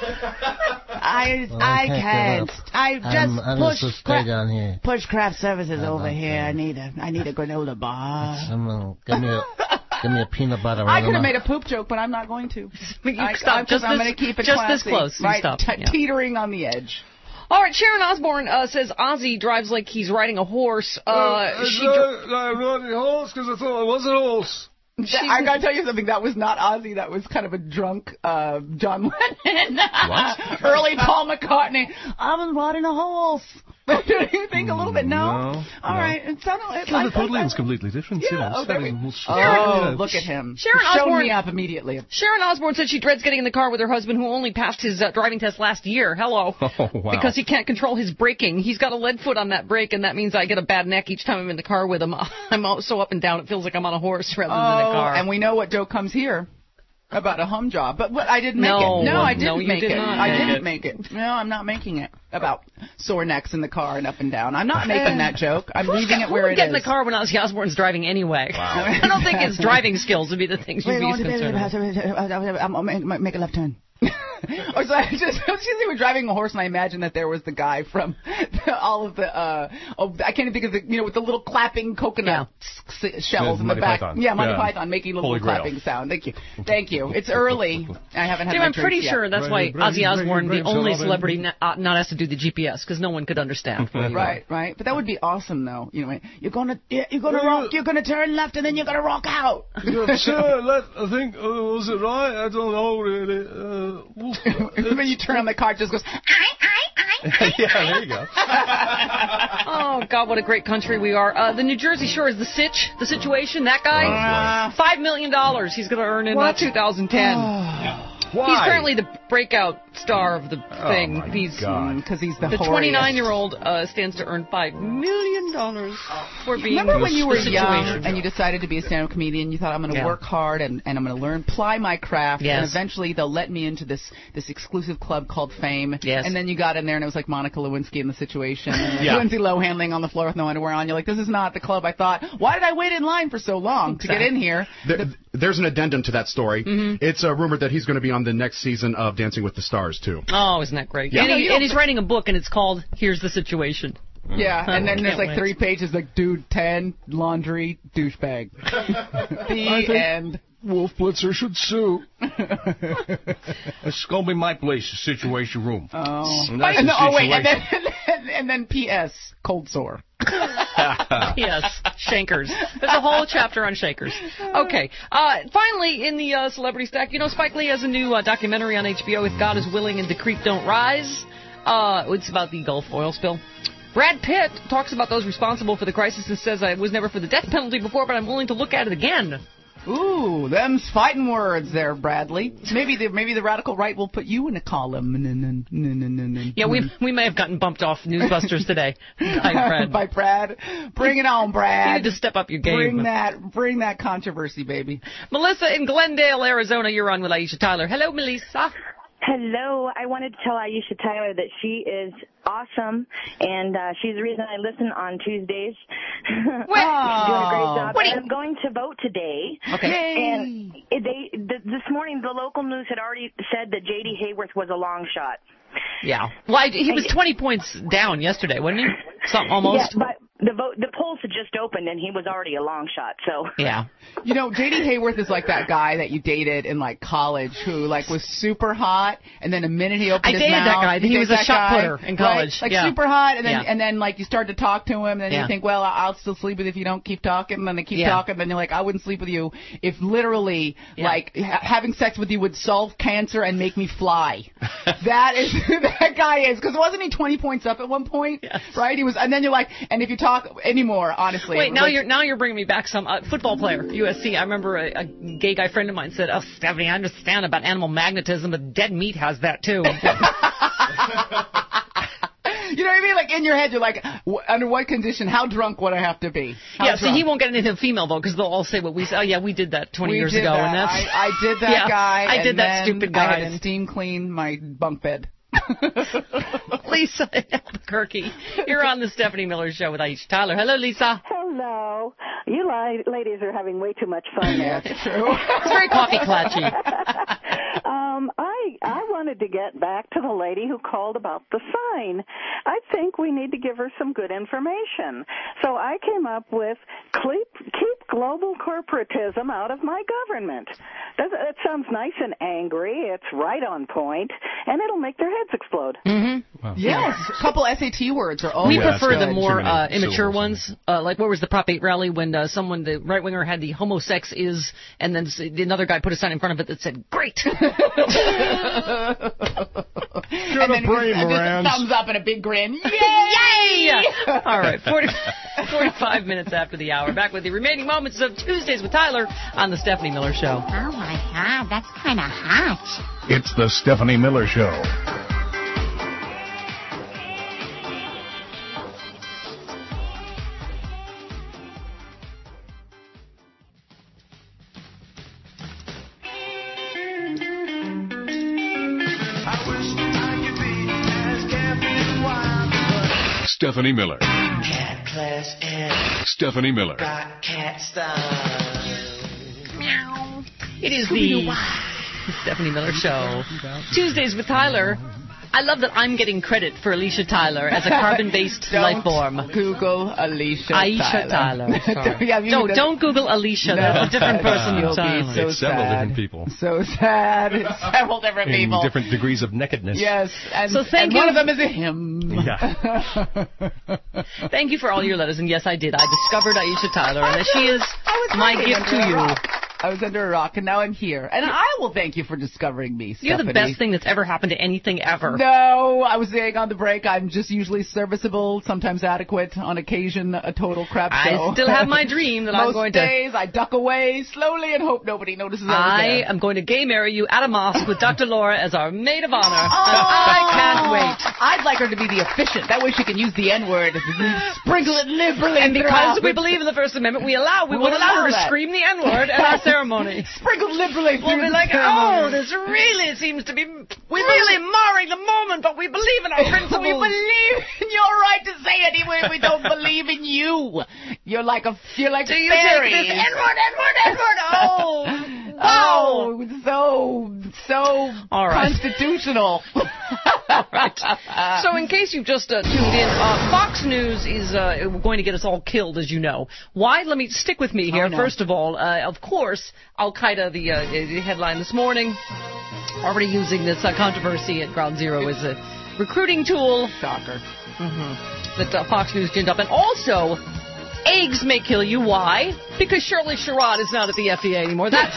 I can't. I just push craft services over here. I need a granola bar. Give me a peanut butter. I could have made a poop joke, but I'm not going to. Stop. I'm going to keep it just classy. this close. Right, stop. Teetering on the edge. All right, Sharon Osbourne says Ozzy drives like he's riding a horse. I rode a horse because I thought I was a horse. I got to tell you something. That was not Ozzy. That was kind of a drunk John Lennon. What? Early Paul McCartney. I was riding a horse. Do you think a little bit? No. All right. It sounded like it's completely different. Yeah. Look at him. Sharon Showed Osbourne me up immediately. Sharon Osbourne said she dreads getting in the car with her husband, who only passed his driving test last year. Hello. Oh, wow. Because he can't control his braking. He's got a lead foot on that brake, and that means I get a bad neck each time I'm in the car with him. I'm so up and down, it feels like I'm on a horse rather than in a car. And we know what joke comes here. About a hum job, but I didn't make it. No, I didn't make it. I didn't make it. No, I'm not making it. About sore necks in the car and up and down. I'm not making that joke. I'm leaving it where it is. Get in the car when Ozzy Osbourne's driving anyway. Wow. I don't think his driving skills would be the things you'd be concerned about. Make a left turn. Or so I was driving a horse, and I imagined that there was the guy from all of the I can't even think of the with the little clapping coconut shells in the back. Python. Yeah, Monty Python making a little clapping sound. Thank you. It's early. I haven't had. I'm pretty sure that's why Ozzy Osbourne, the only celebrity not has to do the GPS, because no one could understand. Right. But that would be awesome, though. You're gonna rock. You're gonna turn left, and then you're gonna rock out. Sure, I think was it right? I don't know really. When you turn on the car, it just goes. Yeah, there you go. Oh, God, what a great country we are. The New Jersey Shore is the situation. That guy, $5 million he's going to earn in 2010. Why? He's currently the breakout star of the thing. Because he's the 29-year-old stands to earn $5 million for being. Remember when you were young and you decided to be a stand-up comedian? You thought, I'm going to work hard and I'm going to ply my craft, and eventually they'll let me into this exclusive club called Fame. Yes. And then you got in there and it was like Monica Lewinsky in The Situation, Lindsay Lohan laying on the floor with no underwear on. You're like, this is not the club I thought. Why did I wait in line for so long to get in here? There's an addendum to that story. Mm-hmm. It's rumored that he's going to be on the next season of Dancing with the Stars, too. Oh, isn't that great? Yeah. And he's writing a book, and it's called Here's the Situation. Yeah, and then there's like 3 pages like, dude, 10, laundry, douchebag. The end. Wolf Blitzer should sue. It's going to be my place, the Situation Room. Oh. Wait, and then P.S., cold sore. Yes, Shankers. There's a whole chapter on Shankers. Okay. Finally, in the celebrity stack, Spike Lee has a new documentary on HBO, If God is Willing and the Creek Don't Rise. It's about the Gulf oil spill. Brad Pitt talks about those responsible for the crisis and says, I was never for the death penalty before, but I'm willing to look at it again. Ooh, them's fighting words there, Bradley. Maybe the radical right will put you in a column. Yeah, we may have gotten bumped off Newsbusters today by Brad. Bring it on, Brad. You need to step up your game. Bring that controversy, baby. Melissa in Glendale, Arizona. You're on with Aisha Tyler. Hello, Melissa. Hello. I wanted to tell Aisha Tyler that she is awesome, and she's the reason I listen on Tuesdays. She's doing a great job. And I'm going to vote today. Okay. And this morning, the local news had already said that J.D. Hayworth was a long shot. Yeah. Well, he was 20 points down yesterday, wasn't he? Almost. Yeah, the polls had just opened, and he was already a long shot. So yeah, you know, J.D. Hayworth is like that guy that you dated in like college who like was super hot, and then the minute he opened his mouth, I dated that guy. He was a shot putter in college, right? Like yeah. super hot, and then like you start to talk to him, and then yeah. you think, well, I'll still sleep with you if you don't keep talking, and then they keep talking, and then you're like, I wouldn't sleep with you if literally like having sex with you would solve cancer and make me fly. That is who that guy is, because wasn't he 20 points up at one point? Yes. Right? He was, and then you're like, and if you talk anymore, honestly. Wait, now you're bringing me back some football player, USC. I remember a gay guy friend of mine said, "Oh, Stephanie, I understand about animal magnetism, but dead meat has that too." You know what I mean? Like in your head, you're like, under what condition? How drunk would I have to be? So he won't get anything female though, because they'll all say what we say. Oh yeah, we did that 20 years ago, and that's I did that guy. I did that stupid guy. I had to steam clean my bunk bed. Lisa in Albuquerque, you're on the Stephanie Miller Show with Aisha Tyler. Hello, Lisa. Hello. You ladies are having way too much fun there. That's true. It's very coffee clutchy. I wanted to get back to the lady who called about the sign. I think we need to give her some good information. So I came up with keep global corporatism out of my government. It sounds nice and angry. It's right on point, and it'll make their heads explode. Mm-hmm. Wow. Yes, a couple SAT words are all. We prefer the more immature ones. Like what was the Prop 8 rally when the right winger had the homo sex is, and then another guy put a sign in front of it that said "Great." And then just a thumbs up and a big grin. Yay! Yay! All right, 45 minutes after the hour. Back with the remaining moments of Tuesdays with Tyler on the Stephanie Miller Show. Oh my God, that's kind of hot. It's the Stephanie Miller Show. Stephanie Miller. Cat class and Stephanie Miller. got cat style. Meow. It is the Stephanie Miller Show. Tuesdays with Tyler. I love that I'm getting credit for Alicia Tyler as a carbon-based life form. Google Alicia Aisha Tyler. Don't Google Alicia. No. That's a different person. You'll be so it's several different people. So sad. It's several different people. In different degrees of nakedness. Yes. And, so thank you. One of them is a him. Yeah. Thank you for all your letters. And yes, I did. I discovered Aisha Tyler, and she is my gift to you. I was under a rock, and now I'm here. And I will thank you for discovering me, Stephanie. You're the best thing that's ever happened to anything ever. No, I was saying on the break, I'm just usually serviceable, sometimes adequate, on occasion a total crap show. I still have my dream that I'm going to... Most days, I duck away slowly and hope nobody notices I am going to gay marry you at a mosque with Dr. Laura as our maid of honor. I can't wait. I'd like her to be the efficient. That way she can use the N-word. Sprinkle it liberally. And because we believe in the First Amendment, we won't allow her to scream the N-word at our ceremony. Sprinkled liberally through we'll be like, this really seems to be really marring the moment, but we believe in our principles. We believe in your right to say it, even if we don't believe in you. You're like Do you fairy. take this N-word? So all right. Constitutional. Right. So in case you've just tuned in, Fox News is going to get us all killed, as you know. Why? Let me stick with me here. No. First of all, of course, Al-Qaeda, the headline this morning, already using this controversy at Ground Zero as a recruiting tool. Shocker. That Fox News ginned up. And also, eggs may kill you. Why? Because Shirley Sherrod is not at the FDA anymore. That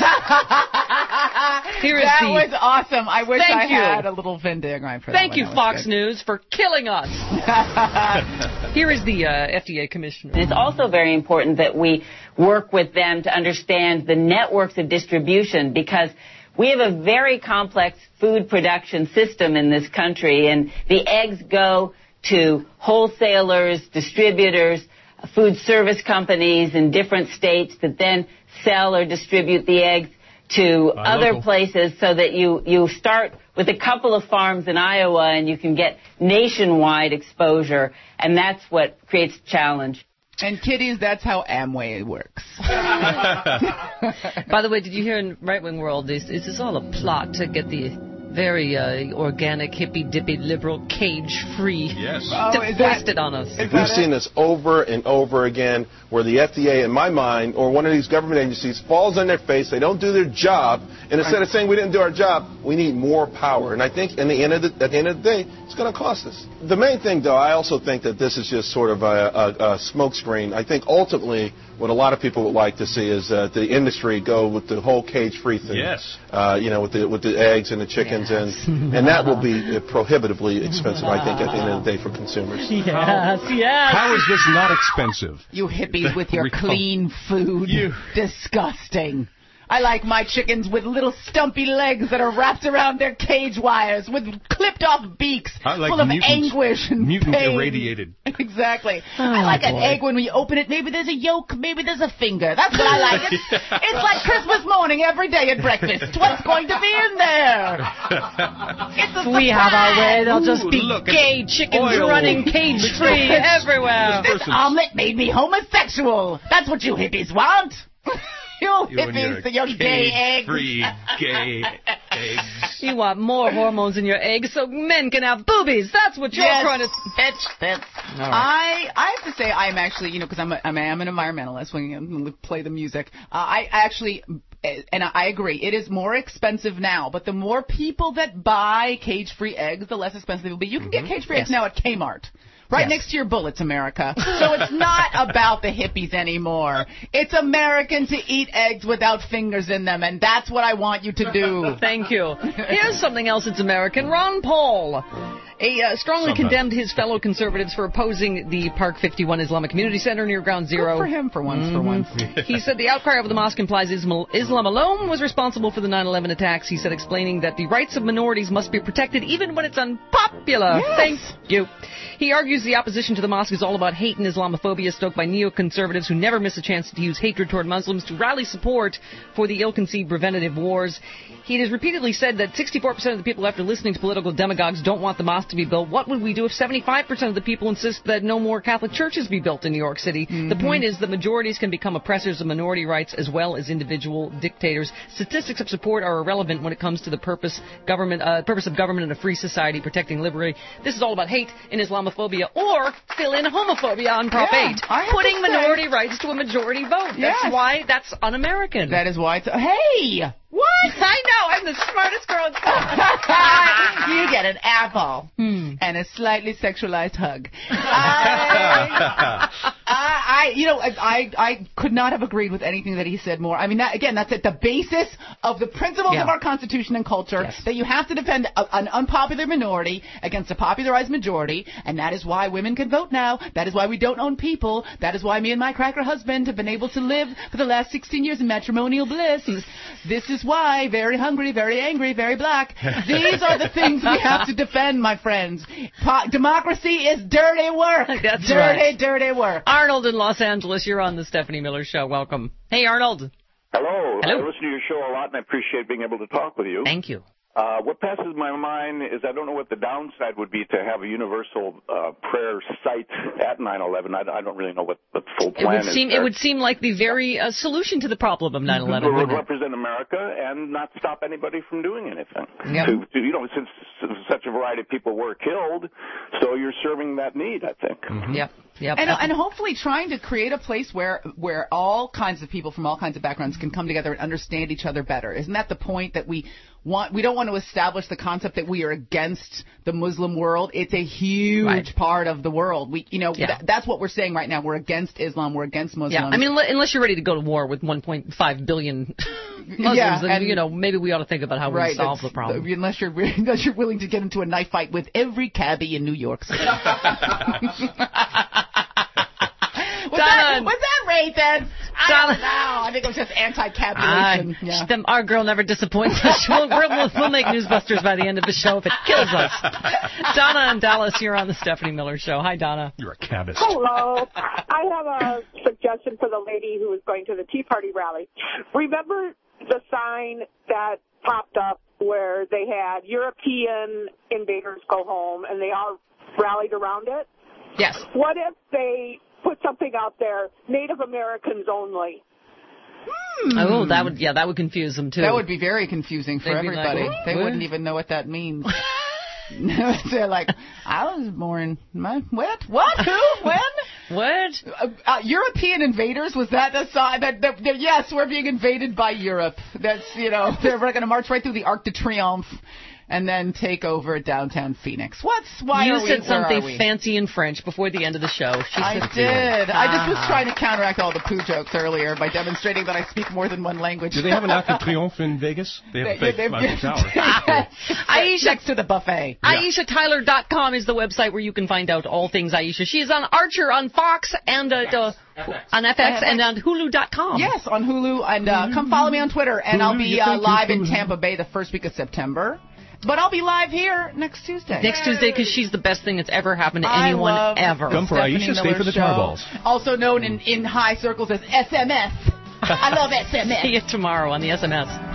was awesome. I wish I had a little Venn diagram for that. Thank you, Fox News, for killing us. Here is the FDA commissioner. It's also very important that we work with them to understand the networks of distribution, because we have a very complex food production system in this country, and the eggs go to wholesalers, distributors, food service companies in different states that then sell or distribute the eggs to other places, so that you start with a couple of farms in Iowa and you can get nationwide exposure, and that's what creates a challenge. And kiddies, that's how Amway works. By the way, did you hear in right-wing world, this is all a plot to get the very organic, hippy-dippy, liberal, cage-free. Yes. Foisted on us. We've seen this over and over again, where the FDA, in my mind, or one of these government agencies, falls on their face. They don't do their job, and instead of saying we didn't do our job, we need more power. And I think at the end of the day, it's going to cost us. The main thing, though, I also think that this is just sort of a smokescreen. I think ultimately what a lot of people would like to see is the industry go with the whole cage-free thing. Yes. With the eggs and the chickens, and that will be prohibitively expensive, I think, at the end of the day for consumers. Yes. How is this not expensive? You hippies with your clean food. Disgusting. I like my chickens with little stumpy legs that are wrapped around their cage wires with clipped-off beaks full of anguish and pain. Irradiated. Exactly. I like an egg when we open it. Maybe there's a yolk, maybe there's a finger. That's what I like. It's like Christmas morning every day at breakfast. What's going to be in there? We have our way. There'll just be gay chickens running cage-free everywhere. This omelet made me homosexual. That's what you hippies want. You hippies, your gay eggs. Free gay eggs. You want more hormones in your eggs so men can have boobies. That's what you're trying to... Bitch. Right. I have to say I'm actually, because I am an environmentalist when we play the music. I actually... And I agree, it is more expensive now, but the more people that buy cage-free eggs, the less expensive it will be. You can get cage-free eggs now at Kmart. Right next to your Bullets, America. So it's not about the hippies anymore. It's American to eat eggs without fingers in them, and that's what I want you to do. Thank you. Here's something else that's American. Ron Paul strongly condemned his fellow conservatives for opposing the Park 51 Islamic Community Center near Ground Zero. Good for him for once. He said the outcry over the mosque implies Islam alone was responsible for the 9/11 attacks. He said, explaining that the rights of minorities must be protected even when it's unpopular. Yes. Thank you. He argues the opposition to the mosque is all about hate and Islamophobia stoked by neoconservatives who never miss a chance to use hatred toward Muslims to rally support for the ill-conceived preventative wars. He has repeatedly said that 64% of the people, after listening to political demagogues, don't want the mosque to be built. What would we do if 75% of the people insist that no more Catholic churches be built in New York City? Mm-hmm. The point is that majorities can become oppressors of minority rights as well as individual dictators. Statistics of support are irrelevant when it comes to the purpose of government in a free society protecting liberty. This is all about hate and Islamophobia, or fill in homophobia on Prop 8. Putting minority rights to a majority vote. That's why that's un-American. That is why it's... Hey! What? I know. I'm the smartest girl in school. You get an apple and a slightly sexualized hug. I could not have agreed with anything that he said more. I mean, that's at the basis of the principles of our Constitution and culture, that you have to defend an unpopular minority against a popularized majority, and that is why women can vote now. That is why we don't own people. That is why me and my cracker husband have been able to live for the last 16 years in matrimonial bliss. This is why, very hungry, very angry, very black. These are the things we have to defend, my friends. Democracy is dirty work. That's dirty work. Arnold in Los Angeles, you're on the Stephanie Miller Show. Welcome. Hey, Arnold. Hello. I listen to your show a lot, and I appreciate being able to talk with you. Thank you. What passes my mind is I don't know what the downside would be to have a universal prayer site at 9/11. I don't really know what the full plan is. It would seem like the very solution to the problem of 9/11. It would represent America and not stop anybody from doing anything. Yep. Since such a variety of people were killed, so you're serving that need, I think. Mm-hmm. Yep. And hopefully trying to create a place where all kinds of people from all kinds of backgrounds can come together and understand each other better. Isn't that the point that we want? We don't want to establish the concept that we are against the Muslim world. It's a huge part of the world. That's what we're saying right now. We're against Islam. We're against Muslims. Yeah, I mean, unless you're ready to go to war with 1.5 billion Muslims, then maybe we ought to think about how we solve the problem. Unless you're willing to get into a knife fight with every cabbie in New York City. Was that raping? I don't know. I think it was just anti-capitalism. Our girl never disappoints us. We'll make Newsbusters by the end of the show if it kills us. Donna in Dallas, you're on the Stephanie Miller Show. Hi, Donna. You're a cabbist. Hello. I have a suggestion for the lady who is going to the Tea Party rally. Remember the sign that popped up where they had European invaders go home and they all rallied around it? Yes. What if they put something out there, Native Americans only? Oh, that would confuse them too. That would be very confusing for everybody. Like, they wouldn't even know what that means. They're like, I was born. What? Who? When? What? European invaders? Was that the sign? Yes, we're being invaded by Europe. That's, they're going to march right through the Arc de Triomphe and then take over downtown Phoenix. You said something fancy in French before the end of the show. I did. I just was trying to counteract all the poo jokes earlier by demonstrating that I speak more than one language. Do they have an Arc de Triomphe in Vegas? They have a fake Eiffel Tower. Aisha, next to the buffet. Yeah. AishaTyler.com is the website where you can find out all things Aisha. She is on Archer, on Fox, and on FX, and on Hulu.com. Yes, on Hulu. And come follow me on Twitter. And I'll be live in Tampa Bay the first week of September. But I'll be live here next Tuesday. Next Tuesday, because she's the best thing that's ever happened to anyone ever. Come for Aisha, stay for the tar balls. Also known in high circles as SMS. I love SMS. See you tomorrow on the SMS.